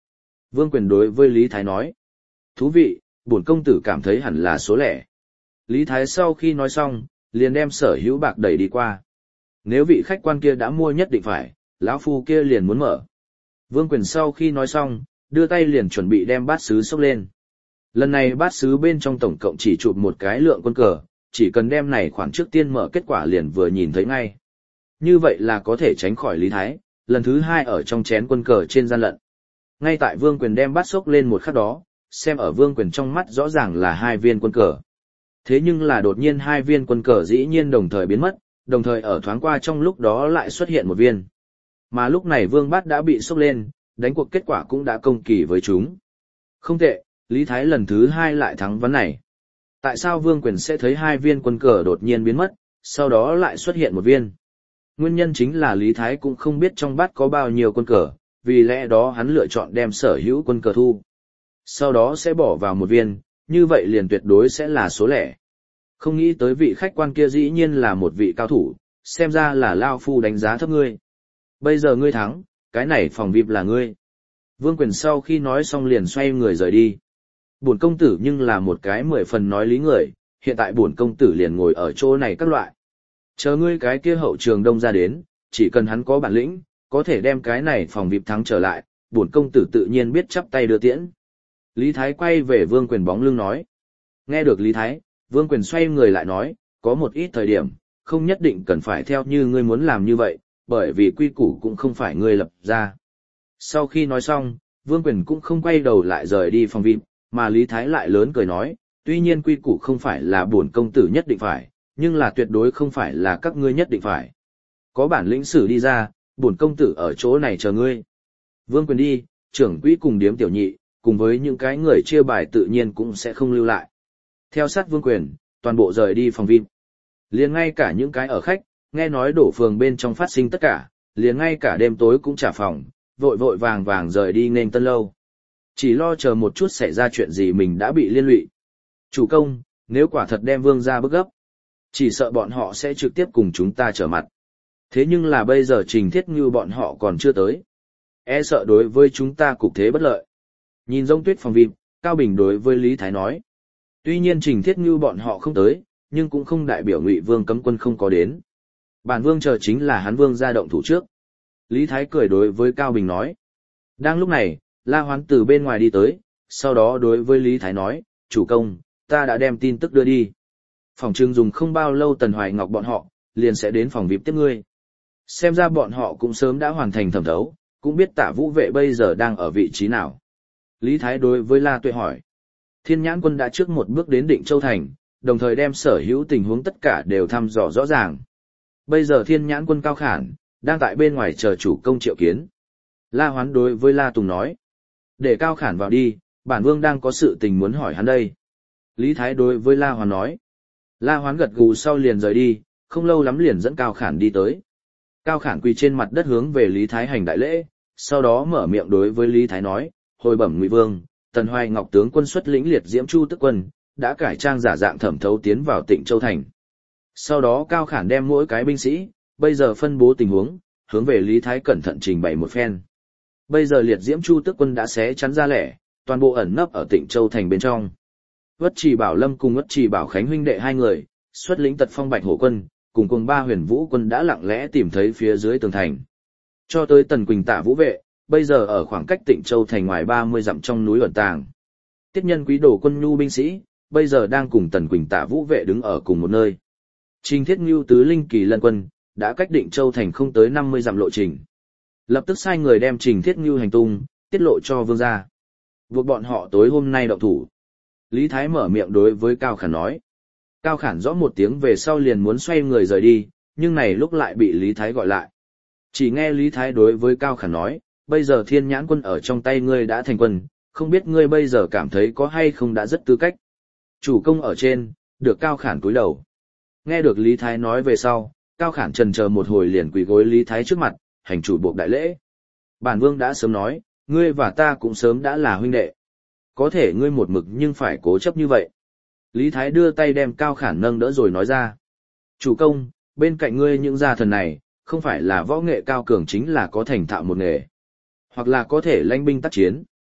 Vương Quyền đối với Lý Thái nói. Thú vị, bổn công tử cảm thấy hẳn là số lẻ. Lý Thái sau khi nói xong, liền đem sở hữu bạc đẩy đi qua. Nếu vị khách quan kia đã mua nhất định phải, lão phu kia liền muốn mở. Vương Quyền sau khi nói xong, đưa tay liền chuẩn bị đem bát sứ xốc lên. Lần này bát sứ bên trong tổng cộng chỉ chụp một cái lượng quân cờ, chỉ cần đem này khoản trước tiên mở kết quả liền vừa nhìn thấy ngay. Như vậy là có thể tránh khỏi Lý Thái, lần thứ hai ở trong chén quân cờ trên gian lận. Ngay tại Vương Quyền đem bát xốc lên một khắc đó, xem ở Vương Quyền trong mắt rõ ràng là 2 viên quân cờ. Thế nhưng là đột nhiên 2 viên quân cờ dĩ nhiên đồng thời biến mất, đồng thời ở thoáng qua trong lúc đó lại xuất hiện một viên. Mà lúc này Vương Bát đã bị xốc lên, đánh cuộc kết quả cũng đã công kỳ với chúng. Không tệ, Lý Thái lần thứ 2 lại thắng ván này. Tại sao Vương Quyền sẽ thấy 2 viên quân cờ đột nhiên biến mất, sau đó lại xuất hiện một viên? Nguyên nhân chính là Lý Thái cũng không biết trong bát có bao nhiêu quân cờ, vì lẽ đó hắn lựa chọn đem sở hữu quân cờ thu. Sau đó sẽ bỏ vào một viên, như vậy liền tuyệt đối sẽ là số lẻ. Không nghĩ tới vị khách quan kia dĩ nhiên là một vị cao thủ, xem ra là Lao Phu đánh giá thấp ngươi. Bây giờ ngươi thắng, cái này phòng VIP là ngươi. Vương Quyền sau khi nói xong liền xoay người rời đi. Bổn công tử nhưng là một cái 10 phần nói lý người, hiện tại bổn công tử liền ngồi ở chỗ này các loại. Chờ ngươi cái kia hậu trường đông ra đến, chỉ cần hắn có bản lĩnh, có thể đem cái này phòng VIP thắng trở lại, bổn công tử tự nhiên biết chắp tay đưa tiễn. Lý Thái quay về Vương Quyền bóng lưng nói. Nghe được Lý Thái, Vương Quyền xoay người lại nói, có một ít thời điểm, không nhất định cần phải theo như ngươi muốn làm như vậy, bởi vì quy củ cũng không phải ngươi lập ra. Sau khi nói xong, Vương Quyền cũng không quay đầu lại rời đi phòng VIP, mà Lý Thái lại lớn cười nói, tuy nhiên quy củ không phải là bổn công tử nhất định phải, nhưng là tuyệt đối không phải là các ngươi nhất định phải. Có bản lĩnh sử đi ra, bổn công tử ở chỗ này chờ ngươi. Vương Quyền đi, trưởng quỹ cùng điếm tiểu nhị, cùng với những cái người chia bài tự nhiên cũng sẽ không lưu lại. Theo sát Vương Quyền, toàn bộ rời đi phòng VIP. Liền ngay cả những cái ở khách, nghe nói đổ phường bên trong phát sinh tất cả, liền ngay cả đêm tối cũng trả phòng, vội vội vàng vàng rời đi nên tân lâu. Chỉ lo chờ một chút xảy ra chuyện gì mình đã bị liên lụy. Chủ công, nếu quả thật đem Vương ra bức gấp, chỉ sợ bọn họ sẽ trực tiếp cùng chúng ta trở mặt. Thế nhưng là bây giờ Trình Thiết Ngưu bọn họ còn chưa tới. E sợ đối với chúng ta cục thế bất lợi. Nhìn Giống Tuyết phòng VIP, Cao Bình đối với Lý Thái nói. Tuy nhiên Trình Thiết Ngưu bọn họ không tới, nhưng cũng không đại biểu Ngụy Vương cấm quân không có đến. Bản Vương chờ chính là hắn Vương ra động thủ trước. Lý Thái cười đối với Cao Bình nói. Đang lúc này, La Hoán từ bên ngoài đi tới, sau đó đối với Lý Thái nói, chủ công, ta đã đem tin tức đưa đi. Phòng trưng dùng không bao lâu Tần Hoài Ngọc bọn họ, liền sẽ đến phòng VIP tiếp ngươi. Xem ra bọn họ cũng sớm đã hoàn thành thẩm thấu, cũng biết Tả Vũ Vệ bây giờ đang ở vị trí nào. Lý Thái đối với La Tuệ hỏi. Thiên Nhãn Quân đã trước một bước đến Định Châu Thành, đồng thời đem sở hữu tình huống tất cả đều thăm dò rõ ràng. Bây giờ Thiên Nhãn Quân Cao Khản, đang tại bên ngoài chờ chủ công triệu kiến. La Hoán đối với La Tùng nói. Để Cao Khản vào đi, bản Vương đang có sự tình muốn hỏi hắn đây. Lý Thái đối với La Hoán nói. La Hoán gật gù sau liền rời đi, không lâu lắm liền dẫn Cao Khản đi tới. Cao Khản quỳ trên mặt đất hướng về Lý Thái hành đại lễ, sau đó mở miệng đối với Lý Thái nói, hồi bẩm Ngụy Vương, Tần Hoài Ngọc tướng quân xuất lĩnh liệt diễm Chu Tức quân, đã cải trang giả dạng thẩm thấu tiến vào Tịnh Châu Thành. Sau đó Cao Khản đem mỗi cái binh sĩ, bây giờ phân bố tình huống, hướng về Lý Thái cẩn thận trình bày một phen. Bây giờ liệt diễm Chu Tức quân đã xé chắn ra lẻ, toàn bộ ẩn nấp ở Tịnh Châu Thành bên trong. Uất Trì Bảo Lâm cùng Uất Trì Bảo Khánh huynh đệ hai người, xuất lĩnh Tật Phong Bạch Hổ quân, cùng cùng 3 Huyền Vũ quân đã lặng lẽ tìm thấy phía dưới tường thành. Cho tới Tần Quỳnh Tả Vũ vệ, bây giờ ở khoảng cách Tịnh Châu Thành ngoài 30 dặm trong núi ẩn tàng. Tiết Nhân Quý Đồ quân nhu binh sĩ, bây giờ đang cùng Tần Quỳnh Tả Vũ vệ đứng ở cùng một nơi. Trình Thiết Ngưu tứ linh kỳ lân quân, đã cách Định Châu Thành không tới 50 dặm lộ trình. Lập tức sai người đem Trình Thiết Ngưu hành tung, tiết lộ cho Vương gia. Buộc bọn họ tối hôm nay động thủ. Lý Thái mở miệng đối với Cao Khản nói. Cao Khản rõ một tiếng về sau liền muốn xoay người rời đi, nhưng này lúc lại bị Lý Thái gọi lại. Chỉ nghe Lý Thái đối với Cao Khản nói, bây giờ Thiên Nhãn Quân ở trong tay ngươi đã thành quân, không biết ngươi bây giờ cảm thấy có hay không đã rất tư cách. Chủ công ở trên, được Cao Khản cúi đầu. Nghe được Lý Thái nói về sau, Cao Khản chần chờ một hồi liền quỳ gối Lý Thái trước mặt, hành chủ buộc đại lễ. Bản Vương đã sớm nói, ngươi và ta cũng sớm đã là huynh đệ. Có thể ngươi một mực nhưng phải cố chấp như vậy. Lý Thái đưa tay đem Cao Khản nâng đỡ rồi nói ra. Chủ công, bên cạnh ngươi những gia thần này, không phải là võ nghệ cao cường chính là có thành thạo một nghề. Hoặc là có thể lãnh binh tác chiến.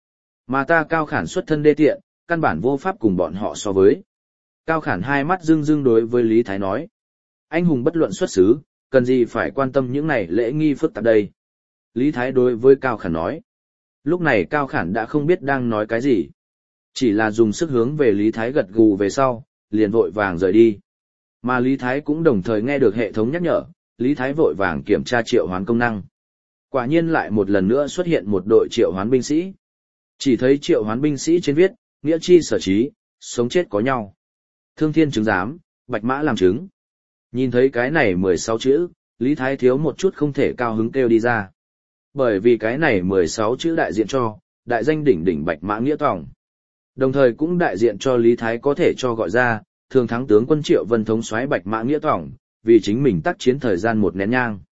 Mà ta Cao Khản xuất thân đê tiện, căn bản vô pháp cùng bọn họ so với. Cao Khản hai mắt rưng rưng đối với Lý Thái nói. Anh hùng bất luận xuất xứ, cần gì phải quan tâm những này lễ nghi phức tạp đây. Lý Thái đối với Cao Khản nói. Lúc này Cao Khản đã không biết đang nói cái gì. Chỉ là dùng sức hướng về Lý Thái gật gù về sau, liền vội vàng rời đi. Mà Lý Thái cũng đồng thời nghe được hệ thống nhắc nhở, Lý Thái vội vàng kiểm tra triệu hoán công năng. Quả nhiên lại một lần nữa xuất hiện một đội triệu hoán binh sĩ. Chỉ thấy triệu hoán binh sĩ trên viết, nghĩa chi sở trí, sống chết có nhau. Thương thiên chứng giám, bạch mã làm chứng. Nhìn thấy cái này 16 chữ, Lý Thái thiếu một chút không thể cao hứng kêu đi ra. Bởi vì cái này 16 chữ đại diện cho, đại danh đỉnh đỉnh bạch mã nghĩa tòng. Đồng thời cũng đại diện cho Lý Thái có thể cho gọi ra, thường thắng tướng quân Triệu Vân thống soái bạch mã nghĩa tòng, vì chính mình tác chiến thời gian một nén nhang.